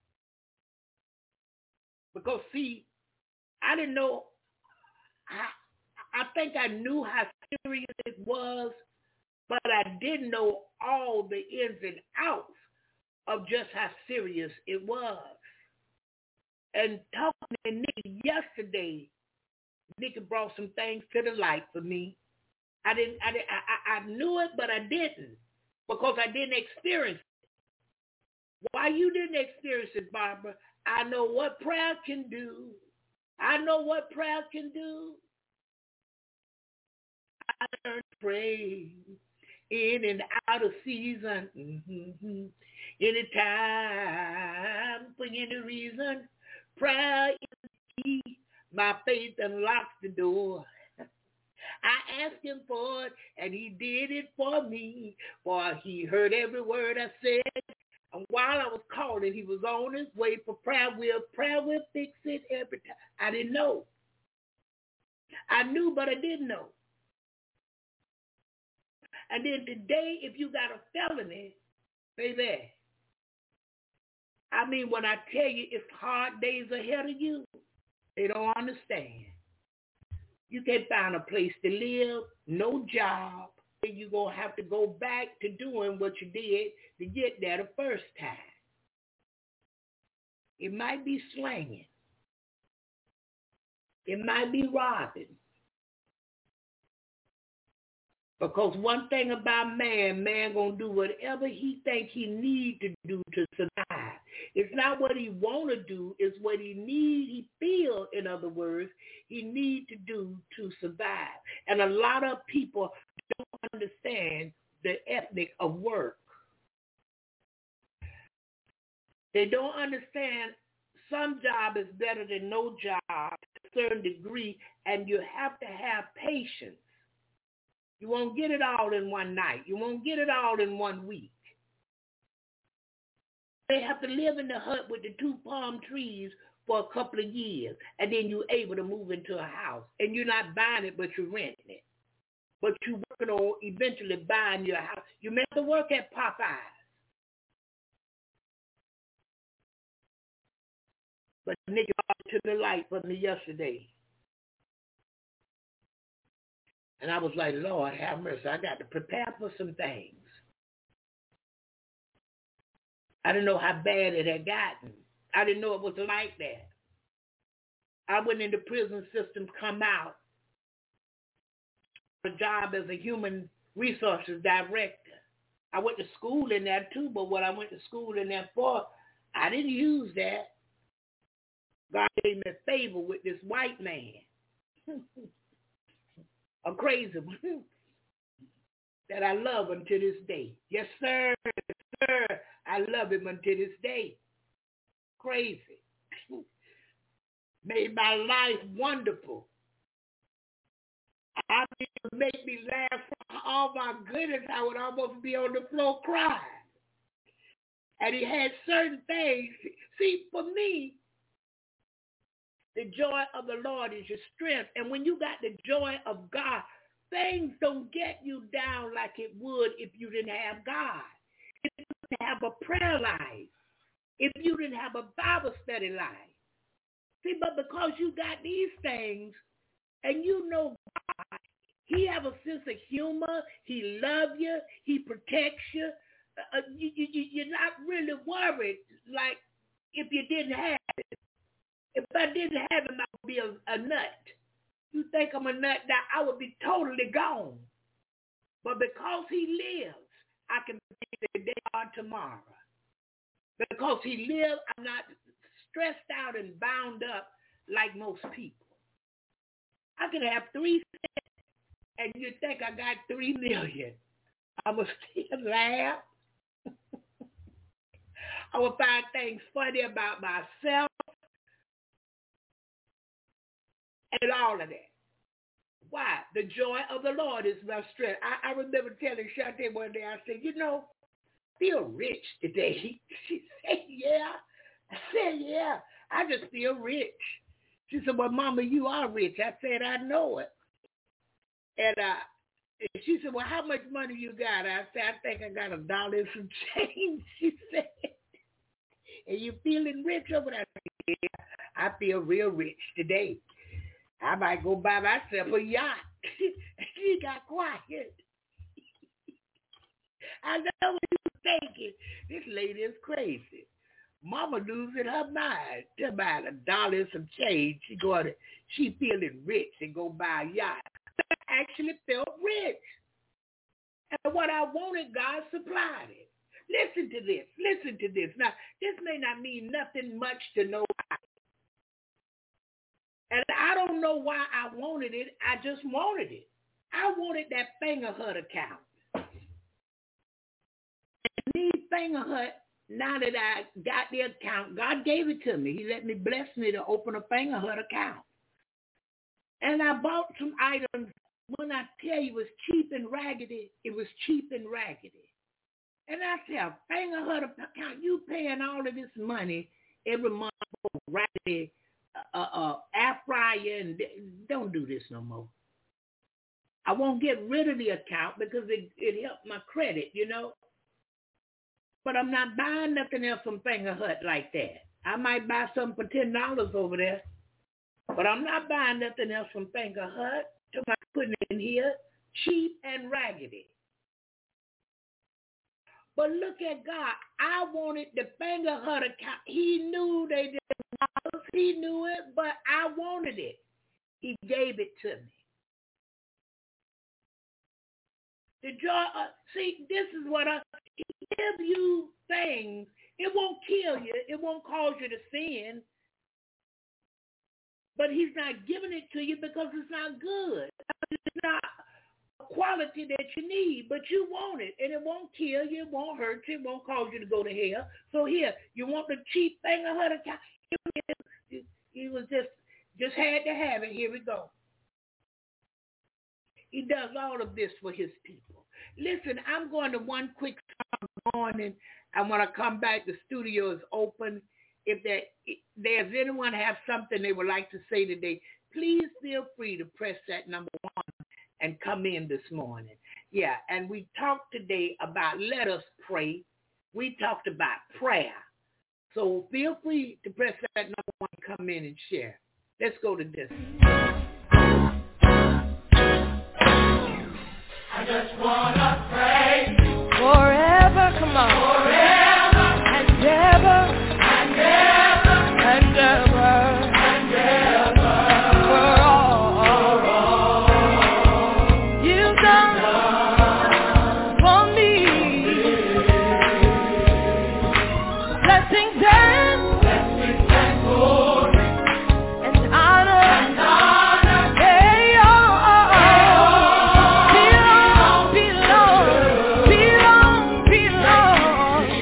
Because, see, I didn't know, I, I think I knew how serious it was, but I didn't know all the ins and outs of just how serious it was. And talking to Nikki yesterday, Nikki brought some things to the light for me. I didn't. I, didn't I, I knew it, but I didn't, because I didn't experience it. Why you didn't experience it, Barbara? I know what prayer can do. I know what prayer can do. I learned to pray in and out of season, mm-hmm. anytime, for any reason. Prayer is key. My faith unlocks the door. I asked him for it, and he did it for me. For he heard every word I said. And while I was calling, he was on his way for prayer. Will prayer will fix it every time. I didn't know. I knew, but I didn't know. And then today, if you got a felony, baby, I mean, when I tell you it's hard days ahead of you, they don't understand. You can't find a place to live, no job, and you're going to have to go back to doing what you did to get there the first time. It might be slanging. It might be robbing. Because one thing about man, man going to do whatever he think he need to do to survive. It's not what he want to do, it's what he need, he feel, in other words, he need to do to survive. And a lot of people don't understand the ethic of work. They don't understand some job is better than no job to a certain degree, and you have to have patience. You won't get it all in one night. You won't get it all in one week. They have to live in the hut with the two palm trees for a couple of years, and then you're able to move into a house. And you're not buying it, but you're renting it. But you're working on eventually buying your house. You meant to work at Popeyes. But nigga brought it to the light for me yesterday. And I was like, Lord, have mercy. I got to prepare for some things. I didn't know how bad it had gotten. I didn't know it was like that. I went into prison system, come out, a job as a human resources director. I went to school in there too, but what I went to school in there for, I didn't use that. God gave me a favor with this white man. A crazy one that I love until this day. Yes, sir. Sir, I love him until this day. Crazy. Made my life wonderful. I mean, it would make me laugh. Oh, my goodness, I would almost be on the floor crying. And he had certain things. See, for me, the joy of the Lord is your strength. And when you got the joy of God, things don't get you down like it would if you didn't have God. If you didn't have a prayer life. If you didn't have a Bible study life. See, but because you got these things and you know God, he have a sense of humor. He loves you. He protects you. uh, you, you, you're not really worried like if you didn't have it. If I didn't have him, I would be a, a nut. You think I'm a nut now, I would be totally gone. But because he lives, I can be today or tomorrow. Because he lives, I'm not stressed out and bound up like most people. I can have three cents, and you think I got three million. I will still laugh. I will find things funny about myself and all of that. Why? The joy of the Lord is my strength. I, I remember telling Shante one day, I said, you know, feel rich today. She said, yeah. I said, yeah. I just feel rich. She said, well, Mama, you are rich. I said, I know it. And uh, she said, well, how much money you got? I said, I think I got a dollar and some change. She said, and you feeling rich over there? I said, yeah, I feel real rich today. I might go buy myself a yacht. She got quiet. I know what you're thinking. This lady is crazy. Mama losing her mind. To buy a dollar and some change. She going to, she feeling rich and go buy a yacht. I actually felt rich. And what I wanted, God supplied it. Listen to this. Listen to this. Now, this may not mean nothing much to nobody. And I don't know why I wanted it. I just wanted it. I wanted that Fingerhut account. And me, Fingerhut, now that I got the account, God gave it to me. He let me bless me to open a Fingerhut account. And I bought some items. When I tell you it was cheap and raggedy, it was cheap and raggedy. And I tell Fingerhut account, you paying all of this money every month for raggedy Uh, uh, air fryer, and don't do this no more. I won't get rid of the account because it, it helped my credit, you know. But I'm not buying nothing else from Fingerhut like that. I might buy something for ten dollars over there, but I'm not buying nothing else from Fingerhut. I'm putting it in here, cheap and raggedy. But look at God. I wanted the Fingerhut account. He knew they didn't. He knew it, but I wanted it. He gave it to me. The joy, uh, see, this is what I, he gives you things. It won't kill you. It won't cause you to sin. But he's not giving it to you because it's not good. It's not a quality that you need, but you want it. And it won't kill you. It won't hurt you. It won't cause you to go to hell. So here, you want the cheap thing, a hundred times. He was just, just had to have it. Here we go. He does all of this for his people. Listen, I'm going to one quick song morning. I want to come back. The studio is open. If there, if there's anyone have something they would like to say today, please feel free to press that number one and come in this morning. Yeah, and we talked today about let us pray. We talked about prayer. So feel free to press that number one, come in and share. Let's go to this. I just want to pray. Forever, come on. Forever. And ever. And ever. And ever. And ever. For all. For all. You've done, done for me. Blessings and blessings and glory and honor and honor. Hey, oh, oh, oh. Belong, belong, belong, belong.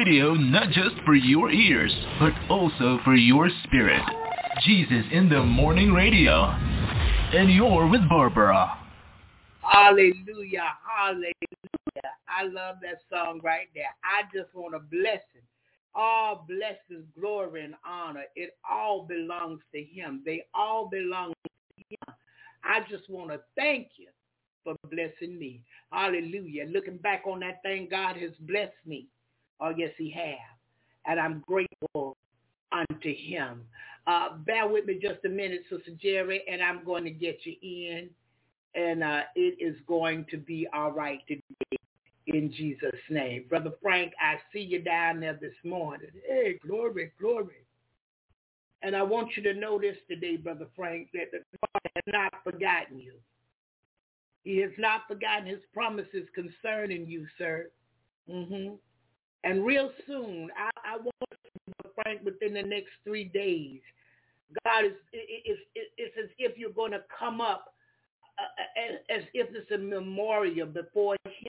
radio not just for your ears, but also for your spirit. Jesus in the Morning Radio. And you're with Barbara. Hallelujah, hallelujah. I love that song right there. I just want to bless him. All blessings, glory, and honor, it all belongs to him. They all belong to him. I just want to thank you for blessing me. Hallelujah. Looking back on that thing, God has blessed me. Oh, yes, he has. And I'm grateful unto him. Uh, bear with me just a minute, Sister Jerry, and I'm going to get you in. And uh, it is going to be all right today in Jesus' name. Brother Frank, I see you down there this morning. Hey, glory, glory. And I want you to know this today, Brother Frank, that the Lord has not forgotten you. He has not forgotten his promises concerning you, sir. Mm-hmm. And real soon, I, I want you, Brother Frank, within the next three days, God is, it, it, it, it's as if you're going to come up uh, as, as if it's a memorial before him.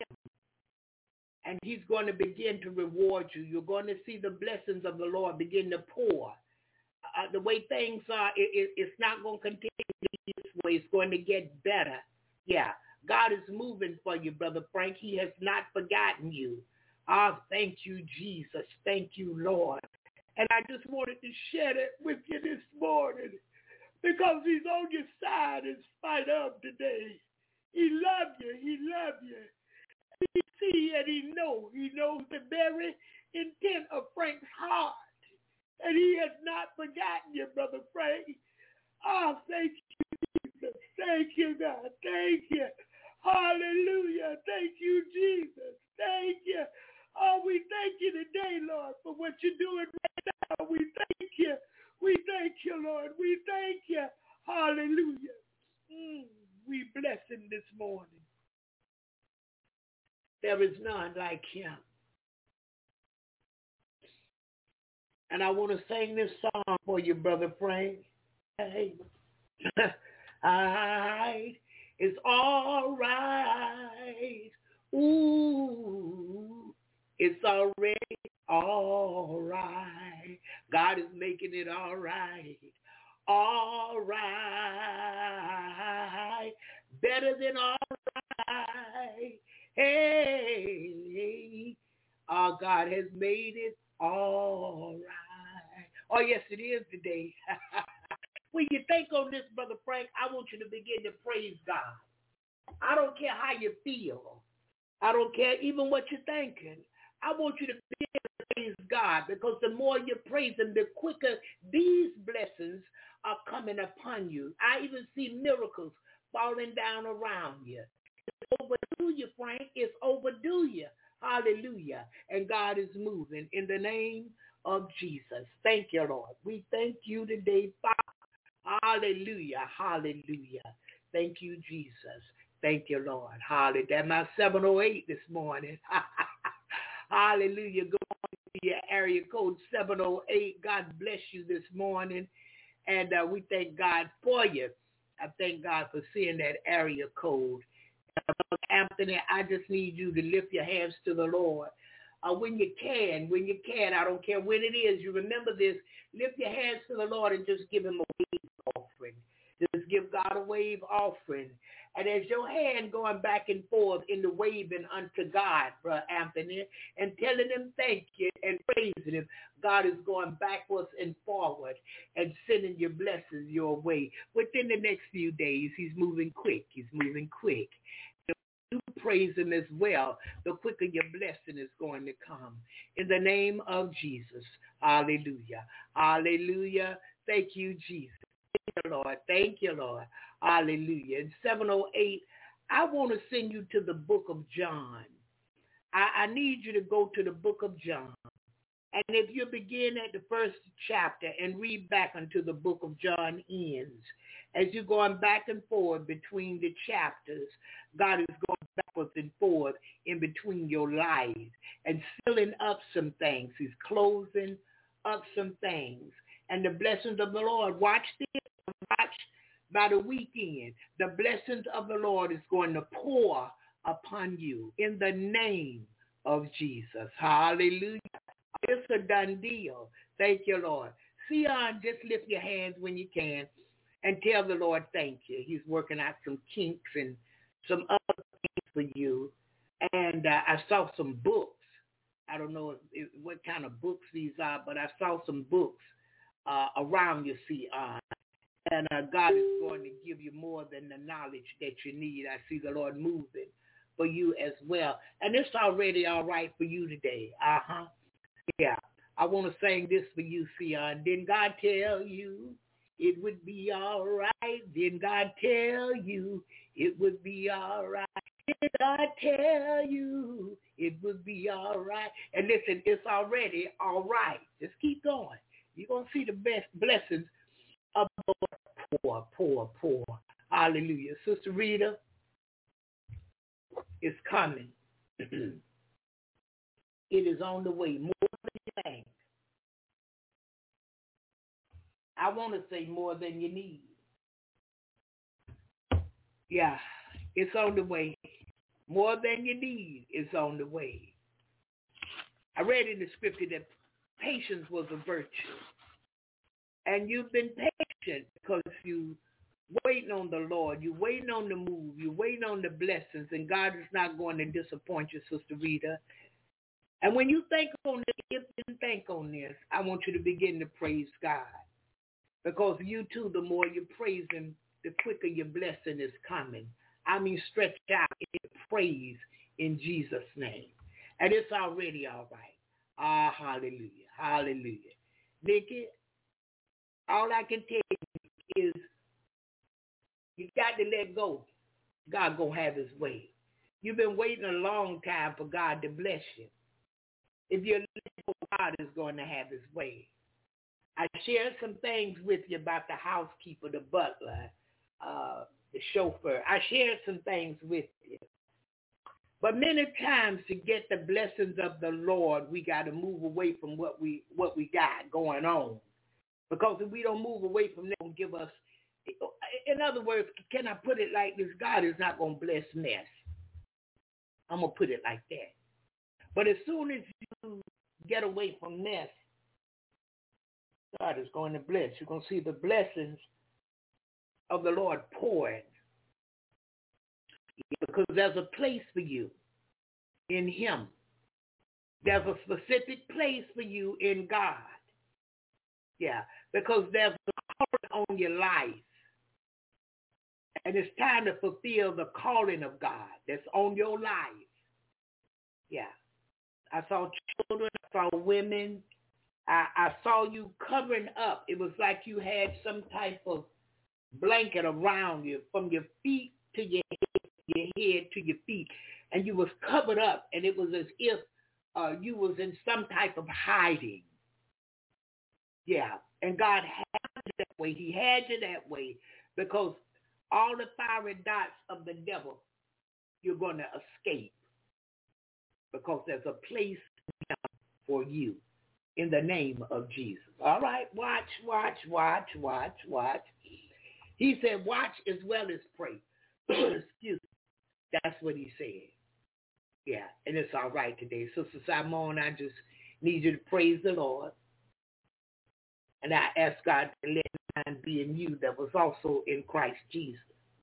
And he's going to begin to reward you. You're going to see the blessings of the Lord begin to pour. Uh, the way things are, it, it, it's not going to continue this way. It's going to get better. Yeah, God is moving for you, Brother Frank. He has not forgotten you. Ah, thank you, Jesus. Thank you, Lord. And I just wanted to share that with you this morning because he's on your side in spite of today. He loves you. He loves you. He see and he know. He knows the very intent of Frank's heart. And he has not forgotten you, Brother Frank. Oh, thank you, Jesus. Thank you, God. Thank you. Hallelujah. Thank you, Jesus. Thank you. Oh, we thank you today, Lord, for what you're doing right now. We thank you. We thank you, Lord. We thank you. Hallelujah. Mm, we bless him this morning. There is none like him. And I want to sing this song for you, Brother Frank. Hey. Alright. It's all right. Ooh. It's already all right. God is making it all right. All right. Better than all right. Hey, our God has made it all right. Oh, yes, it is today. When you think on this, Brother Frank, I want you to begin to praise God. I don't care how you feel. I don't care even what you're thinking. I want you to begin to praise God because the more you praise him, the quicker these blessings are coming upon you. I even see miracles falling down around you. It's overdue you, Frank. It's overdue you. Hallelujah. And God is moving in the name of Jesus. Thank you, Lord. We thank you today, Father. Hallelujah. Hallelujah. Thank you, Jesus. Thank you, Lord. Hallelujah. That's my seven oh eight this morning. Hallelujah. Go on to your area code seven oh eight. God bless you this morning. And uh, we thank God for you. I thank God for seeing that area code. Anthony, I just need you to lift your hands to the Lord. Uh, when you can, when you can, I don't care when it is, you remember this, lift your hands to the Lord and just give him a wave offering. Just give God a wave offering. And as your hand going back and forth in the waving unto God, Brother Anthony, and telling him thank you and praising him, God is going backwards and forward and sending your blessings your way. Within the next few days, he's moving quick. He's moving quick. You praise him as well, the quicker your blessing is going to come. In the name of Jesus. Hallelujah. Hallelujah. Thank you, Jesus. Thank you, Lord. Thank you, Lord. Hallelujah. In seven oh eight, I want to send you to the book of John. I, I need you to go to the book of John. And if you begin at the first chapter and read back until the book of John ends, as you're going back and forth between the chapters, God is going backwards and forth in between your lives and filling up some things. He's closing up some things. And the blessings of the Lord, watch this, watch by the weekend. The blessings of the Lord is going to pour upon you in the name of Jesus. Hallelujah. It's a done deal. Thank you, Lord. Sion, just lift your hands when you can and tell the Lord thank you. He's working out some kinks and some other things for you. And uh, I saw some books. I don't know if, if, what kind of books these are, but I saw some books uh, around you, Sion. And uh, God is going to give you more than the knowledge that you need. I see the Lord moving for you as well. And it's already all right for you today. Uh-huh. Yeah. I want to sing this for you, Sion. Didn't God tell you it would be all right? Didn't God tell you it would be all right? Did God tell you it would be all right? And listen, it's already all right. Just keep going. You're going to see the best blessings of the Lord. Poor, poor, poor. Hallelujah. Sister Rita, it's coming. It is on the way. More than you think. I want to say more than you need. Yeah, it's on the way. More than you need is on the way. I read in the scripture that patience was a virtue. And you've been patient because you waiting on the Lord. You're waiting on the move. You're waiting on the blessings. And God is not going to disappoint you, Sister Rita. And when you think on this, if you think on this, I want you to begin to praise God. Because you too, the more you praise him, the quicker your blessing is coming. I mean, stretch out in praise in Jesus' name. And it's already all right. Ah, hallelujah. Hallelujah. Nikki, all I can tell you is you got to let go. God gonna have his way. You've been waiting a long time for God to bless you. If you let go, God is going to have his way. I shared some things with you about the housekeeper, the butler, uh, the chauffeur. I shared some things with you. But many times to get the blessings of the Lord, we got to move away from what we what we got going on. Because if we don't move away from that, it'll give us, in other words, can I put it like this? God is not going to bless mess. I'm going to put it like that. But as soon as you get away from mess, God is going to bless. You're going to see the blessings of the Lord pouring. Because there's a place for you in him. There's a specific place for you in God. Yeah, because there's a calling on your life. And it's time to fulfill the calling of God that's on your life. Yeah. I saw children, I saw women. I, I saw you covering up. It was like you had some type of blanket around you from your feet to your head, your head to your feet. And you was covered up, and it was as if uh, you was in some type of hiding. Yeah, and God had you that way. He had you that way because all the fiery dots of the devil, you're going to escape because there's a place for you in the name of Jesus. All right, watch, watch, watch, watch, watch. He said, watch as well as pray. Excuse me. That's what he said. Yeah, and it's all right today. Sister Simone, I just need you to praise the Lord. And I ask God to let mine be in you that was also in Christ Jesus.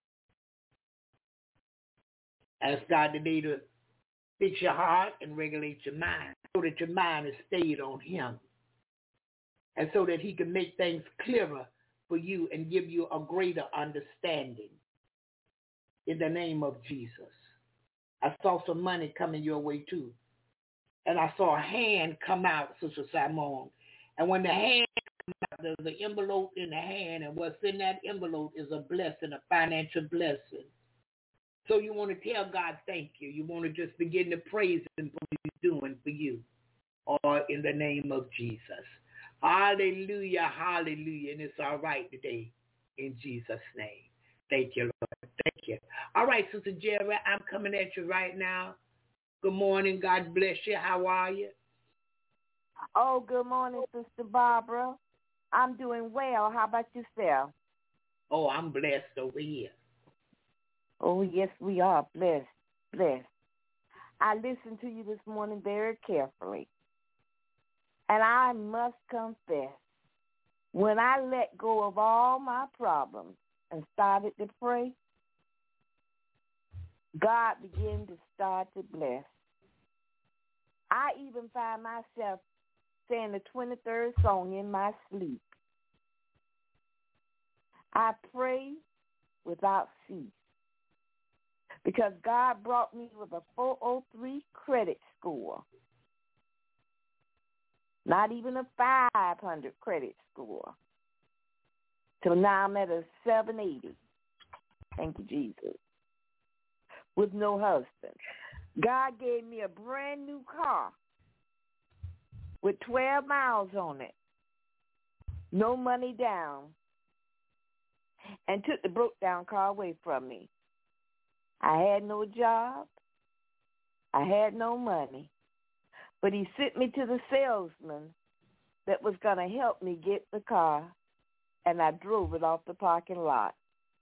Ask God today to fix your heart and regulate your mind so that your mind is stayed on him. And so that he can make things clearer for you and give you a greater understanding. In the name of Jesus. I saw some money coming your way too. And I saw a hand come out, Sister Simone. And when the hand comes out, there's an envelope in the hand, and what's in that envelope is a blessing, a financial blessing. So you want to tell God thank you. You want to just begin to praise him for what he's doing for you. Or in the name of Jesus. Hallelujah, hallelujah. And it's all right today in Jesus' name. Thank you, Lord. Thank you. All right, Sister Jerry, I'm coming at you right now. Good morning. God bless you. How are you? Oh, good morning, Sister Barbara. I'm doing well. How about yourself? Oh, I'm blessed over here. Oh, yes, we are blessed, blessed. I listened to you this morning very carefully. And I must confess, when I let go of all my problems and started to pray, God began to start to bless. I even find myself saying the twenty-third song in my sleep. I pray without cease because God brought me with a four oh three credit score. Not even a five hundred credit score. So now I'm at a seven eighty. Thank you, Jesus. With no husband. God gave me a brand new car with twelve miles on it. No money down. And took the broke down car away from me. I had no job. I had no money. But he sent me to the salesman that was going to help me get the car, and I drove it off the parking lot.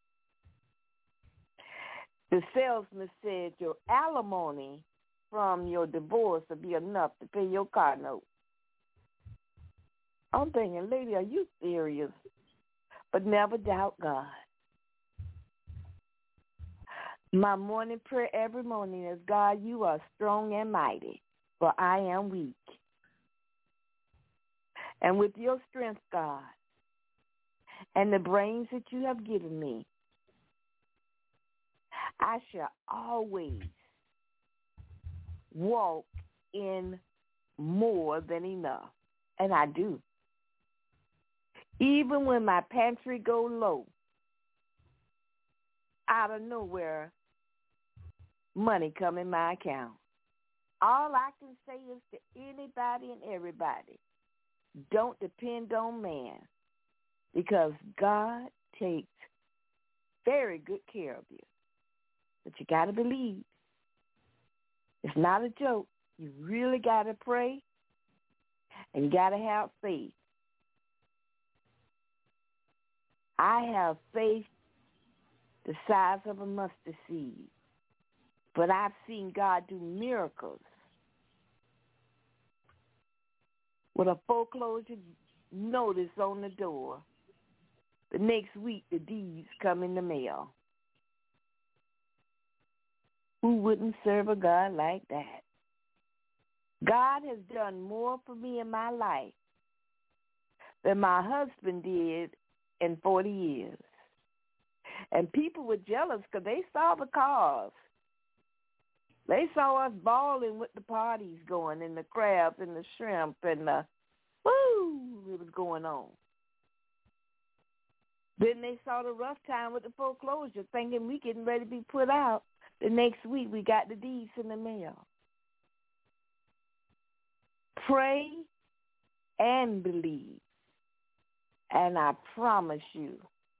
The salesman said your alimony from your divorce will be enough to pay your car note. I'm thinking, lady, are you serious? But never doubt God. My morning prayer every morning is, God, you are strong and mighty, for I am weak. And with your strength, God, and the brains that you have given me, I shall always walk in more than enough. And I do. Even when my pantry go low, out of nowhere, money come in my account. All I can say is to anybody and everybody, don't depend on man, because God takes very good care of you. But you got to believe. It's not a joke. You really got to pray, and you got to have faith. I have faith the size of a mustard seed, but I've seen God do miracles. With a foreclosure notice on the door, the next week the deeds come in the mail. Who wouldn't serve a God like that? God has done more for me in my life than my husband did in forty years. And people were jealous because they saw the cars. They saw us balling with the parties going and the crabs and the shrimp and the, woo, it was going on. Then they saw the rough time with the foreclosure, thinking we getting ready to be put out. The next week we got the deeds in the mail. Pray and believe. And I promise you,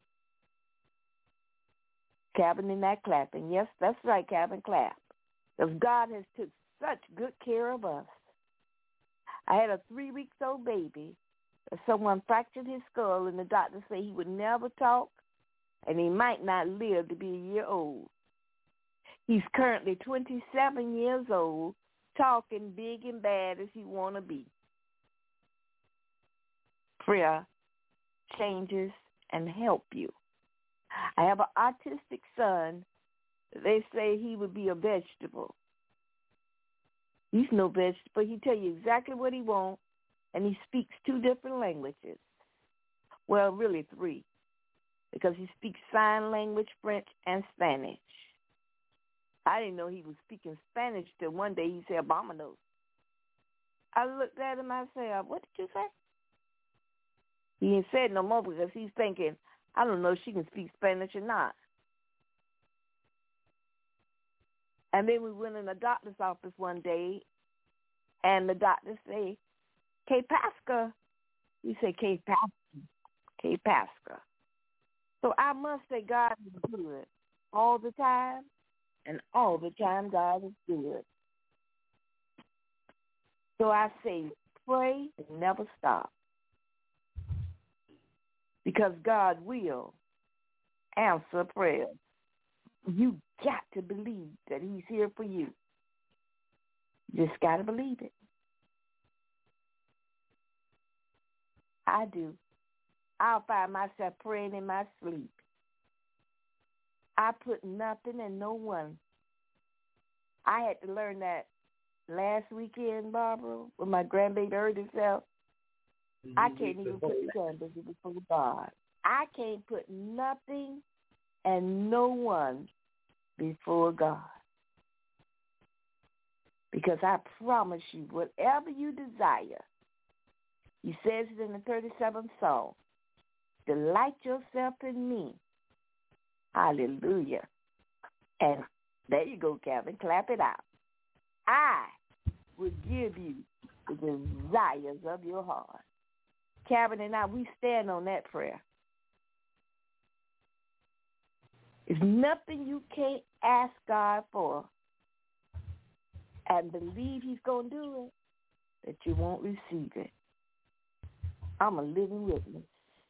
Cabin in that clapping. Yes, that's right, Cabin, clap. Because God has took such good care of us. I had a three-weeks-old baby. Someone fractured his skull, and the doctor said he would never talk, and he might not live to be a year old. He's currently twenty-seven years old, talking big and bad as he want to be. Prayer changes and help you. I have an autistic son. They say he would be a vegetable. He's no vegetable. He tell you exactly what he wants, and he speaks two different languages. Well, really three, because he speaks sign language, French, and Spanish. I didn't know he was speaking Spanish till one day he said, "Vámonos." I looked at him, I said, "What did you say?" He ain't said no more because he's thinking, I don't know if she can speak Spanish or not. And then we went in the doctor's office one day, and the doctor said, "Que Pasca." We said, "Que Pasca." Que Pasca. So I must say God is good all the time, and all the time God is good. So I say, pray and never stop, because God will answer prayers. You got to believe that he's here for you. You just got to believe it. I do. I'll find myself praying in my sleep. I put nothing and no one. I had to learn that last weekend, Barbara, when my grandbaby hurt himself. Mm-hmm. I can't even put the grandbaby before God. I can't put nothing and no one before God. Because I promise you, whatever you desire, he says it in the thirty-seventh Psalm, delight yourself in me. Hallelujah. And there you go, Calvin. Clap it out. I will give you the desires of your heart. Calvin and I, we stand on that prayer. There's nothing you can't ask God for and believe he's going to do it, that you won't receive it. I'm a living witness.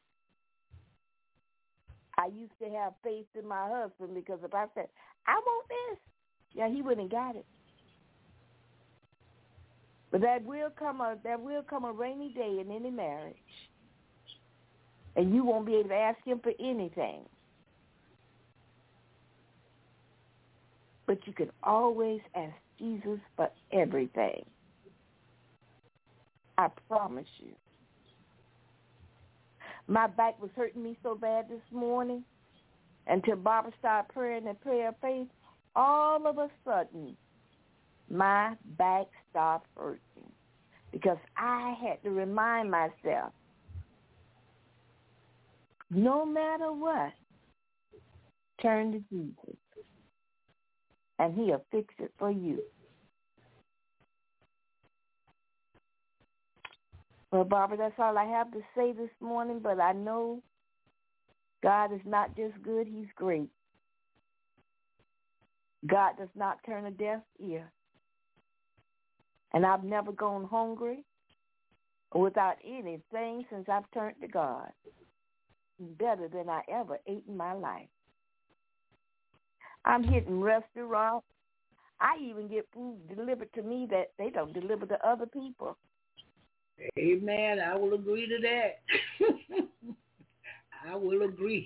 I used to have faith in my husband because if I said, I want this, yeah, he wouldn't got it. But that will come a there will come a rainy day in any marriage. And you won't be able to ask him for anything. But you can always ask Jesus for everything. I promise you. My back was hurting me so bad this morning until Barbara started praying that prayer of faith. All of a sudden, my back stopped hurting because I had to remind myself, no matter what, turn to Jesus, and he'll fix it for you. Well, Barbara, that's all I have to say this morning, but I know God is not just good, he's great. God does not turn a deaf ear. And I've never gone hungry or without anything since I've turned to God. Better than I ever ate in my life. I'm hitting restaurants. I even get food delivered to me that they don't deliver to other people. Amen. I will agree to that. I will agree.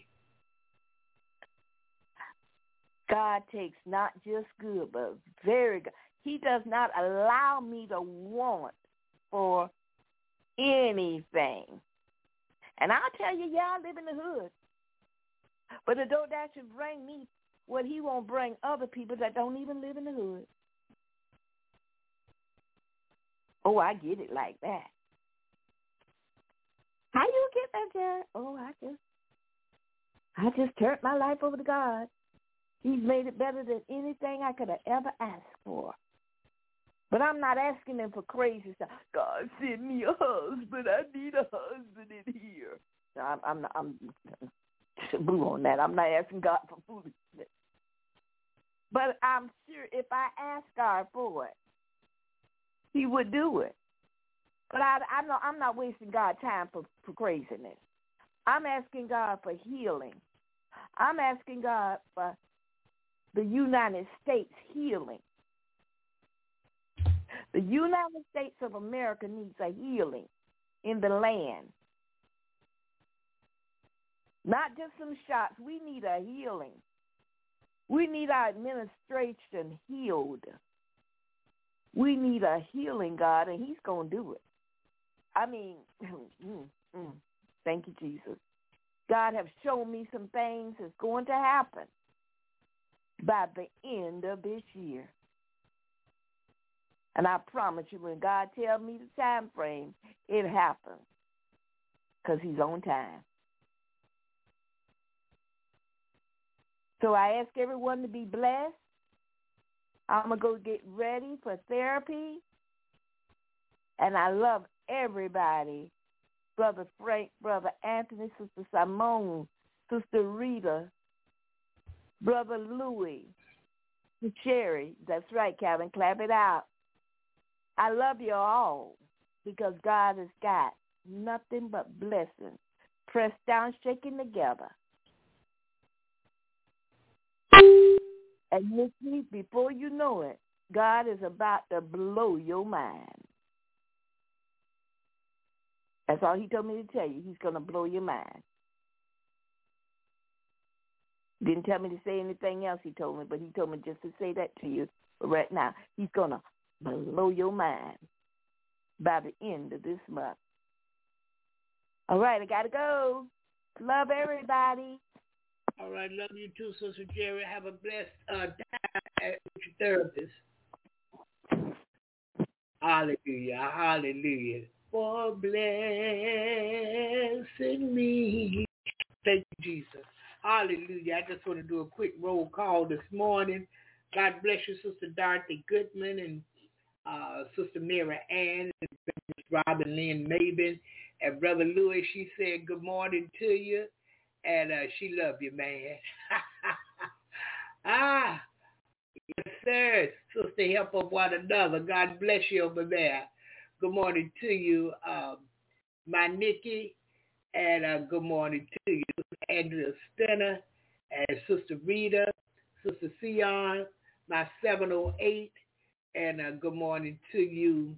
God takes not just good, but very good. He does not allow me to want for anything. And I'll tell you, yeah, I live in the hood. But it don't that should bring me what he won't bring other people that don't even live in the hood. Oh, I get it like that. How you get that, Jared? Oh, I just, I just turned my life over to God. He's made it better than anything I could have ever asked for. But I'm not asking him for crazy stuff. God, send me a husband. I need a husband in here. No, I'm, I'm not. I'm boo on that. I'm not asking God for foolishness. But I'm sure if I ask God for it, he would do it. But I, I know I'm not wasting God's time for, for craziness. I'm asking God for healing. I'm asking God for the United States healing. The United States of America needs a healing in the land. Not just some shots. We need a healing. We need our administration healed. We need a healing, God, and he's going to do it. I mean, mm, mm, thank you, Jesus. God has shown me some things that's going to happen by the end of this year. And I promise you, when God tells me the time frame, it happens because he's on time. So I ask everyone to be blessed. I'm going to go get ready for therapy. And I love everybody. Brother Frank, Brother Anthony, Sister Simone, Sister Rita, Brother Louis, Sherry. That's right, Calvin. Clap it out. I love you all because God has got nothing but blessings. Pressed down, shaking together. And this week, before you know it, God is about to blow your mind. That's all he told me to tell you. He's going to blow your mind. Didn't tell me to say anything else, he told me, but he told me just to say that to you right now. He's going to blow your mind by the end of this month. All right, I got to go. Love everybody. All right, love you too, Sister Jerry. Have a blessed uh, time with your therapist. Hallelujah, hallelujah. For blessing me. Thank you, Jesus. Hallelujah. I just want to do a quick roll call this morning. God bless you, Sister Dorothy Goodman and uh, Sister Mary Ann and Robin Lynn Mabin. And Brother Louis, she said good morning to you. And uh, she love you, man. ah, yes, sir. Sister, help of one another. God bless you over there. Good morning to you, um, my Nikki. And uh, good morning to you, Andrea Spinner, and Sister Rita, Sister Sion, my seven oh eight, and uh, good morning to you,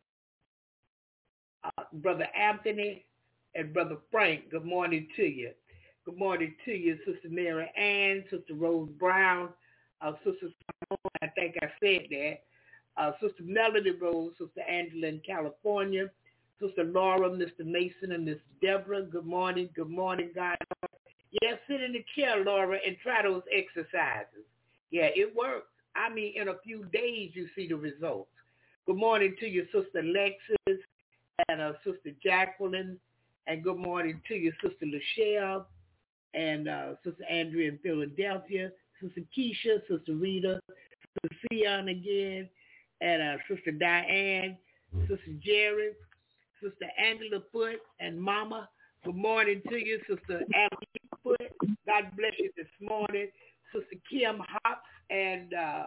uh, Brother Anthony and Brother Frank. Good morning to you. Good morning to you, Sister Mary Ann, Sister Rose Brown, uh, Sister Simone, I think I said that, uh, Sister Melody Rose, Sister Angela in California, Sister Laura, Mister Mason, and Miss Deborah. Good morning. Good morning, God. Yeah, sit in the chair, Laura, and try those exercises. Yeah, it works. I mean, in a few days, you see the results. Good morning to you, Sister Lexis and uh, Sister Jacqueline. And good morning to you, Sister Lachelle and uh, Sister Andrea in Philadelphia, Sister Keisha, Sister Rita, Sister Sion again, and uh, Sister Diane, Sister Jerry, Sister Angela Foot, and Mama. Good morning to you, Sister Abby Foot. God bless you this morning. Sister Kim Hops and uh,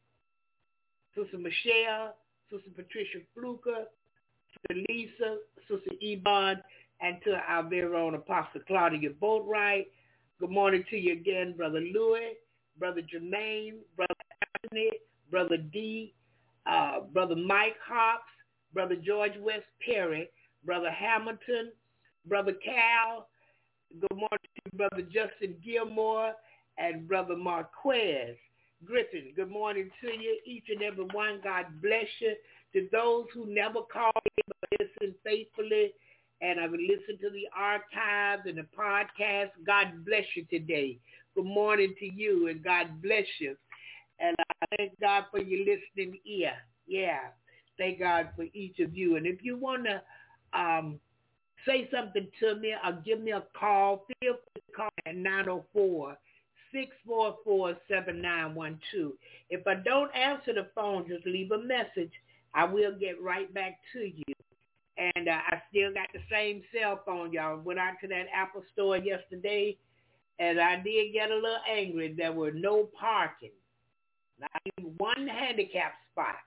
Sister Michelle, Sister Patricia Fluker, Sister Lisa, Sister Yvonne, and to our very own Apostle Claudia Boatwright. Good morning to you again, Brother Louis, Brother Jermaine, Brother Anthony, Brother D, uh, Brother Mike Hops, Brother George West Perry, Brother Hamilton, Brother Cal. Good morning to you, Brother Justin Gilmore, and Brother Marquez Griffin. Good morning to you, each and every one. God bless you. To those who never call in but listen faithfully, and I will listen to the archives and the podcast, God bless you today. Good morning to you, and God bless you. And I thank God for your listening ear. Yeah. Thank God for each of you. And if you want to um, say something to me or give me a call, feel free to call at nine oh four, six four four, seven nine one two. If I don't answer the phone, just leave a message. I will get right back to you. And uh, I still got the same cell phone, y'all. Went out to that Apple store yesterday, and I did get a little angry. There were no parking, not even one handicap spot.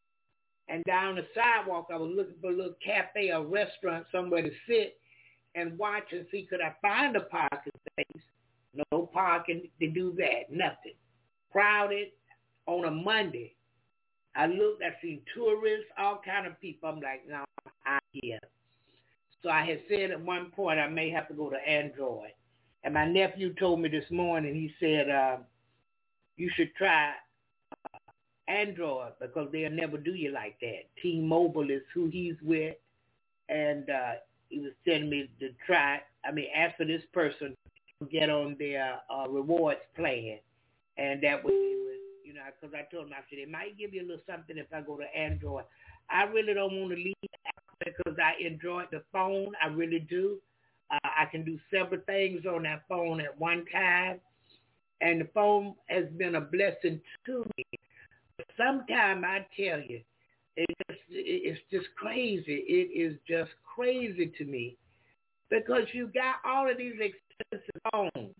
And down the sidewalk, I was looking for a little cafe or restaurant somewhere to sit and watch and see could I find a parking space. No parking to do that, nothing. Crowded on a Monday. I looked, I seen tourists, all kind of people. I'm like, no, I'm here. So I had said at one point I may have to go to Android. And my nephew told me this morning, he said, uh, you should try uh, Android because they'll never do you like that. T-Mobile is who he's with. And uh, he was telling me to try, I mean, ask for this person to get on their uh, rewards plan. And that was, you know, because I told him, I said, it might give you a little something if I go to Android. I really don't want to leave because I enjoy the phone. I really do. Uh, I can do several things on that phone at one time. And the phone has been a blessing to me. But sometimes I tell you, it just, it's just crazy. It is just crazy to me because you got all of these expensive phones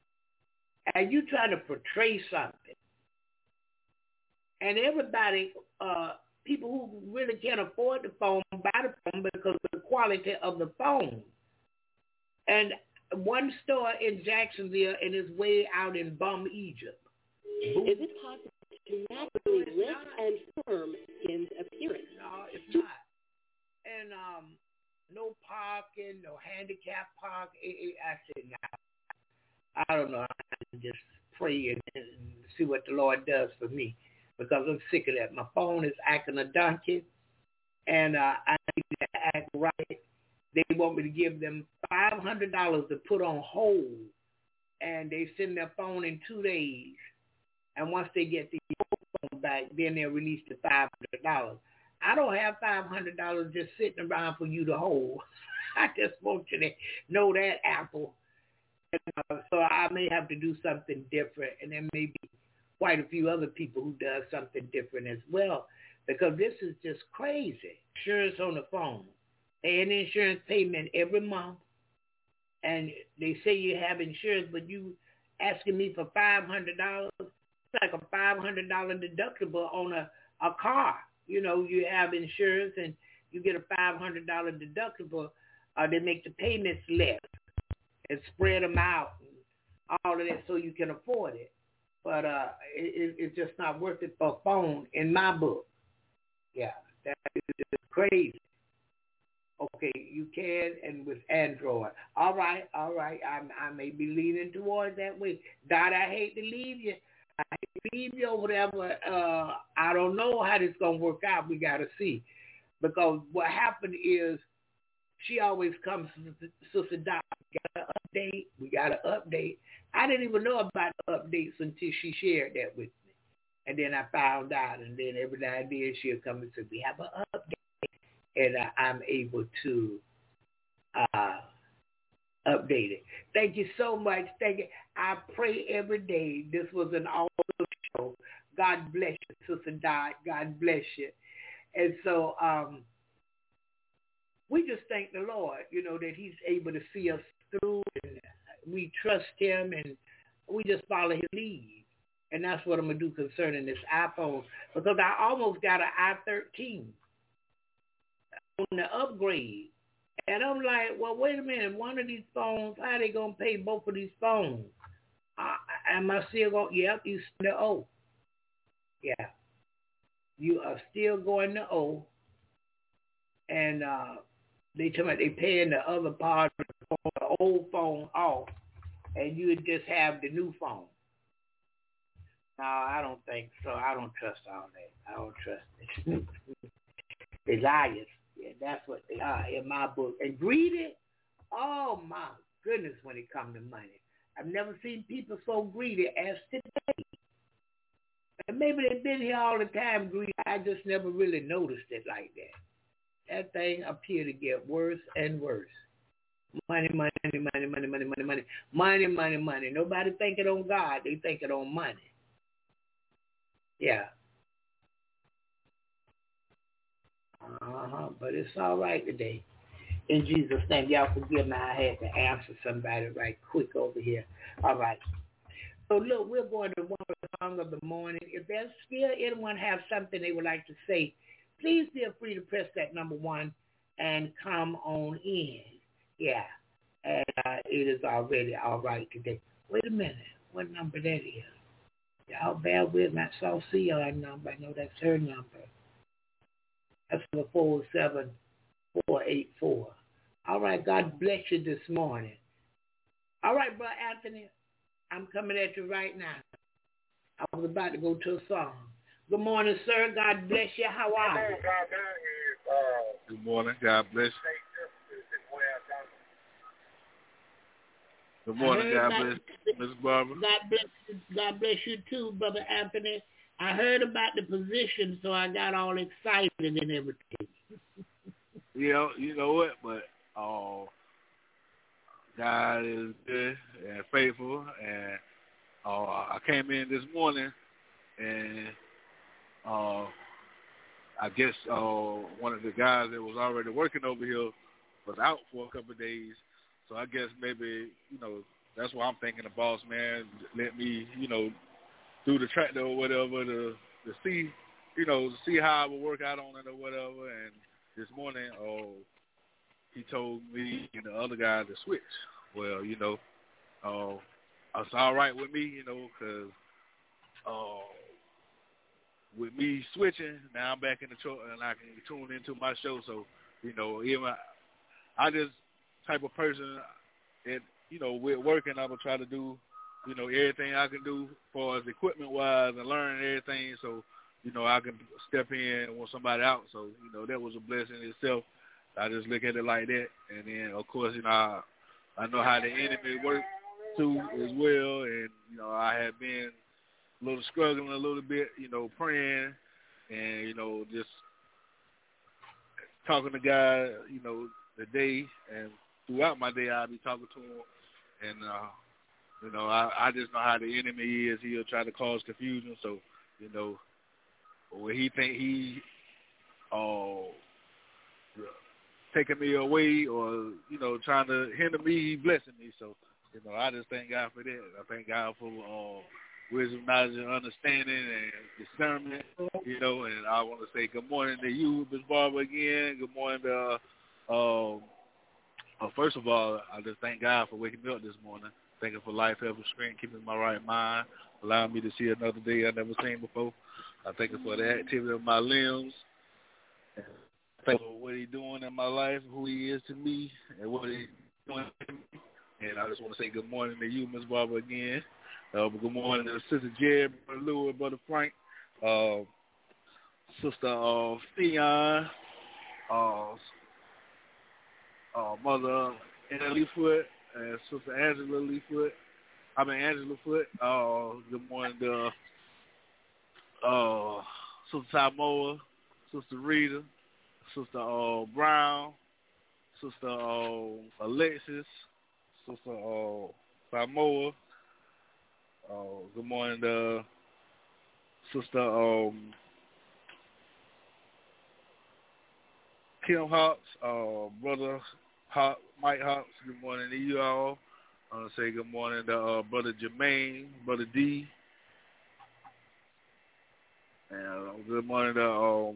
and you trying to portray something. And everybody, uh, people who really can't afford the phone, buy the phone because of the quality of the phone. And one store in Jacksonville and is way out in Bum, Egypt. Is it possible to naturally lift and firm skin's appearance? No, it's not. And um, no parking, no handicap park. It, it, I said, nah, I don't know. I just pray and, and see what the Lord does for me because I'm sick of that. My phone is acting a donkey, and uh, I need to act right. They want me to give them five hundred dollars to put on hold, and they send their phone in two days. And once they get the phone back, then they'll release the five hundred dollars. I don't have five hundred dollars just sitting around for you to hold. I just want you to know that, Apple. And, uh, so I may have to do something different, and there may be quite a few other people who does something different as well, because this is just crazy. Insurance on the phone, paying insurance payment every month, and they say you have insurance, but you asking me for five hundred dollars. It's like a five hundred dollars deductible on a, a car. You know, you have insurance and you get a five hundred dollars deductible. Uh, they make the payments less and spread them out and all of that so you can afford it. But uh, it, it's just not worth it for a phone in my book. Yeah, that is just crazy. Okay, you can, and with Android. All right, all right. I, I may be leaning towards that way. Dot, I hate to leave you. I hate to leave you or whatever. Uh, I don't know how this is going to work out. We got to see. Because what happened is she always comes to Sister Dot. We got to update. We got to update. I didn't even know about the updates until she shared that with me. And then I found out. And then every now and then she'll come and say, we have an update. And uh, I'm able to uh, update it. Thank you so much. Thank you. I pray every day. This was an awesome show. God bless you, Sister Dot. God bless you. And so um, we just thank the Lord, you know, that he's able to see us through, and we trust him, and we just follow his lead. And that's what I'm going to do concerning this iPhone, because I almost got an i thirteen on the upgrade. And I'm like, well, wait a minute. One of these phones, how are they going to pay both of these phones? Uh, am I still going? Yep, you still owe. Yeah. You are still going to owe. And uh, they tell me they paying the other part of the, phone, the old phone off, and you would just have the new phone. No, I don't think so. I don't trust all that. I don't trust it. They're liars. Yeah, that's what they are in my book. And greedy, oh my goodness, when it comes to money. I've never seen people so greedy as today. And maybe they've been here all the time greedy. I just never really noticed it like that. That thing appeared to get worse and worse. Money, money, money, money, money, money, money, money, money, money, money. Nobody thinking on God. They thinking on money. Yeah. Uh-huh, but it's all right today. In Jesus' name, y'all forgive me. I had to answer somebody right quick over here. All right. So, look, we're going to one song of the morning. If there's still anyone have something they would like to say, please feel free to press that number one and come on in. Yeah. And uh, it is already all right today. Wait a minute. What number that is? Y'all bear with me. I saw C R number. I know that's her number. That's the four oh seven, four eight four. All right, God bless you this morning. All right, Brother Anthony, I'm coming at you right now. I was about to go to a song. Good morning, sir. God bless you. How are you? Good morning. God bless you. Good morning. God bless you, Miss Barbara. God bless you. God bless you too, Brother Anthony. I heard about the position, so I got all excited and everything. you know, you know what? But uh, God is good and faithful, and uh, I came in this morning, and uh, I guess uh, one of the guys that was already working over here was out for a couple of days. So I guess maybe, you know, that's why I'm thinking the boss man let me, you know, do the tractor or whatever to to see, you know, to see how I would work out on it or whatever. And this morning, oh, he told me and the other guy to switch. Well, you know, uh, it's all right with me, you know, because uh, with me switching, now I'm back in the truck and I can tune into my show. So, you know, even I just type of person, and you know, with working, I'm gonna try to do, you know, everything I can do as far as equipment wise and learning everything, so you know I can step in when somebody out. So you know that was a blessing in itself. I just look at it like that, and then of course, you know, I, I know how the enemy works too as well, and you know I have been a little struggling a little bit, you know, praying and you know just talking to God, you know, the day and throughout my day I'll be talking to him, and uh, you know I, I just know how the enemy is. He'll try to cause confusion, so you know when he think he uh, taking me away or you know trying to hinder me, he blessing me. So you know I just thank God for that. I thank God for uh, wisdom, knowledge, and understanding, and discernment, you know, and I want to say good morning to you, Miz Barbara, again. Good morning to, uh, um, uh, first of all, I just thank God for waking me up this morning. Thank you for life, health, and strength, keeping my right mind, allowing me to see another day I've never seen before. I thank you for the activity of my limbs. And thank you for what he's doing in my life, who he is to me, and what he's doing to me. And I just want to say good morning to you, Miz Barbara, again. Uh, good morning to Sister Jerry, Brother Lewis, Brother Frank, uh, Sister uh, Theon, uh, uh, Mother Anna Leafoot, and Sister Angela Leafoot. I mean Angela Foot. Uh, good morning to uh, Sister Samoa, Sister Rita, Sister uh, Brown, Sister uh, Alexis, Sister uh, Samoa. Uh, good morning to Sister um, Kim Hawks, uh, Brother Hawk, Mike Hawks. Good morning to you all. I want to say good morning to uh, Brother Jermaine, Brother D. And uh, good morning to um,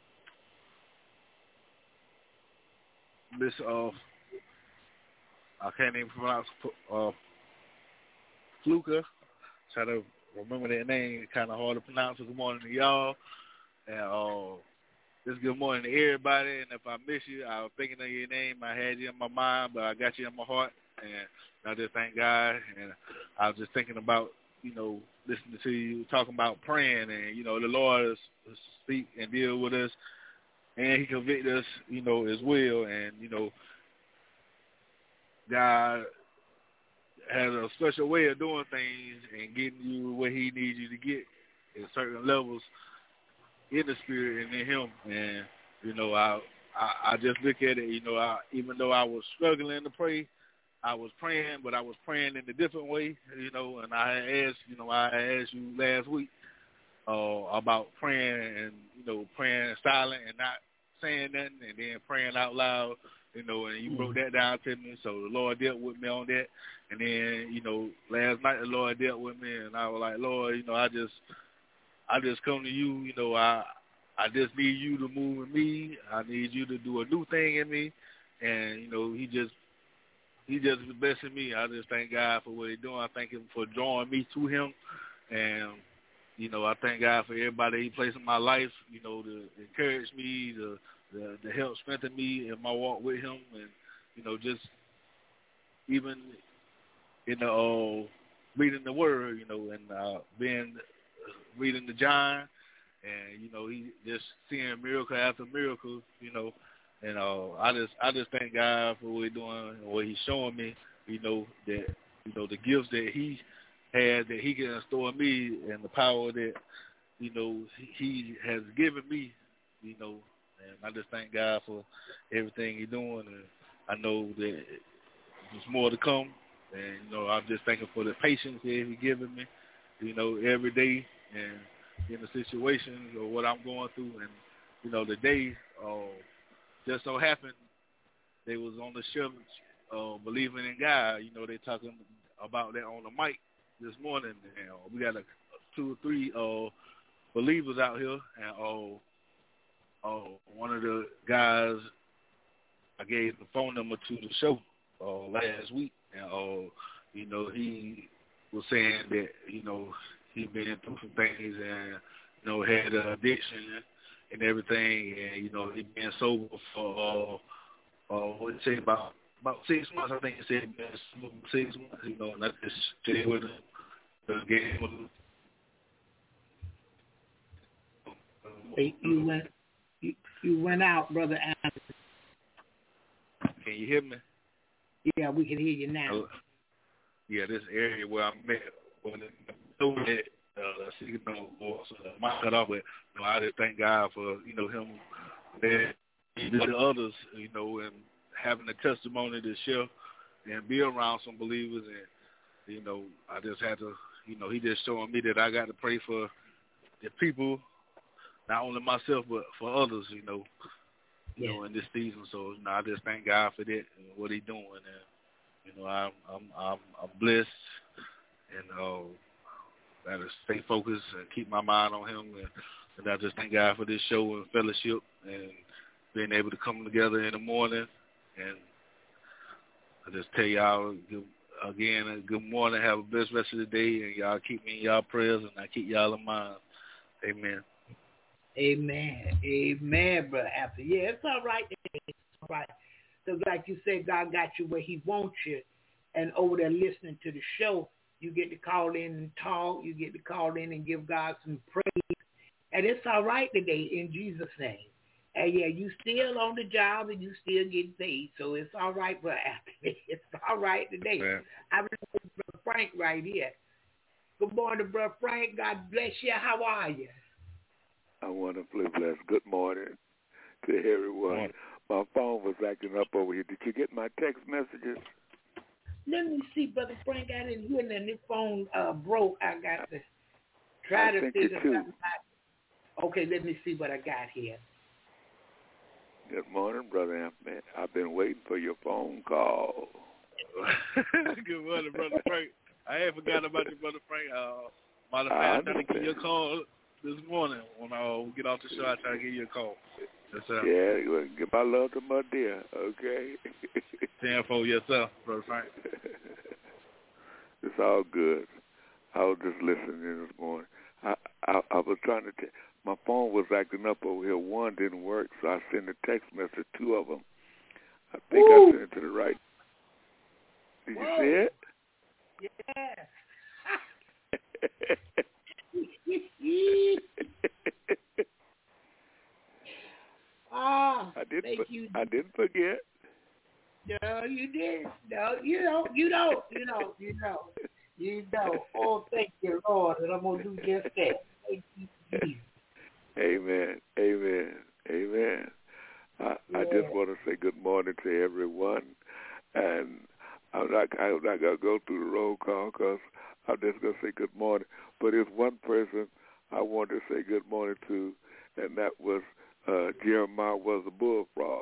Miss, uh, I can't even pronounce, uh, Fluka. Try to remember that name. It's kind of hard to pronounce. So good morning to y'all. And uh, just good morning to everybody. And if I miss you, I was thinking of your name. I had you in my mind, but I got you in my heart. And I just thank God. And I was just thinking about, you know, listening to you talking about praying. And, you know, the Lord is, is speak and deal with us. And he convict us, you know, as well. And, you know, God has a special way of doing things and getting you where he needs you to get at certain levels in the spirit and in him. And, you know, I I, I just look at it, you know, I, even though I was struggling to pray, I was praying, but I was praying in a different way, you know, and I asked, you know, I asked you last week uh, about praying and, you know, praying silent and not saying nothing and then praying out loud. You know, and you broke that down to me, so the Lord dealt with me on that. And then, you know, last night the Lord dealt with me, and I was like, Lord, you know, I just, I just come to you. You know, I, I just need you to move in me. I need you to do a new thing in me. And you know, he just, he just blessing me. I just thank God for what he's doing. I thank him for drawing me to him, and you know, I thank God for everybody he placed in my life. You know, to encourage me, to The, to help strengthen me in my walk with him, and you know, just even in the uh, reading the word, you know, and uh, being uh, reading the John, and you know, he just seeing miracle after miracle, you know, and uh, I just I just thank God for what he's doing and what he's showing me, you know, that you know the gifts that he had that he can restore me and the power that you know he has given me, you know. And I just thank God for everything he's doing, and I know that there's more to come. And, you know, I'm just thankful for the patience that he's giving me, you know, every day and in the situations or what I'm going through. And, you know, the day uh, just so happened they was on the show uh, Believing in God. You know, they talking about that on the mic this morning. And uh, we got a, two or three uh, believers out here, and uh, Uh, one of the guys I gave the phone number to the show uh, last week, and uh, you know, he was saying that you know he'd been through some things and you know had an addiction and everything, and you know he'd been sober for uh, uh, what did he say, about, about six months, I think he said, six months, you know, and I just stayed with him, uh, gave him Hey, you went, you, you went out, Brother Anderson. Can you hear me? Yeah, we can hear you now. Uh, yeah, this area where I'm at, when it, uh, you know, so my cut off, but you know, I just thank God for, you know, him and the others, you know, and having a testimony to share and be around some believers, and you know, I just had to, you know, he just showing me that I got to pray for the people, not only myself but for others, you know, you yeah. know, in this season. So you know, I just thank God for that and what He's doing, and you know, I'm I'm I'm, I'm blessed, and uh, got to stay focused and keep my mind on Him, and, and I just thank God for this show and fellowship and being able to come together in the morning. And I just tell y'all good, again, good morning. Have a blessed rest of the day, and y'all keep me in y'all prayers, and I keep y'all in mind. Amen. Amen. Amen, Brother After. Yeah, it's all right. It's all right. Because like you said, God got you where He wants you, and over there listening to the show, you get to call in and talk. You get to call in and give God some praise. And it's all right today in Jesus' name. And yeah, you still on the job and you still getting paid. So it's all right, Brother After. It's all right today. Man. I remember Brother Frank right here. Good morning, Brother Frank. God bless you. How are you? I wonderfully blessed. Good morning to everyone. My phone was acting up over here. Did you get my text messages? Let me see, Brother Frank. I didn't hear that. This phone uh, broke. I got to try I to think figure it too. something out. Okay, let me see what I got here. Good morning, Brother Anthony. I've been waiting for your phone call. Good morning, Brother Frank. I had forgotten about you, Brother Frank. Uh, matter of fact, I tried to give you a call this morning when I get off the show. I try to give you a call. Yes, sir. Yeah, well, give my love to my dear, okay? ten four, yes, sir, Brother Frank. It's all good. I was just listening this morning. I I, I was trying to t- my phone was acting up over here. One didn't work, so I sent a text message, two of them. I think Ooh. I sent it to the right. Did Whoa. You see it? Yeah. Ah, I didn't. thank For, you. I didn't forget. No, you did. No, you don't. You don't. You don't. You don't. You don't. Oh, thank you, Lord, and I'm gonna do just that. Thank you, Jesus. Amen. Amen. Amen. I, yeah. I just want to say good morning to everyone, and I'm not. I'm not gonna go through the roll call because I'm just gonna say good morning. But there's one person I want to say good morning to, and that was uh, Jeremiah was a bullfrog.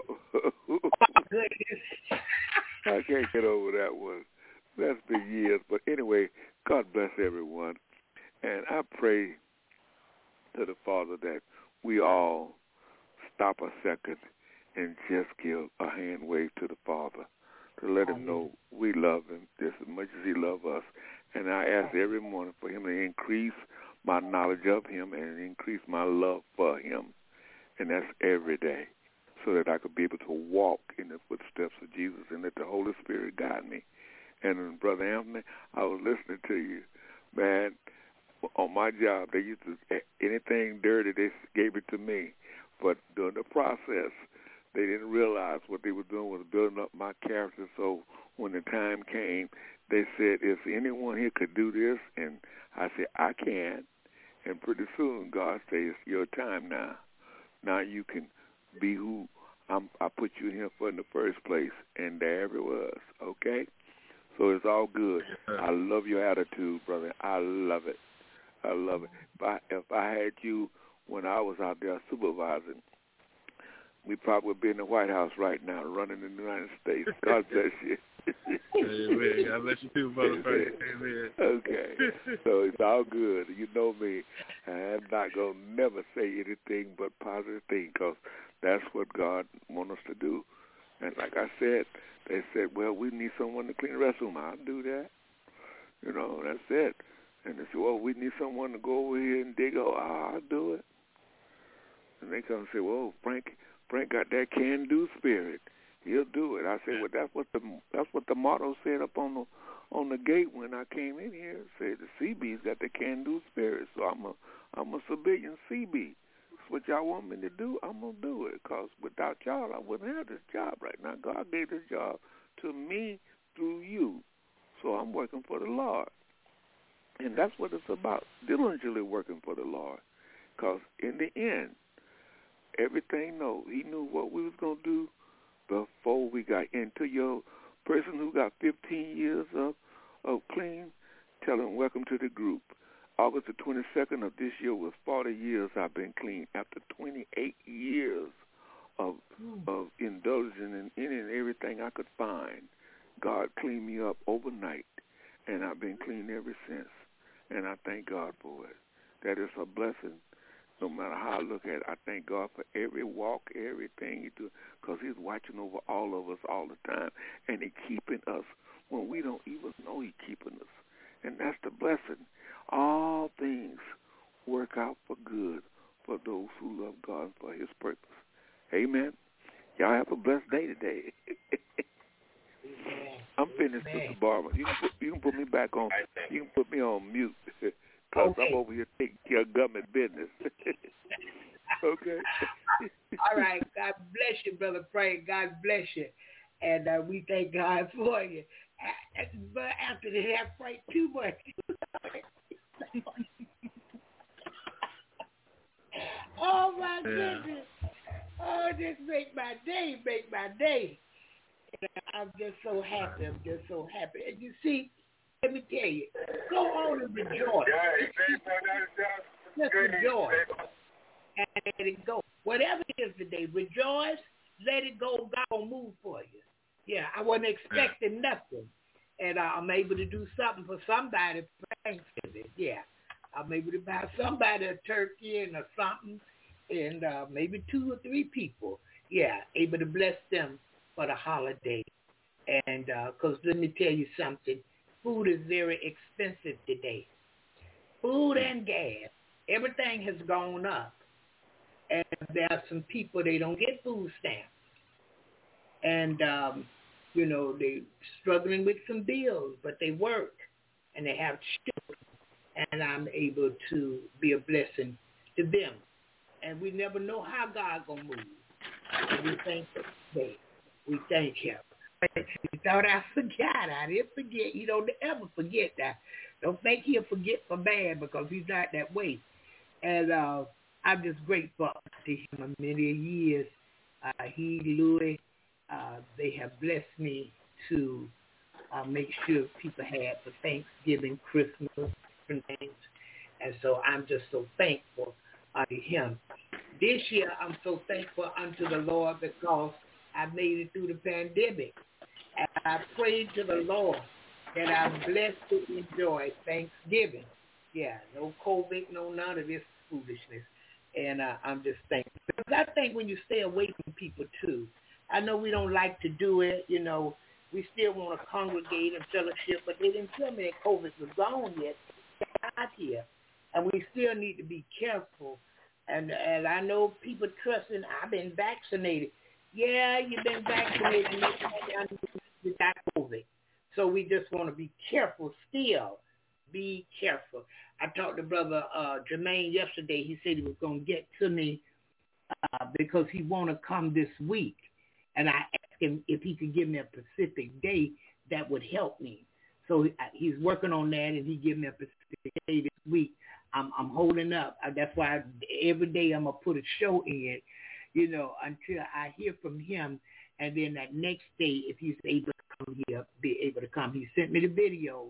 I can't get over that one. That's been years. But anyway, God bless everyone. And I pray to the Father that we all stop a second and just give a hand wave to the Father to let him know we love him just as much as he loves us. And I ask every morning for him to increase my knowledge of him and increase my love for him. And that's every day, so that I could be able to walk in the footsteps of Jesus and let the Holy Spirit guide me. And Brother Anthony, I was listening to you. Man, on my job, they used to, anything dirty, they gave it to me. But during the process, they didn't realize what they were doing was building up my character. So when the time came, they said, if anyone here could do this, and I said, I can. And pretty soon, God said, it's your time now. Now you can be who I'm, I put you in here for in the first place. And there it was, okay? So it's all good. I love your attitude, brother. I love it. I love it. If I, if I had you when I was out there supervising, we probably would be in the White House right now running in the United States. God bless you. Amen. God bless you too, Brother Frank. Amen. Okay. So it's all good. You know me. I'm not going to never say anything but positive things because that's what God wants us to do. And like I said, they said, well, we need someone to clean the restroom. I'll do that. You know, that's it. And they said, well, we need someone to go over here and dig. Oh, I'll do it. And they come and say, well, Frank, Frank got that can-do spirit. He'll do it. I said, well, that's what the that's what the motto said up on the on the gate when I came in here. It said the C B's got the can-do spirit, so I'm a I'm a civilian C B. That's what y'all want me to do. I'm gonna do it, cause without y'all, I wouldn't have this job right now. God gave this job to me through you, so I'm working for the Lord, and that's what it's about. Diligently working for the Lord, cause in the end, everything knows He knew what we was gonna do before we got into. Your person who got fifteen years of, of clean, tell them welcome to the group. August the twenty-second of this year was forty years I've been clean. After twenty-eight years of mm. of indulging in any and everything I could find, God cleaned me up overnight, and I've been clean ever since. And I thank God for it. That is a blessing. No matter how I look at it, I thank God for every walk, everything He do, because He's watching over all of us all the time, and He's keeping us when we don't even know He's keeping us. And that's the blessing. All things work out for good for those who love God and for His purpose. Amen. Y'all have a blessed day today. I'm finished, Sister Barbara. You can, put, you can put me back on. You can put me on mute. Because okay. I'm over here taking care of government business. Okay. All right. God bless you, Brother Frank. God bless you. And uh, we thank God for you. But after that, Frank, too much. Oh, my yeah. goodness. Oh, this make my day, make my day. And I'm just so happy. I'm just so happy. And you see, let me tell you, go on and rejoice. Just rejoice and let it go. Whatever it is today, rejoice, let it go. God will move for you. Yeah, I wasn't expecting nothing. And uh, I'm able to do something for somebody for Thanksgiving. Yeah, I'm able to buy somebody a turkey and or something, and uh, maybe two or three people. Yeah, able to bless them for the holiday. And because uh, let me tell you something. Food is very expensive today. Food and gas, everything has gone up. And there are some people, they don't get food stamps. And, um, you know, they're struggling with some bills, but they work and they have children. And I'm able to be a blessing to them. And we never know how God going to move. And we thank Him today. We thank Him. You thought I forgot. I didn't forget. You don't ever forget that. Don't think He'll forget for bad, because He's not that way. And uh, I'm just grateful to Him. Many years, uh, he, Louis, uh, they have blessed me to uh, make sure people had for Thanksgiving, Christmas, different things. And so I'm just so thankful uh, to Him. This year, I'm so thankful unto the Lord because I made it through the pandemic. And I prayed to the Lord that I'm blessed to enjoy Thanksgiving. Yeah, no COVID, no none of this foolishness. And uh, I'm just thankful. Because I think when you stay away from people, too, I know we don't like to do it. You know, we still want to congregate and fellowship, but they didn't tell me that COVID was gone yet. It's not here. And we still need to be careful. And, and I know people trusting, I've been vaccinated. Yeah, you've been vaccinated. You got COVID. So we just want to be careful still. Be careful. I talked to Brother uh, Jermaine yesterday. He said he was going to get to me uh, because he want to come this week. And I asked him if he could give me a specific day that would help me. So he's working on that, and he gave me a specific day this week. I'm, I'm holding up. That's why I, every day I'm going to put a show in, you know, until I hear from him. And then that next day, if he's able to come here, be able to come. He sent me the videos.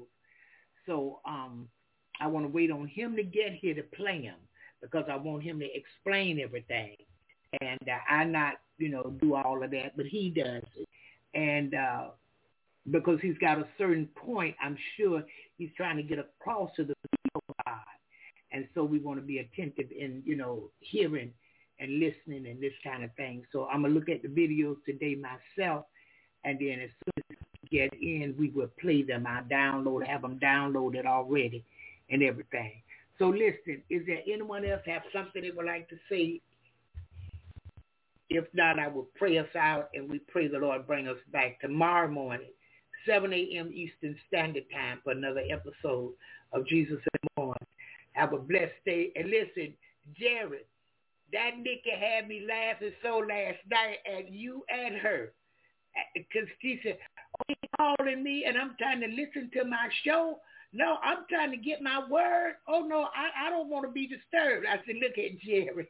So um, I want to wait on him to get here to play him, because I want him to explain everything. And uh, I not, you know, do all of that, but he does it. And uh, because he's got a certain point, I'm sure he's trying to get across to the people of God. And so we want to be attentive in, you know, hearing and listening and this kind of thing. So I'm going to look at the videos today myself, and then as soon as we get in, we will play them. I'll download, have them downloaded already and everything. So listen, is there anyone else have something they would like to say? If not, I will pray us out, and we pray the Lord bring us back tomorrow morning, seven a.m. Eastern Standard Time, for another episode of Jesus in the Morning. Have a blessed day. And listen, Jared, that Nikki had me laughing so last night at you and her. Because she said, oh, he's calling me, and I'm trying to listen to my show. No, I'm trying to get my word. Oh, no, I, I don't want to be disturbed. I said, look at Jerry.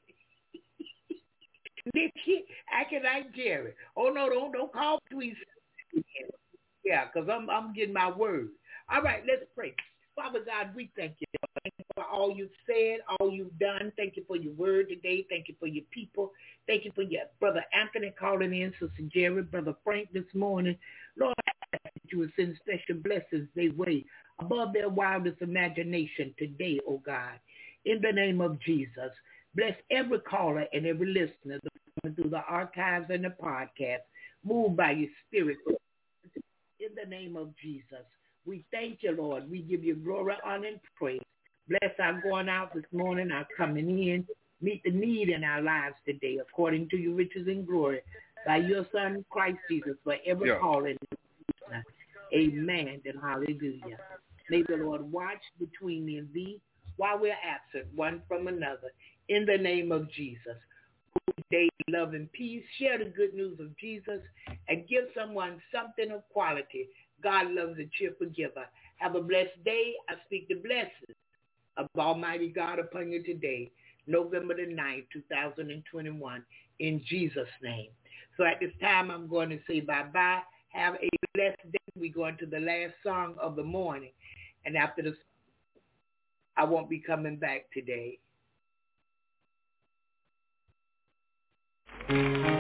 Nikki, acting like Jerry. Oh, no, don't, don't call me. Yeah, because I'm, I'm getting my word. All right, let's pray. Father God, we thank you. Thank you for all you've said, all you've done. Thank you for your word today. Thank you for your people. Thank you for your brother Anthony calling in, Sister Jerry, brother Frank this morning. Lord, I ask that you would send special blessings their way above their wildest imagination today, oh God. In the name of Jesus, bless every caller and every listener going through the archives and the podcast. Move by your spirit. In the name of Jesus, we thank you, Lord. We give you glory, honor, and praise. Bless our going out this morning, our coming in. Meet the need in our lives today, according to your riches and glory, by your Son, Christ Jesus, for every Yeah. calling. Amen and hallelujah. May the Lord watch between me and thee while we're absent one from another. In the name of Jesus. Today, love and peace. Share the good news of Jesus and give someone something of quality. God loves a cheerful giver. Have a blessed day. I speak the blessings of Almighty God upon you today, November the ninth, two thousand twenty-one, in Jesus' name. So at this time, I'm going to say bye-bye. Have a blessed day. We're going to the last song of the morning. And after this, I won't be coming back today.